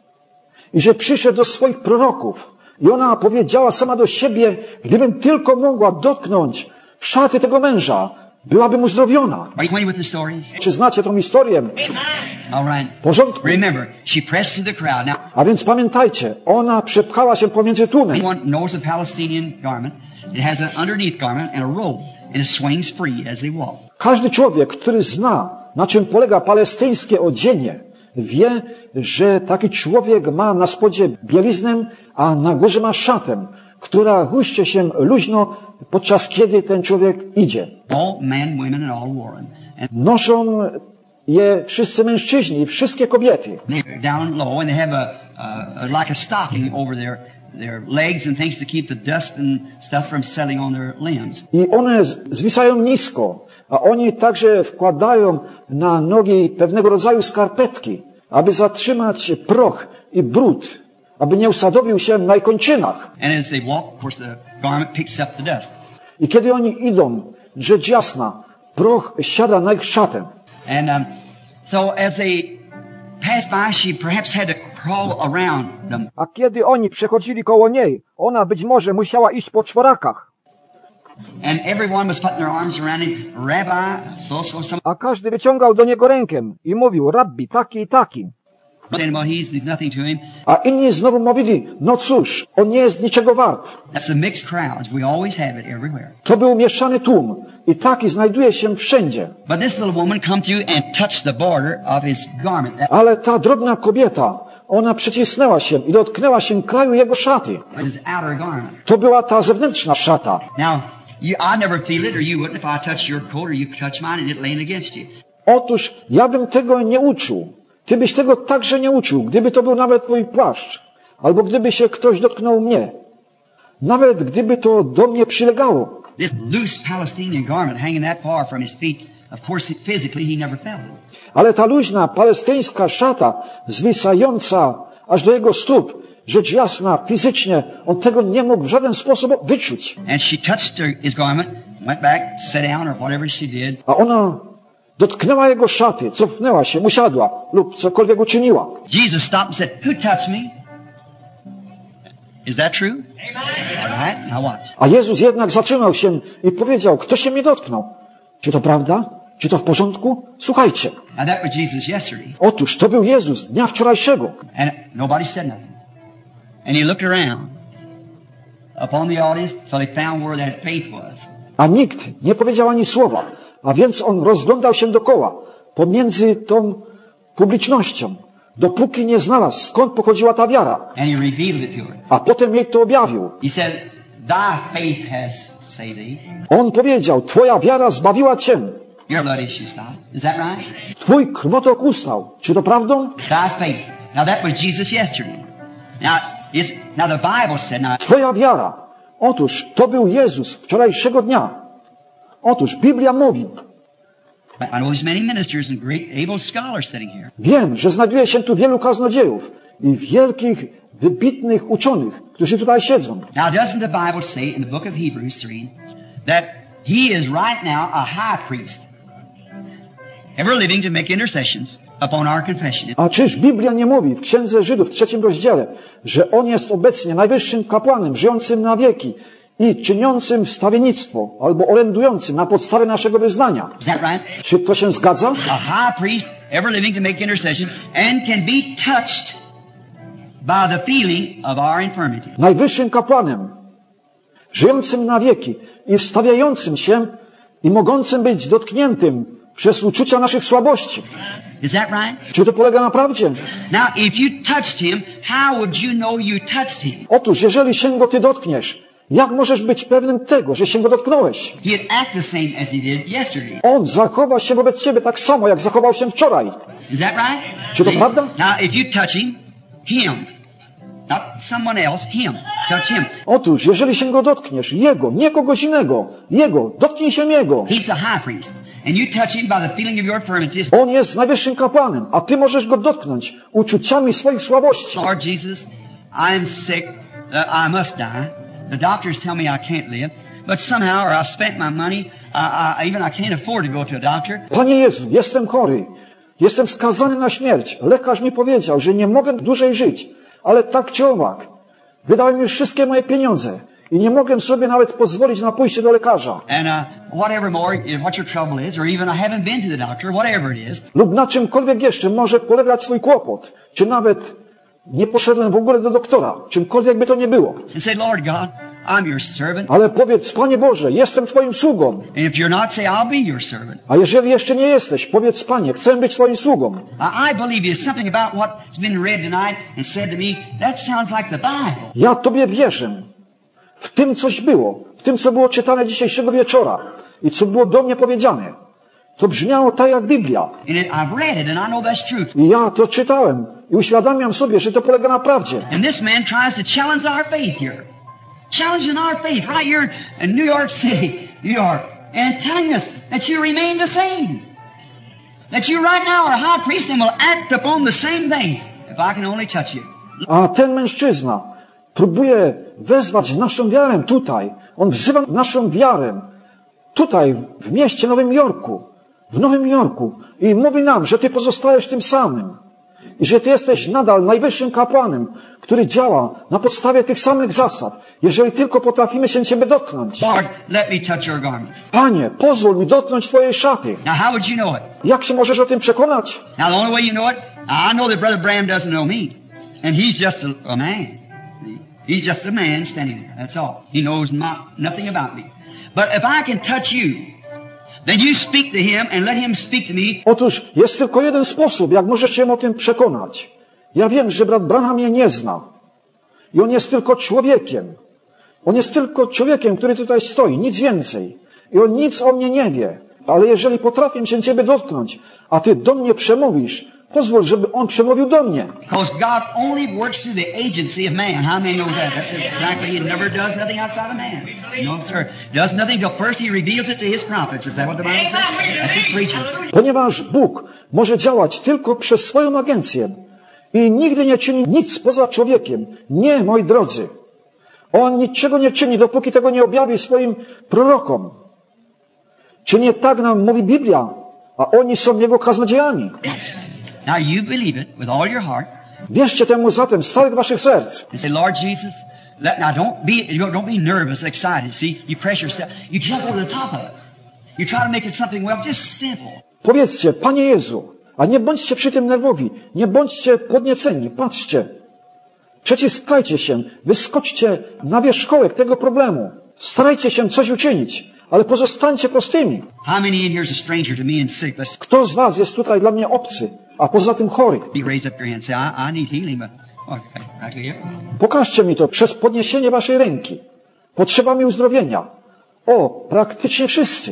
i że przyszedł do swoich proroków. I ona powiedziała sama do siebie, gdybym tylko mogła dotknąć szaty tego męża, byłabym uzdrowiona. Are you acquainted with the story? Czy znacie tą historię? All right. W porządku. Remember, she pressed through the crowd. Now, A więc pamiętajcie, ona przepchała się pomiędzy tłumem. anyone knows a Palestinian garment, it has an underneath garment and a robe, and it swings free as they walk. Każdy człowiek, który zna, na czym polega palestyńskie odzienie, wie, że taki człowiek ma na spodzie bieliznę, a na górze ma szatę, która huście się luźno, podczas kiedy ten człowiek idzie. All men, women, and all wore them. And Noszą je wszyscy mężczyźni, wszystkie kobiety. they're down low, and they have a, a, a like a stocking over their their legs and things to keep the dust and stuff from settling on their limbs. I one z- zwisają nisko, A oni także wkładają na nogi pewnego rodzaju skarpetki, aby zatrzymać proch i brud, aby nie usadowił się na ich kończynach. And as they walk, of course, the garment picks up the dust. I kiedy oni idą, rzecz jasna, proch siada na ich szatę. And um, so as they passed by, she perhaps had to crawl around them. A kiedy oni przechodzili koło niej, ona być może musiała iść po czworakach. And everyone was putting their arms around him. Rabbi, so, so, some. A każdy wyciągał do niego rękę i mówił, rabbi, taki i taki. Saying, well, he's, he's nothing to him. A inni znowu mówili, no cóż, on nie jest niczego wart. That's a mixed crowd. We always have it everywhere. To był mieszany tłum i taki znajduje się wszędzie. But this little woman come through and touched the border of his garment. That Ale ta drobna kobieta, ona przycisnęła się i dotknęła się kraju jego szaty. was his outer garment. To była ta zewnętrzna szata. Now, you, I never feel it, or you wouldn't if I touched your coat or you touched mine and it laying against you. Otóż ja bym tego nie uczuł. Ty byś tego także nie uczuł, gdyby to był nawet twój płaszcz, albo gdyby się ktoś dotknął mnie. Nawet gdyby to do mnie przylegało. This loose Palestinian garment hanging that far from his feet, of course, physically he never felt it. Ale ta luźna, palestyńska szata, zwisająca aż do jego stóp, rzecz jasna, fizycznie, on tego nie mógł w żaden sposób wyczuć. And she touched her, his garment, went back, sat down, or whatever she did. A ona dotknęła jego szaty, cofnęła się, usiadła lub cokolwiek uczyniła. Jesus stopped and said, who touched me? Is that true? All right, now watch. A Jezus jednak zatrzymał się i powiedział, kto się mnie dotknął? Czy to prawda? Czy to w porządku? Słuchajcie. Now that was Jesus yesterday. Otóż to był Jezus dnia wczorajszego. And nobody said nothing. And he looked around upon the audience till they found where that faith was. A nikt nie powiedział ani słowa. A więc on rozglądał się dokoła, pomiędzy tą publicznością, dopóki nie znalazł, skąd pochodziła ta wiara. And he revealed it to her. A potem jej to objawił. He said, thy faith has saved thee. On powiedział, twoja wiara zbawiła cię. Your blood issue stopped. Is that right? Twój krwotok ustał. Czy to prawdą? Thy faith. Now that was Jesus yesterday. Now, is, now the Bible said, now, Twoja wiara. Otóż to był Jezus wczorajszego dnia. Otóż Biblia mówi, I know there's many ministers and great able scholars sitting here. wiem, że znajduje się tu wielu kaznodziejów i wielkich, wybitnych uczonych, którzy tutaj siedzą. Now, doesn't the Bible say in the book of Hebrews three that he is right now a high priest, ever living to make intercessions upon our confession? A czyż Biblia nie mówi w Księdze Żydów w trzecim rozdziale, że On jest obecnie najwyższym kapłanem, żyjącym na wieki i czyniącym wstawiennictwo albo orędującym na podstawie naszego wyznania? Is that right? Czy to się zgadza? A high priest, ever living to make intercession, and can be touched by the feeling of our infirmity. Najwyższym kapłanem, żyjącym na wieki i wstawiającym się i mogącym być dotkniętym przez uczucia naszych słabości. Is that right? Czy to polega na prawdzie? Now, if you touched him, how would you know you touched him? Otóż, jeżeli się go ty dotkniesz, jak możesz być pewnym tego, że się go dotknąłeś? He'd act the same as he did yesterday. On zachowa się wobec ciebie tak samo, jak zachował się wczoraj. Is that right? Czy to prawda? Now, if you touch him, him, not someone else, him, touch him. Otóż, jeżeli się go dotkniesz, jego, nie kogoś innego, jego, dotknij się jego. He's the high priest. And you touch him by the feeling of your infirmities. On jest najwyższym kapłanem, a ty możesz go dotknąć uczuciami swoich słabości. Lord Jesus, I am sick. Uh, I must die. The doctors tell me I can't live. But somehow, or I've spent my money, I, I, even I can't afford to go to a doctor. Panie Jezu, jestem chory. Jestem skazany na śmierć. Lekarz mi powiedział, że nie mogę dłużej żyć. Ale tak czy owak, wydałem już wszystkie moje pieniądze i nie mogę sobie nawet pozwolić na pójście do lekarza. And uh, whatever more, what your trouble is, or even I haven't been to the doctor, whatever it is. Lub na czymkolwiek jeszcze może polegać twój kłopot. Czy nawet nie poszedłem w ogóle do doktora. Czymkolwiek by to nie było. And say, Lord God, I'm your servant. Ale powiedz, Panie Boże, jestem twoim sługą. And if you're not, say, I'll be your servant. A jeżeli jeszcze nie jesteś, powiedz, Panie, chcę być twoim sługą. I, I believe there's something about what's been read tonight and said to me, that sounds like the Bible. Ja Tobie wierzę. W tym coś było. W tym, co było czytane dzisiejszego wieczora. I co było do mnie powiedziane. To brzmiało tak jak Biblia. And it, I've read it and I know that's truth. I ja to czytałem. I uświadamiam sobie, że to polega na prawdzie. And this man tries to challenge our faith here. Challenging our faith right here in New York City, New York. and telling us that you remain the same. That you right now are high priest and will act upon the same thing if I can only touch you. A ten mężczyzna próbuje wezwać naszą wiarę tutaj. On wzywa naszą wiarę tutaj, w mieście Nowym Jorku. W Nowym Jorku. I mówi nam, że Ty pozostajesz tym samym. I że Ty jesteś nadal najwyższym kapłanem, który działa na podstawie tych samych zasad. Jeżeli tylko potrafimy się Ciebie dotknąć. Lord, let me touch your garment. Panie, pozwól mi dotknąć Twojej szaty. Now how would you know it? Jak się możesz o tym przekonać? Now the only way you know it, I know that Brother Branham doesn't know me. And he's just a, a man. He's just a man standing there. That's all. He knows not, nothing about me. But if I can touch you, then you speak to him and let him speak to me. Otóż jest tylko jeden sposób, jak możesz się o tym przekonać. Ja wiem, że brat Branham mnie nie zna. I on jest tylko człowiekiem. On jest tylko człowiekiem, który tutaj stoi, nic więcej. I on nic o mnie nie wie. Ale jeżeli potrafię się Ciebie dotknąć, a Ty do mnie przemówisz, pozwól, żeby On przemówił do mnie. Because God only works through the agency of man. How many knows that? That's exactly, He never does nothing outside of man. No, sir. Does nothing till first He reveals it to His prophets. Is that what the Bible says? That's His preachers. Ponieważ Bóg może działać tylko przez swoją agencję i nigdy nie czyni nic poza człowiekiem. Nie, moi drodzy. On niczego nie czyni, dopóki tego nie objawi swoim prorokom. Czy nie tak nam mówi Biblia? A oni są Jego kaznodziejami. Now you believe it with all your heart. Wierzcie temu zatem z całych waszych serc. And say, Lord Jesus, let, now don't be, don't be nervous, excited. See, you press yourself. You jump over the top of it. You try to make it something, well, just simple. Powiedzcie, Panie Jezu, a nie bądźcie przy tym nerwowi, nie bądźcie podnieceni, patrzcie. Przeciskajcie się, wyskoczcie na wierzchołek tego problemu. Starajcie się coś uczynić, ale pozostańcie prostymi. How many in here is a stranger to me and sick? Let's Kto z was jest tutaj dla mnie obcy, a poza tym chory? you raise up your hand and say, I, I need healing, but okay, back here. Pokażcie mi to przez podniesienie waszej ręki. Potrzeba mi uzdrowienia. O, praktycznie wszyscy.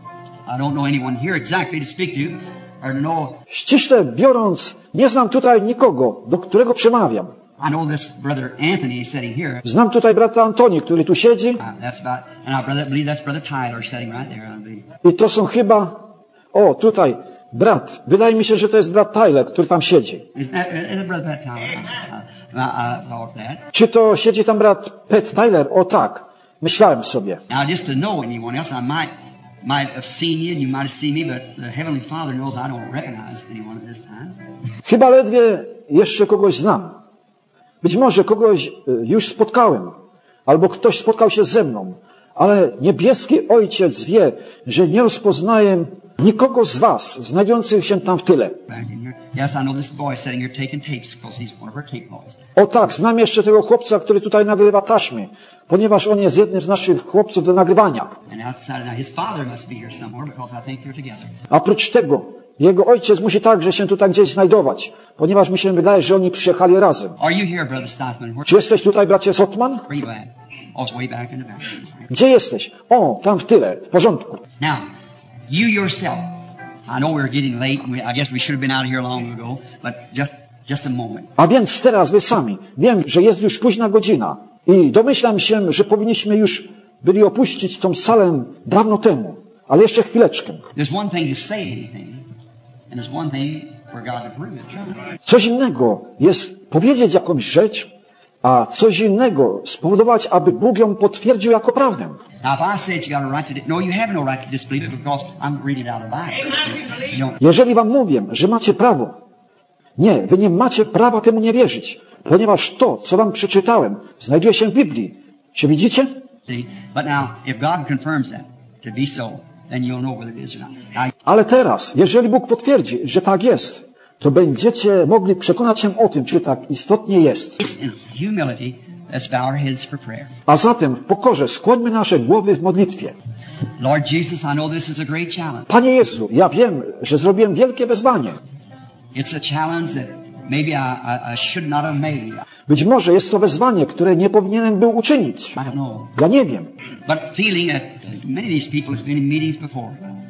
I don't know anyone here exactly to speak to or to know. Ściśle biorąc, nie znam tutaj nikogo, do którego przemawiam. I know this brother Anthony is sitting here. Znam tutaj brata Antoni, który tu siedzi. Uh, that's about, and I brother, believe that's brother Tyler sitting right there. I believe. I to są chyba, o, tutaj, brat. Wydaje mi się, że to jest brat Tyler, który tam siedzi. Is that, is it brother Pat Tyler? Uh, I, I thought that. Czy to siedzi tam brat Pat Tyler? O tak, myślałem sobie. Now, just to know anyone else, I might might have seen you, and you might have seen me, but the Heavenly Father knows I don't recognize anyone at this time. Chyba ledwie jeszcze kogoś znam. Być może kogoś już spotkałem, albo ktoś spotkał się ze mną, ale niebieski Ojciec wie, że nie rozpoznaję nikogo z was, znajdujących się tam w tyle. Back in here. Yes, I know this boy sitting here taking tapes because he's one of our tape boys. O tak, znam jeszcze tego chłopca, który tutaj nagrywa taśmy, ponieważ on jest jednym z naszych chłopców do nagrywania. And outside now, his father must be here somewhere because I think they're together. A oprócz tego, jego ojciec musi także się tutaj gdzieś znajdować, ponieważ mi się wydaje, że oni przyjechali razem. Are you here, brother Stothman? Where Czy jesteś tutaj, bracie Sotman? are you at? Oh, it's way back in the back. Gdzie jesteś? O, tam w tyle, w porządku. Now, you yourself. I know we're getting late. And we, I guess we should have been out here long ago, but just just a moment. A więc teraz wy sami. Wiem, że jest już późna godzina i domyślam się, że powinniśmy już byli opuścić tą salę dawno temu. Ale jeszcze chwileczkę. There's one thing to say anything, and there's one thing for God to prove it. Coś innego jest powiedzieć jakąś rzecz, a coś innego spowodować, aby Bóg ją potwierdził jako prawdę. Now, if I said you got a right to, di- no, you have no right to disbelieve it because I'm reading it out of the Bible. You don't. Jeżeli wam mówię, że macie prawo, nie, wy nie macie prawa temu nie wierzyć, ponieważ to, co wam przeczytałem, znajduje się w Biblii. Czy widzicie? See, but now, if God confirms that to be so, then you'll know whether it is or not. Now, Ale teraz, jeżeli Bóg potwierdzi, że tak jest, to będziecie mogli przekonać się o tym, czy tak istotnie jest. it's in humility. Let's bow our heads for prayer. A zatem w pokorze skłońmy nasze głowy w modlitwie. Lord Jesus, I know this is a great challenge. Panie Jezu, ja wiem, że zrobiłem wielkie wyzwanie. It's a challenge that maybe I, I, I should not have made. Być może jest to wyzwanie, które nie powinienem był uczynić. I don't know. Ja nie wiem. But feeling that many of these people have been in meetings before.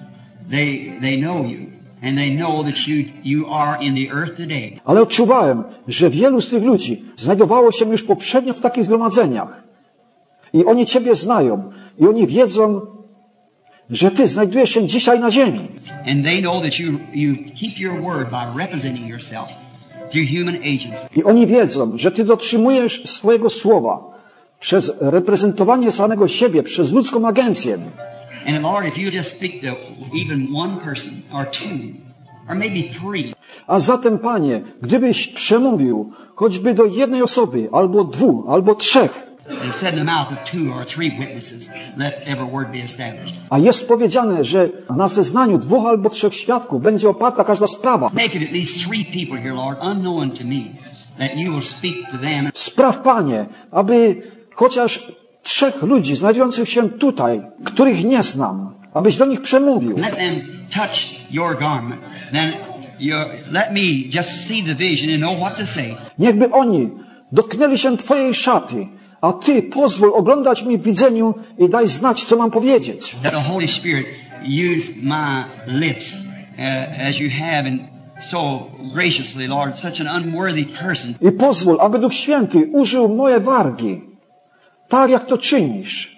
They, they know you. And they know that you, you are in the earth today. Ale odczuwałem, że wielu z tych ludzi znajdowało się już poprzednio w takich zgromadzeniach. I oni Ciebie znają. I oni wiedzą, że Ty znajdujesz się dzisiaj na ziemi. And they know that you, you keep your word by representing yourself through human agents. I oni wiedzą, że Ty dotrzymujesz swojego słowa przez reprezentowanie samego siebie, przez ludzką agencję. And Lord, if you just speak to even one person or two or maybe three. A zatem, Panie, gdybyś przemówił choćby do jednej osoby, albo dwóch, albo trzech, And said in the mouth of two or three witnesses, let every word be established. a jest powiedziane, że na zeznaniu dwóch albo trzech świadków będzie oparta każda sprawa. Make it at least three people here, Lord, unknown to me, that you will speak to them. Spraw, Panie, aby chociaż trzech ludzi znajdujących się tutaj, których nie znam, abyś do nich przemówił. Let them touch your garment. Then you, let me just see the vision and know what to say. Niechby oni dotknęli się Twojej szaty, a Ty pozwól oglądać mi w widzeniu i daj znać, co mam powiedzieć. That the Holy Spirit use my lips uh, as you have and so graciously, Lord, such an unworthy person. I pozwól, aby Duch Święty użył moje wargi, tak jak to czynisz,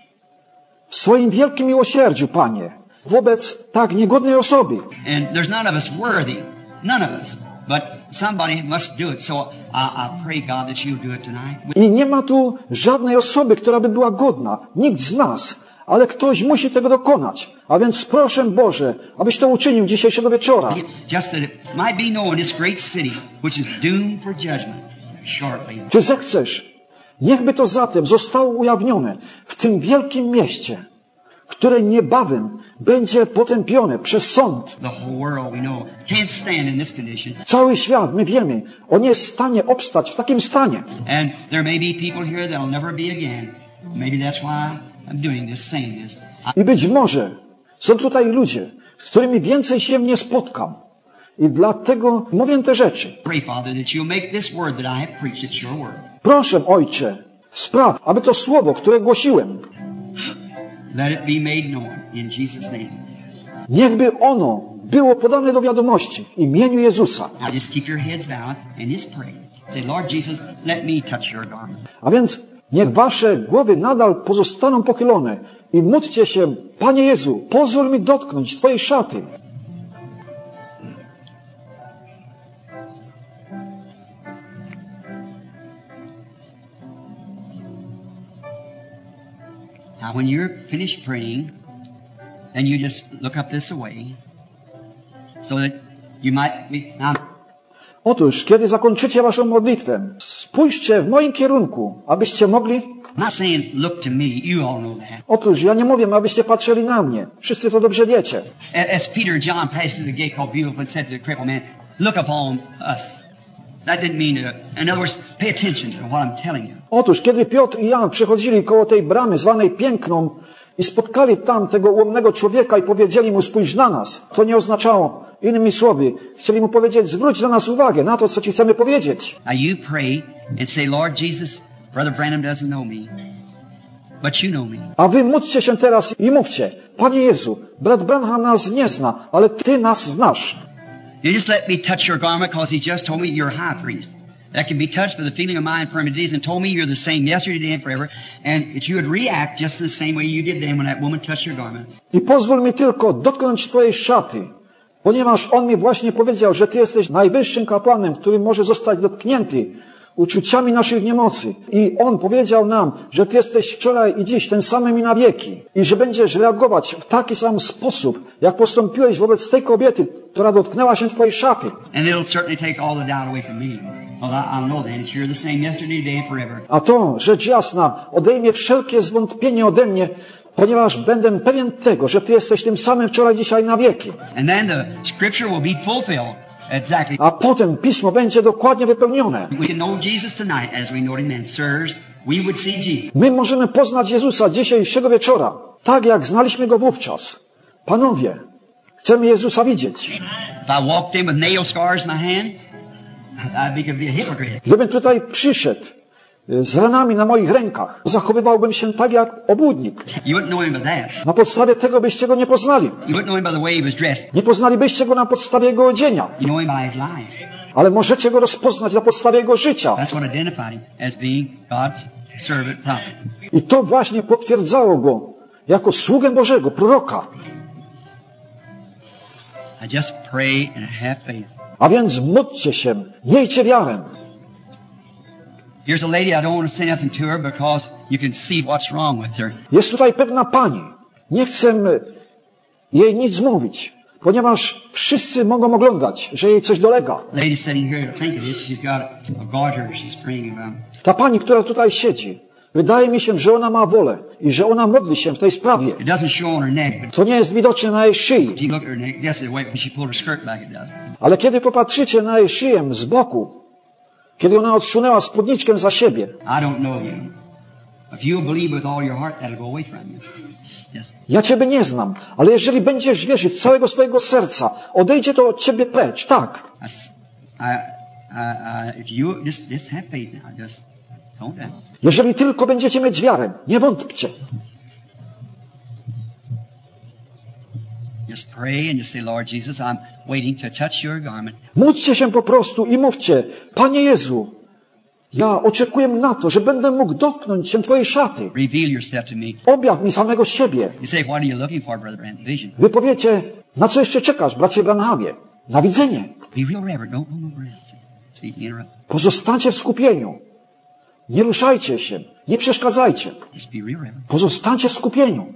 w swoim wielkim miłosierdziu, Panie, wobec tak niegodnej osoby. And there's none of us worthy, none of us, but somebody must do it. So I, I pray, God, that you'll do it tonight. I nie ma tu żadnej osoby, która by była godna, nikt z nas, ale ktoś musi tego dokonać. A więc proszę, Boże, abyś to uczynił dzisiejszego wieczora. Just that it might be known in this great city, which is doomed for judgment shortly. Czy zechcesz? Niechby to zatem zostało ujawnione w tym wielkim mieście, które niebawem będzie potępione przez sąd. The whole world, we know, can't stand in this condition. Cały świat, my wiemy, on jest w stanie obstać w takim stanie. And there may be people here that'll never be again. Maybe that's why I'm doing this, saying this. I I być może są tutaj ludzie, z którymi więcej się nie spotkam. I dlatego mówię te rzeczy. pray, Father, that you'll make this word that I have preached, it's your word. Proszę, Ojcze, spraw, aby to słowo, które głosiłem, Let it be made known in Jesus' name. niechby ono było podane do wiadomości w imieniu Jezusa. Now just keep your heads bowed and just pray. Say, Lord Jesus, let me touch your garment. A więc niech wasze głowy nadal pozostaną pochylone i módlcie się, Panie Jezu, pozwól mi dotknąć Twojej szaty. Now when you're finished praying, then you just look up this way so that you might be... Now, Otóż, kiedy zakończycie waszą modlitwę, spójrzcie w moim kierunku, abyście mogli... I'm not saying look to me, you all know that. Otóż, ja nie mówię, abyście patrzyli na mnie. Wszyscy to dobrze wiecie. As Peter and John passed through the gate called Beautiful and said to the crippled man, look upon us. That didn't mean to, in other words, pay attention to what I'm telling you. Otóż, kiedy Piotr i Jan przechodzili koło tej bramy zwanej Piękną i spotkali tam tego ułomnego człowieka i powiedzieli mu, spójrz na nas, to nie oznaczało, innymi słowy, chcieli mu powiedzieć, zwróć na nas uwagę, na to, co ci chcemy powiedzieć. Now you pray and say, Lord Jesus, Brother Branham doesn't know me, but you know me. A wy módlcie się teraz i mówcie, Panie Jezu, brat Branham nas nie zna, ale Ty nas znasz. You just let me touch your garment because he just told me you're a high priest. That can be touched with the feeling of my infirmities and told me you're the same yesterday, today, and forever, and that you would react just the same way you did then when that woman touched your garment. I pozwól mi tylko dotknąć Twojej szaty, ponieważ On mi właśnie powiedział, że Ty jesteś najwyższym kapłanem, który może zostać dotknięty uczuciami naszych niemocy. I On powiedział nam, że Ty jesteś wczoraj i dziś ten samym i na wieki. I że będziesz reagować w taki sam sposób, jak postąpiłeś wobec tej kobiety, która dotknęła się Twojej szaty. And it'll certainly take all the doubt away from me. Well, I, I'll know then that you're the same yesterday, today, and forever. A to, rzecz jasna, odejmie wszelkie zwątpienie ode mnie, ponieważ będę pewien tego, że Ty jesteś tym samym wczoraj, dzisiaj na wieki. And then the scripture will be fulfilled. Exactly. A potem Pismo będzie dokładnie wypełnione. We can know Jesus tonight as we know him then. Sirs, we would see Jesus. My możemy poznać Jezusa dzisiejszego wieczora, tak jak znaliśmy Go wówczas. Panowie, chcemy Jezusa widzieć. If I walked in with nail scars in my hand, I'd be, be a hypocrite. Gdybym tutaj przyszedł z ranami na moich rękach, zachowywałbym się tak jak obłudnik. You wouldn't know him by that. Na podstawie tego byście Go nie poznali. You wouldn't know him by the way he was dressed. Nie poznalibyście Go na podstawie Jego odzienia, You know him by his life. ale możecie Go rozpoznać na podstawie Jego życia. That's what identified him as being God's servant prophet. I to właśnie potwierdzało Go jako sługę Bożego, proroka. I just pray and have faith. A więc módlcie się, miejcie wiarę. Here's a lady, I don't want to say nothing to her because you can see what's wrong with her. Jest tutaj pewna pani. Nie chcę jej nic mówić, ponieważ wszyscy mogą oglądać, że jej coś dolega. Lady sitting here, I think it is, she's got a goiter she's praying about. Ta pani, która tutaj siedzi, wydaje mi się, że ona ma wolę i że ona modli się w tej sprawie. It doesn't show on her neck, but To nie jest widoczne na jej szyi, if you look at her neck, yes, the way when she pulled her skirt back, it does. ale kiedy popatrzycie na jej szyję z boku, kiedy ona odsunęła spódniczkę za siebie, I don't know you. If you believe with all your heart, that'll go away from you. Yes. ja Ciebie nie znam, ale jeżeli będziesz wierzyć z całego swojego serca, odejdzie to od Ciebie precz, tak. I, s- I, I, I, if you just just have faith now, just don't doubt. Jeżeli tylko będziecie mieć wiarę, nie wątpcie. Just pray and just say, Lord Jesus, I'm waiting to touch your garment. Módlcie się po prostu i mówcie, Panie Jezu, ja oczekuję na to, że będę mógł dotknąć się Twojej szaty. Reveal yourself to me. Objaw mi samego siebie. You say, what are you looking for, Brother Branham? Vision. Wy powiecie, na co jeszcze czekasz, bracie Branhamie? Na widzenie. Be real reverent. Don't move around. See, see, interrupt. Pozostańcie w skupieniu. Nie ruszajcie się, nie przeszkadzajcie. Just be real reverent. Pozostańcie w skupieniu.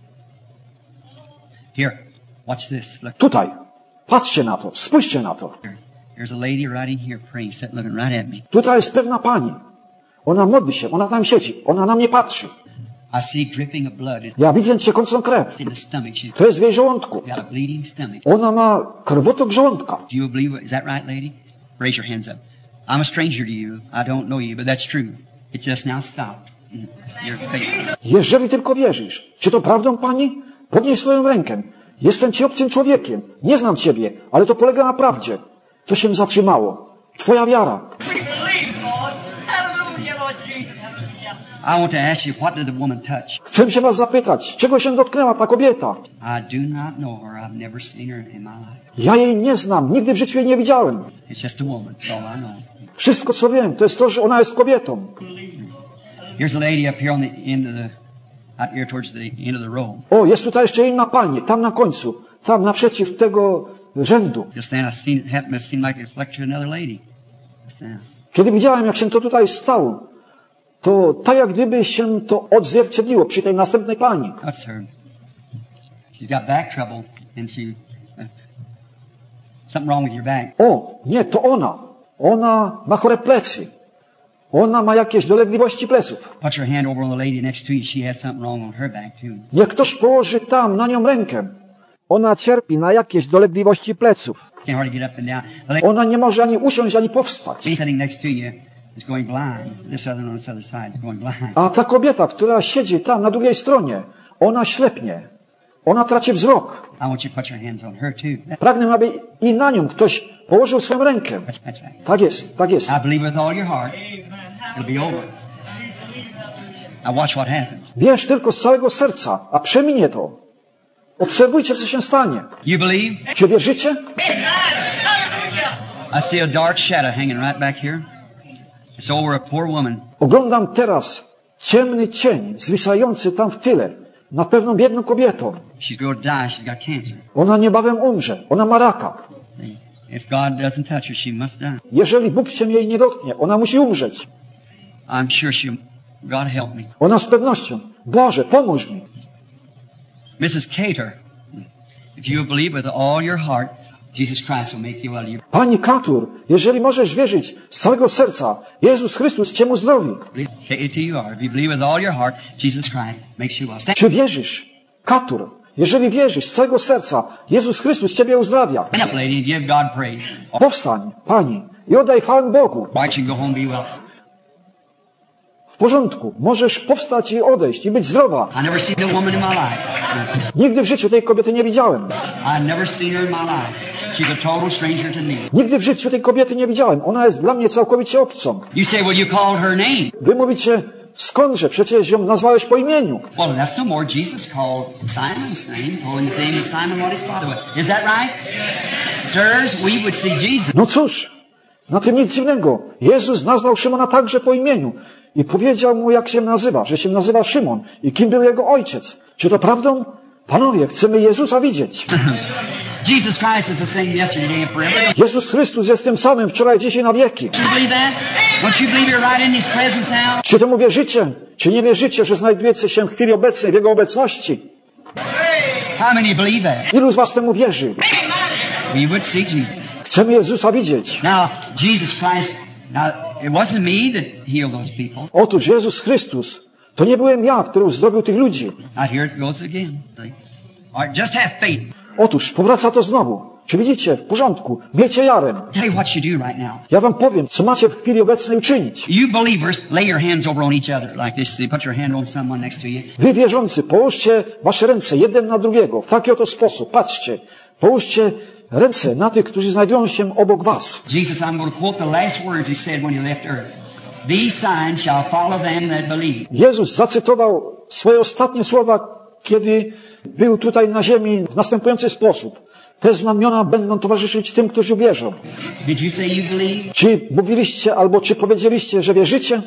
Here, watch this. Look Tutaj. Patrzcie na to, spójrzcie na to. here. There's a lady right in here praying, sitting looking right at me. Tutaj jest pewna pani. Ona modli się, ona tam siedzi, ona na mnie patrzy. I see dripping of blood. It's Ja widzę ciekącą krew. in the stomach. She's To jest w jej żołądku. got a bleeding stomach. Ona ma krwotok żołądka. Do you believe it? Is that right, lady? Raise your hands up. I'm a stranger to you. I don't know you, but that's true. It just now stopped. Mm. Your faith. Jeżeli tylko wierzysz. Czy to prawdą, pani? Podnieś swoją rękę. Jestem ci obcym człowiekiem. Nie znam ciebie, ale to polega na prawdzie. To się zatrzymało. Twoja wiara. We believe, Lord. Hallelujah, Lord Jesus. Hallelujah. I want to ask you, what did the woman touch? Chcę się was zapytać, czego się dotknęła ta kobieta? I do not know her. I've never seen her in my life. Ja jej nie znam, nigdy w życiu jej nie widziałem. It's just a woman. That's all I know. Wszystko, co wiem, to jest to, że ona jest kobietą. Here's a lady up here on the end of the, out here towards the end of the row. O, jest tutaj jeszcze inna pani, tam na końcu, tam naprzeciw tego rzędu. Just then I seen, happened to seem like it reflected another lady. Just then. Kiedy widziałem, jak się to tutaj stało, to tak jak gdyby się to odzwierciedliło przy tej następnej pani. That's her. She's got back trouble and she, uh, something wrong with your back. O, nie, to ona. Ona ma chore plecy. Ona ma jakieś dolegliwości pleców. Put your hand over on the lady next to you. She has something wrong on her back too. Niech ktoś położy tam na nią rękę. Ona cierpi na jakieś dolegliwości pleców. Can't hardly get up and down. The lady Ona nie może ani usiąść, ani powstać. sitting next to you is going blind. This other one on this other side is going blind. A ta kobieta, która siedzi tam na drugiej stronie, ona ślepnie. Ona traci wzrok. I want you to put your hands on her too. That- Pragnę, aby i na nią ktoś położył swoją rękę. That's, that's right. Tak jest, tak jest. I believe with all your heart, it'll be over. Now watch what happens. Wierz tylko z całego serca, a przeminie to. Obserwujcie, co się stanie. You believe? Czy wierzycie? I see a dark shadow hanging right back here. It's over a poor woman. Oglądam teraz ciemny cień zwisający tam w tyle nad pewną biedną kobietą. She's going to die. She's got cancer. Ona niebawem umrze. Ona ma raka. If God doesn't touch her, she must die. Jeżeli Bóg się jej nie dotknie, ona musi umrzeć. I'm sure she'll, God help me. Ona z pewnością, Boże, pomóż mi. Missus Cater, if you believe with all your heart, Jesus Christ will make you well. You Pani Katur, jeżeli możesz wierzyć z całego serca, Jezus Chrystus Cię uzdrowi. believe, K A T U R. If you believe with all your heart, Jesus Christ makes you well. Stand Czy wierzysz? Katur, jeżeli wierzysz z całego serca, Jezus Chrystus Ciebie uzdrawia. up, lady, and give God praise. Powstań, Pani, i oddaj chwałę Bogu. Watch you go home, be well. W porządku, możesz powstać i odejść i być zdrowa. I never seen a woman in my life. Nigdy w życiu tej kobiety nie widziałem. I never seen her in my life. She's a total stranger to me. Nigdy w życiu tej kobiety nie widziałem. Ona jest dla mnie całkowicie obcą. You say, well, you called her name. Wy mówicie, skądże? Przecież ją nazwałeś po imieniu. Well, that's no more. Jesus called Simon's name, told him his name is Simon, what his father was. Is that right? Sirs, we would see Jesus. No cóż, na tym nic dziwnego. Jezus nazwał Szymona także po imieniu i powiedział mu, jak się nazywa, że się nazywa Szymon i kim był jego ojciec. Czy to prawdą? Panowie, chcemy Jezusa widzieć. Jesus Christ is the same yesterday, today, and forever. Jezus Chrystus jest tym samym wczoraj, dzisiaj, na wieki. Don't you believe that? Don't you believe you're right in His presence now? Czy temu wierzycie? Czy nie wierzycie, że znajdujecie się w chwili obecnej w Jego obecności? How many believe that? Ilu z was temu wierzy? We would see Jesus. Chcemy Jezusa widzieć. Now, Jesus Christ, now, it wasn't me that healed those people. Otóż Jezus Chrystus, to nie byłem ja, który uzdrowił tych ludzi. Now, here it goes again. See? All right, just have faith. Otóż powraca to znowu. Czy widzicie? W porządku. Miejcie jarę. Tell you what you do right now. Ja wam powiem, co macie w chwili obecnej uczynić. You believers, lay your hands over on each other like this. See, put your hand on someone next to you. Wy wierzący, połóżcie wasze ręce jeden na drugiego. W taki oto sposób. Patrzcie. Połóżcie ręce na tych, którzy znajdują się obok was. Jesus, I'm going to quote the last words He said when He left earth. These signs shall follow them that believe. Jezus zacytował swoje ostatnie słowa, kiedy był tutaj na ziemi w następujący sposób. Te znamiona będą towarzyszyć tym, którzy uwierzą. Did you say you believe? Czy mówiliście albo czy powiedzieliście, że wierzycie?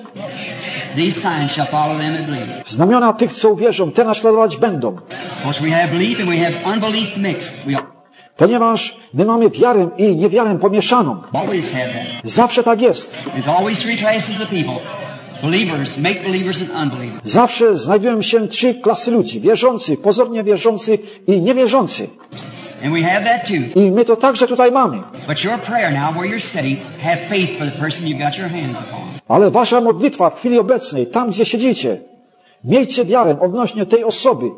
These signs shall follow them that believe. Znamiona tych, co uwierzą, te naśladować będą. Of course, we have belief and we have unbelief mixed. We Ponieważ my mamy wiarę i niewiarę pomieszaną. always have that. Zawsze tak jest. There's always three classes of people. Believers, make believers and unbelievers. Zawsze znajdują się trzy klasy ludzi. Wierzący, pozornie wierzący i niewierzący. And we have that too. I my to także tutaj mamy. But your prayer now, where you're sitting, have faith for the person you've got your hands upon. Ale wasza modlitwa w chwili obecnej, tam gdzie siedzicie, miejcie wiarę odnośnie tej osoby,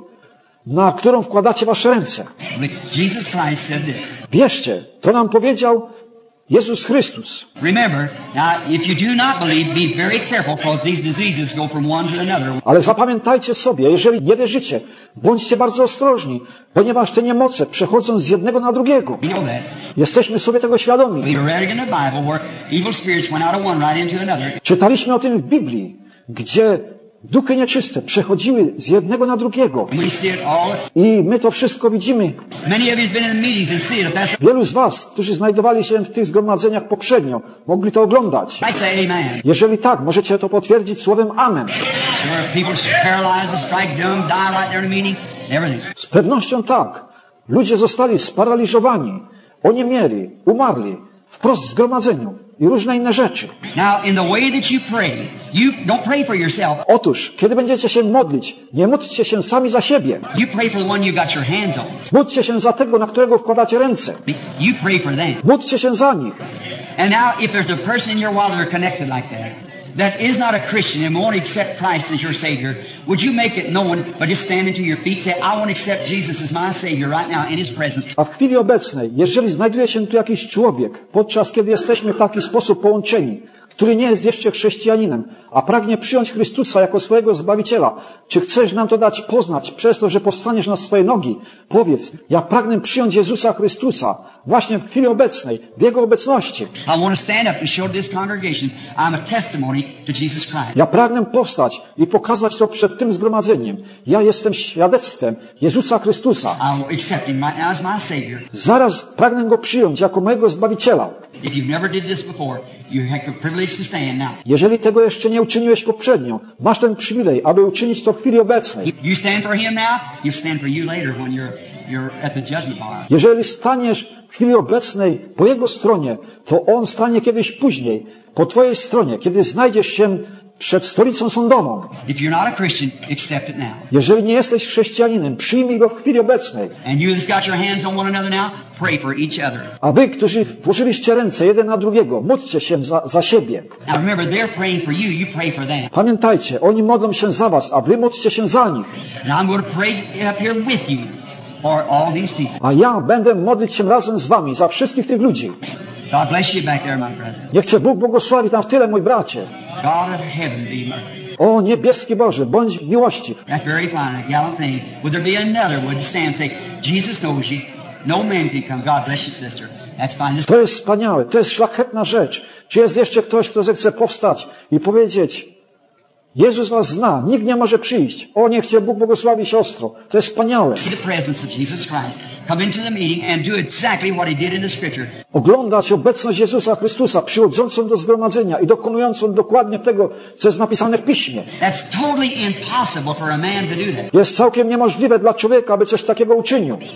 na którą wkładacie wasze ręce. Jesus Christ said this. Wierzcie, to nam powiedział Jezus Chrystus. Remember, now if you do not believe, be very careful because these diseases go from one to another. Ale zapamiętajcie sobie, jeżeli nie wierzycie, bądźcie bardzo ostrożni, ponieważ te niemoce przechodzą z jednego na drugiego. You know that. Jesteśmy sobie tego świadomi. We read in the Bible where evil spirits went out of one right into another. Czytaliśmy o tym w Biblii, gdzie duchy nieczyste przechodziły z jednego na drugiego. And we see it all. I my to wszystko widzimy. Many of you's been in meetings and see it. If that's Wielu z was, którzy znajdowali się w tych zgromadzeniach poprzednio, mogli to oglądać. right, say amen. Jeżeli tak, możecie to potwierdzić słowem amen. Sure, people paralyzed, strike dumb, die right there in the meeting, everything. Z pewnością tak. Ludzie zostali sparaliżowani, oniemieli, umarli wprost w zgromadzeniu i różne inne rzeczy. Now, in the way that you pray, you don't pray for yourself. Otóż, kiedy będziecie się modlić, nie módlcie się sami za siebie. You pray for the one you got your hands on. Módlcie się za tego, na którego wkładacie ręce. You pray for them. Módlcie się za nich. And now, if there's a person in your while they're connected like that, that is not a Christian and won't accept Christ as your Savior, would you make it known by just standing to your feet, say, I want to accept Jesus as my Savior right now in His presence. A w chwili obecnej, jeżeli znajduje się tu jakiś człowiek, podczas kiedy jesteśmy w taki sposób połączeni, który nie jest jeszcze chrześcijaninem, a pragnie przyjąć Chrystusa jako swojego Zbawiciela, czy chcesz nam to dać poznać przez to, że powstaniesz na swoje nogi? Powiedz, ja pragnę przyjąć Jezusa Chrystusa właśnie w chwili obecnej, w Jego obecności. I want to stand up and show this congregation I'm a testimony to Jesus Christ. Ja pragnę powstać i pokazać to przed tym zgromadzeniem. Ja jestem świadectwem Jezusa Chrystusa. I will accept Him right now as my Savior. Zaraz pragnę Go przyjąć jako mojego Zbawiciela. If you've never did this before, you have the privilege to stand now. Jeżeli tego jeszcze nie uczyniłeś poprzednio, masz ten przywilej, aby uczynić to w chwili obecnej. You stand for Him now, He'll stand for you later when you're you're at the judgment bar. Jeżeli staniesz w chwili obecnej po Jego stronie, to On stanie kiedyś później po Twojej stronie, kiedy znajdziesz się przed stolicą sądową. If you're not a Christian, accept it now. Jeżeli nie jesteś chrześcijaninem, przyjmij Go w chwili obecnej. And you that's got your hands on one another now, pray for each other. A wy, którzy włożyliście ręce jeden na drugiego, módlcie się za, za siebie. Now remember, they're praying for you, you pray for them. Pamiętajcie, oni modlą się za was, a wy módlcie się za nich. And I'm going to pray up here with you for all these people. A ja będę modlić się razem z wami za wszystkich tych ludzi. God bless you back there, my brother. Niech Cię Bóg błogosławi tam w tyle, mój bracie. God of heaven be merciful. O niebieski Boże, bądź miłościw. That's very fine, a gallant thing. Would there be another would stand and say, Jesus knows you. No man can come. God bless you, sister. That's fine. This To jest wspaniałe, to jest szlachetna rzecz. Czy jest jeszcze ktoś, kto zechce powstać i powiedzieć, Jezus was zna, nikt nie może przyjść. O, niech Cię Bóg błogosławi, siostro. To jest wspaniałe. see the presence of Jesus Christ. Come into the meeting and do exactly what He did in the Scripture. Oglądać obecność Jezusa Chrystusa, przychodzącą do zgromadzenia i dokonującą dokładnie tego, co jest napisane w Piśmie. That's totally impossible for a man to do that. Jest całkiem niemożliwe dla człowieka, aby coś takiego uczynił.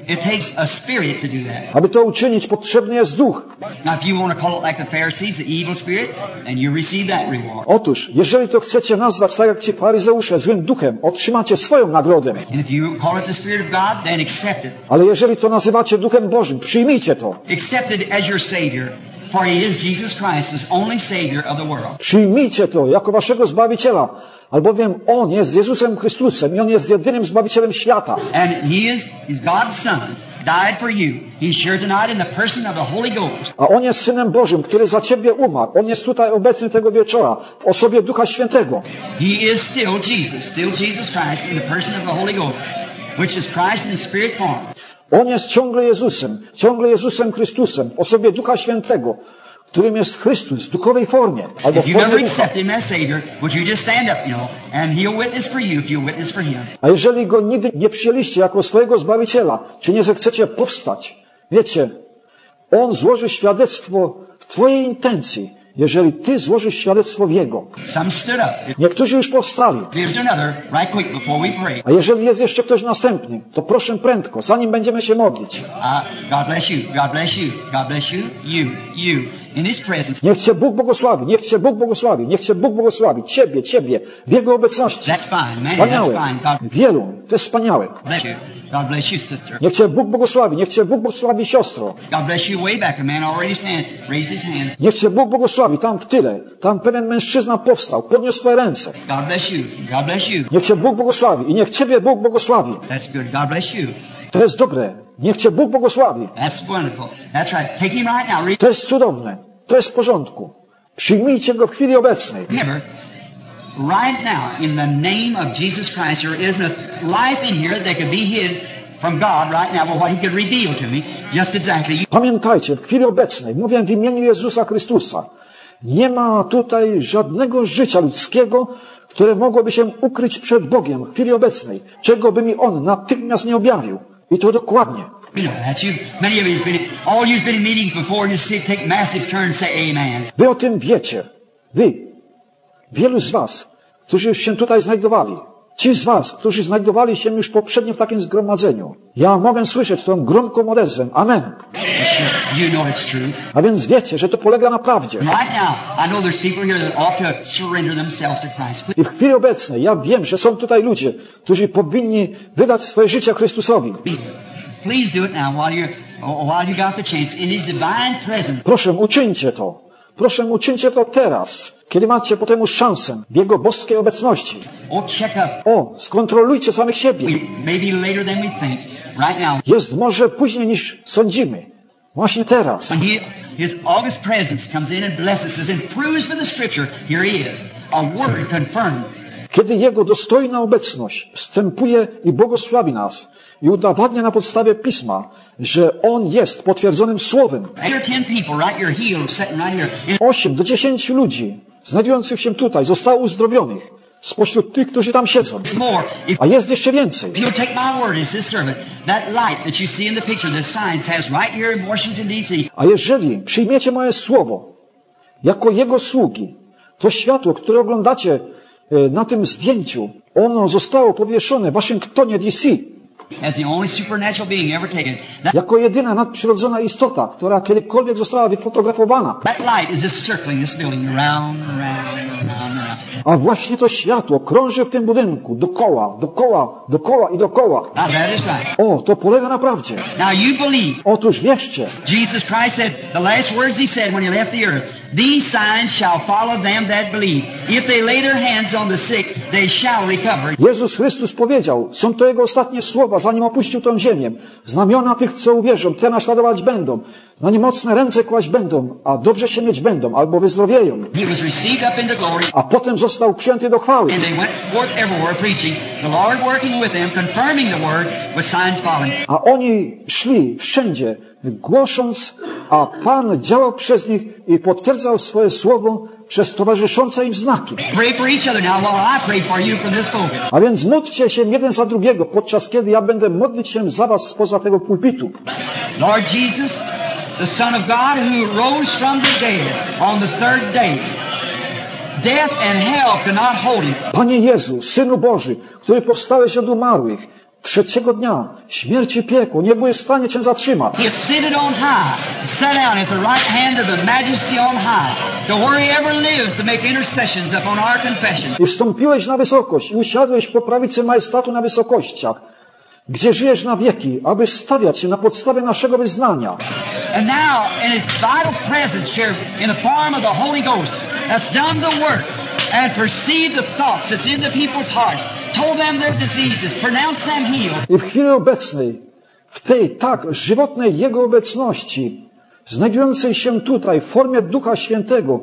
it takes a spirit to do that. Aby to uczynić, potrzebny jest duch. Now, if you want to call it like the Pharisees, the evil spirit, then you receive that reward. Otóż, jeżeli to chcecie nazwać tak jak ci faryzeusze, złym duchem, otrzymacie swoją nagrodę. And if you call it the Spirit of God, then accept it. Ale jeżeli to nazywacie duchem Bożym, przyjmijcie to. Accept it as your Savior, for He is Jesus Christ, the only Savior of the world. Przyjmijcie to jako waszego Zbawiciela, albowiem On jest Jezusem Chrystusem i On jest jedynym Zbawicielem świata. And He is, is God's Son, died for you. He's here tonight in the person of the Holy Ghost. A On jest Synem Bożym, który za ciebie umarł. On jest tutaj obecny tego wieczora w osobie Ducha Świętego. He is still Jesus, still Jesus Christ in the person of the Holy Ghost, which is Christ in spirit form. On jest ciągle Jezusem, ciągle Jezusem Chrystusem w osobie Ducha Świętego, którym jest Chrystus w duchowej formie, albo w If you never formie ducha. accept Him as Savior, would you just stand up, you know, and He'll witness for you if you witness for Him. A jeżeli Go nigdy nie przyjęliście jako swojego Zbawiciela, czy nie zechcecie powstać, wiecie, On złoży świadectwo w twojej intencji, jeżeli ty złożysz świadectwo w Jego. Some stood up. Niektórzy już powstali. There's another, right quick before we pray. A jeżeli jest jeszcze ktoś następny, to proszę prędko, zanim będziemy się modlić. Uh, God bless you. God bless you. God bless you. You. You. In His presence. Niech Cię Bóg błogosławi, niech Cię Bóg błogosławi, niech Cię Bóg błogosławi. Ciebie, Ciebie, w Jego obecności. That's fine, man. Wspaniałe. That's fine. God Wielu, to jest wspaniałe. bless you. God bless you, sister. Niech Cię Bóg błogosławi, niech Cię Bóg błogosławi, siostro. God bless you. Way back, a man already stand, raised his hands. Niech Cię Bóg błogosławi, tam w tyle. Tam pewien mężczyzna powstał, podniósł swoje ręce. God bless you. God bless you. Niech Cię Bóg błogosławi i niech Ciebie Bóg błogosławi. That's good. God bless you. To jest dobre. Niech Cię Bóg błogosławi. That's wonderful. That's right. Take him right now. Read. To jest cudowne. To jest w porządku. Przyjmijcie Go w chwili obecnej. Remember, right now, in the name of Jesus Christ, there isn't a life in here that could be hid from God right now, but what He could reveal to me, just exactly. Pamiętajcie, w chwili obecnej, mówię w imieniu Jezusa Chrystusa, nie ma tutaj żadnego życia ludzkiego, które mogłoby się ukryć przed Bogiem w chwili obecnej, czego by mi On natychmiast nie objawił. I to dokładnie. You know that you, many of you's been, all you's been in meetings before, just see, take massive turns, say amen. Wy o tym wiecie. Wy. Wielu z was, którzy już się tutaj znajdowali. Ci z was, którzy znajdowali się już poprzednio w takim zgromadzeniu. Ja mogę słyszeć tą gromką odezwę. Amen. You know it's true. A więc wiecie, że to polega na prawdzie. Right now, I know there's people here that ought to surrender themselves to Christ. I w chwili obecnej ja wiem, że są tutaj ludzie, którzy powinni wydać swoje życie Chrystusowi. Please, please do it now while you're, while you got the chance in His divine presence. Proszę, uczyńcie to. Proszę, uczyńcie to teraz, kiedy macie po temu szansę w Jego boskiej obecności. Oh, check up. O, skontrolujcie samych siebie. Maybe later than we think. Right now. Jest może później niż sądzimy. Właśnie teraz. When he, His august presence comes in and blesses us and proves for the Scripture, here He is, a word confirmed. Kiedy Jego dostojna obecność wstępuje i błogosławi nas i udowadnia na podstawie Pisma, że On jest potwierdzonym Słowem. Eight or ten people right here healed, sitting right here. Osiem do dziesięciu ludzi znajdujących się tutaj zostało uzdrowionych spośród tych, którzy tam siedzą. It's more. If A jest jeszcze więcej. you'll take my word as His servant, that light that you see in the picture, the signs has right here in Washington, D C A jeżeli przyjmiecie moje słowo jako Jego sługi, to światło, które oglądacie na tym zdjęciu, ono zostało powieszone w Waszyngtonie, D C as the only supernatural being ever taken. That, jako jedyna nadprzyrodzona istota, która kiedykolwiek została wyfotografowana. that light is just circling this building around, around, around, around. A właśnie to światło krąży w tym budynku dokoła, dokoła, dokoła i dokoła. Now that is right. O, to polega na prawdzie. Now you believe. Otóż wierzcie, Jesus Christ said, the last words He said when He left the earth, these signs shall follow them that believe. If they lay their hands on the sick, they shall recover. Jezus Chrystus powiedział, są to Jego ostatnie słowa, zanim opuścił tę ziemię. Znamiona tych, co uwierzą, te naśladować będą. Na nie mocne ręce kłaść będą, a dobrze się mieć będą, albo wyzdrowieją. He was received up into glory, A potem został przyjęty do chwały. and they went forth everywhere preaching, the Lord working with them, confirming the word with signs following. A oni szli wszędzie, głosząc, a Pan działał przez nich i potwierdzał swoje słowo przez towarzyszące im znaki. Pray for each other now while I pray for you from this pulpit. A więc módlcie się jeden za drugiego, podczas kiedy ja będę modlić się za was spoza tego pulpitu. Lord Jesus, the Son of God who rose from the dead on the third day. Death and hell could not hold Him. Panie Jezu, Synu Boży, który powstałeś od umarłych, Trzeciego dnia śmierć i piekło nie były w stanie Cię zatrzymać. He ascended on high, sat down at the right hand of the Majesty on high, to where he ever lives to make intercessions upon our confession. I wstąpiłeś na wysokość i usiadłeś po prawicy majestatu na wysokościach, gdzie żyjesz na wieki, aby stawiać się na podstawie naszego wyznania. And now, in his vital presence here, in the form of the Holy Ghost, that's done the work and perceived the thoughts that's in the people's hearts, told them their diseases, pronounced them healed. I w chwili obecnej, w tej tak żywotnej Jego obecności, znajdującej się tutaj w formie Ducha Świętego,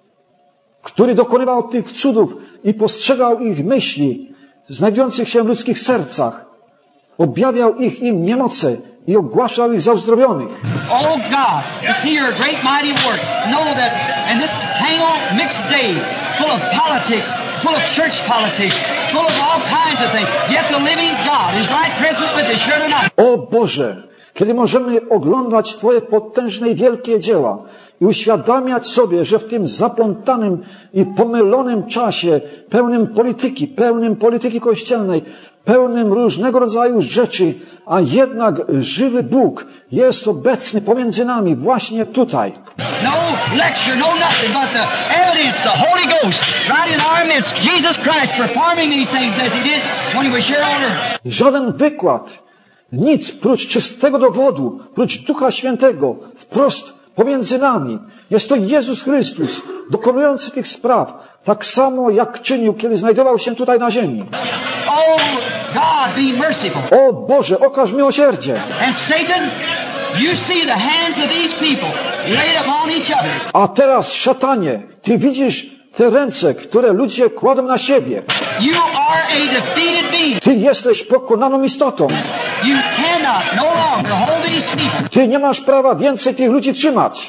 który dokonywał tych cudów i postrzegał ich myśli, znajdujących się w ludzkich sercach, objawiał ich im niemoce i ogłaszał ich za uzdrowionych. Oh God, to see your great mighty work, know that in this tangled, mixed day, full of politics, full of church politics, full of all kinds of things, yet the living God is right present with us here tonight. O Boże, kiedy możemy oglądać Twoje potężne i wielkie dzieła i uświadamiać sobie, że w tym zaplątanym i pomylonym czasie, pełnym polityki, pełnym polityki kościelnej, pełnym różnego rodzaju rzeczy, a jednak żywy Bóg jest obecny pomiędzy nami właśnie tutaj. No lecture, no nothing but the evidence, the Holy Ghost, right in our midst, Jesus Christ performing these things as He did when He was here on earth. Żaden wykład, nic prócz czystego dowodu, prócz Ducha Świętego, wprost pomiędzy nami. Jest to Jezus Chrystus, dokonujący tych spraw, tak samo jak czynił, kiedy znajdował się tutaj na ziemi. Oh God, be merciful. O Boże, okaż miłosierdzie. And Satan, you see the hands of these people laid upon each other. A teraz, szatanie, Ty widzisz te ręce, które ludzie kładą na siebie. You are a defeated being. Ty jesteś pokonaną istotą. You cannot no longer hold these people. Ty nie masz prawa więcej tych ludzi trzymać.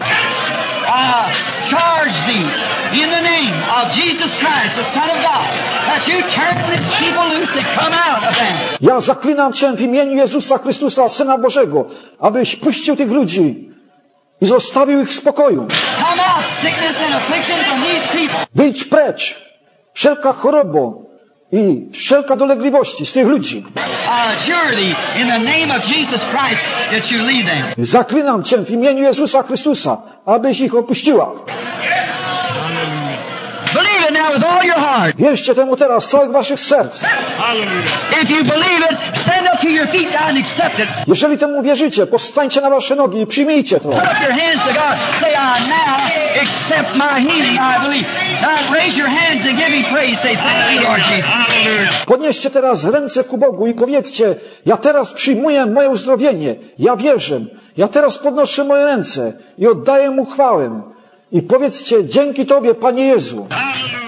I charge thee in the name of Jesus Christ, the Son of God, that you turn these people loose and come out of them. Ja zaklinam Cię w imieniu Jezusa Chrystusa, Syna Bożego, abyś puścił tych ludzi i zostawił ich w spokoju. Come out, sickness and affliction from these people. Wyjdź precz, wszelka choroba i wszelka dolegliwości z tych ludzi. I adjure thee in the name of Jesus Christ that you leave them. Zaklinam Cię w imieniu Jezusa Chrystusa, abyś ich opuściła. Believe it now with all your heart. Wierzcie temu teraz z całych waszych serc. If you believe it, stand up to your feet now and accept it. Jeżeli temu wierzycie, powstańcie na wasze nogi i przyjmijcie to. Put up your hands to God. Say, I now accept my healing, I believe. Now raise your hands and give me praise. Say, thank you, Lord Jesus. Podnieście teraz ręce ku Bogu i powiedzcie, ja teraz przyjmuję moje uzdrowienie. Ja wierzę. Ja teraz podnoszę moje ręce i oddaję Mu chwałę. I powiedzcie, dzięki Tobie, Panie Jezu.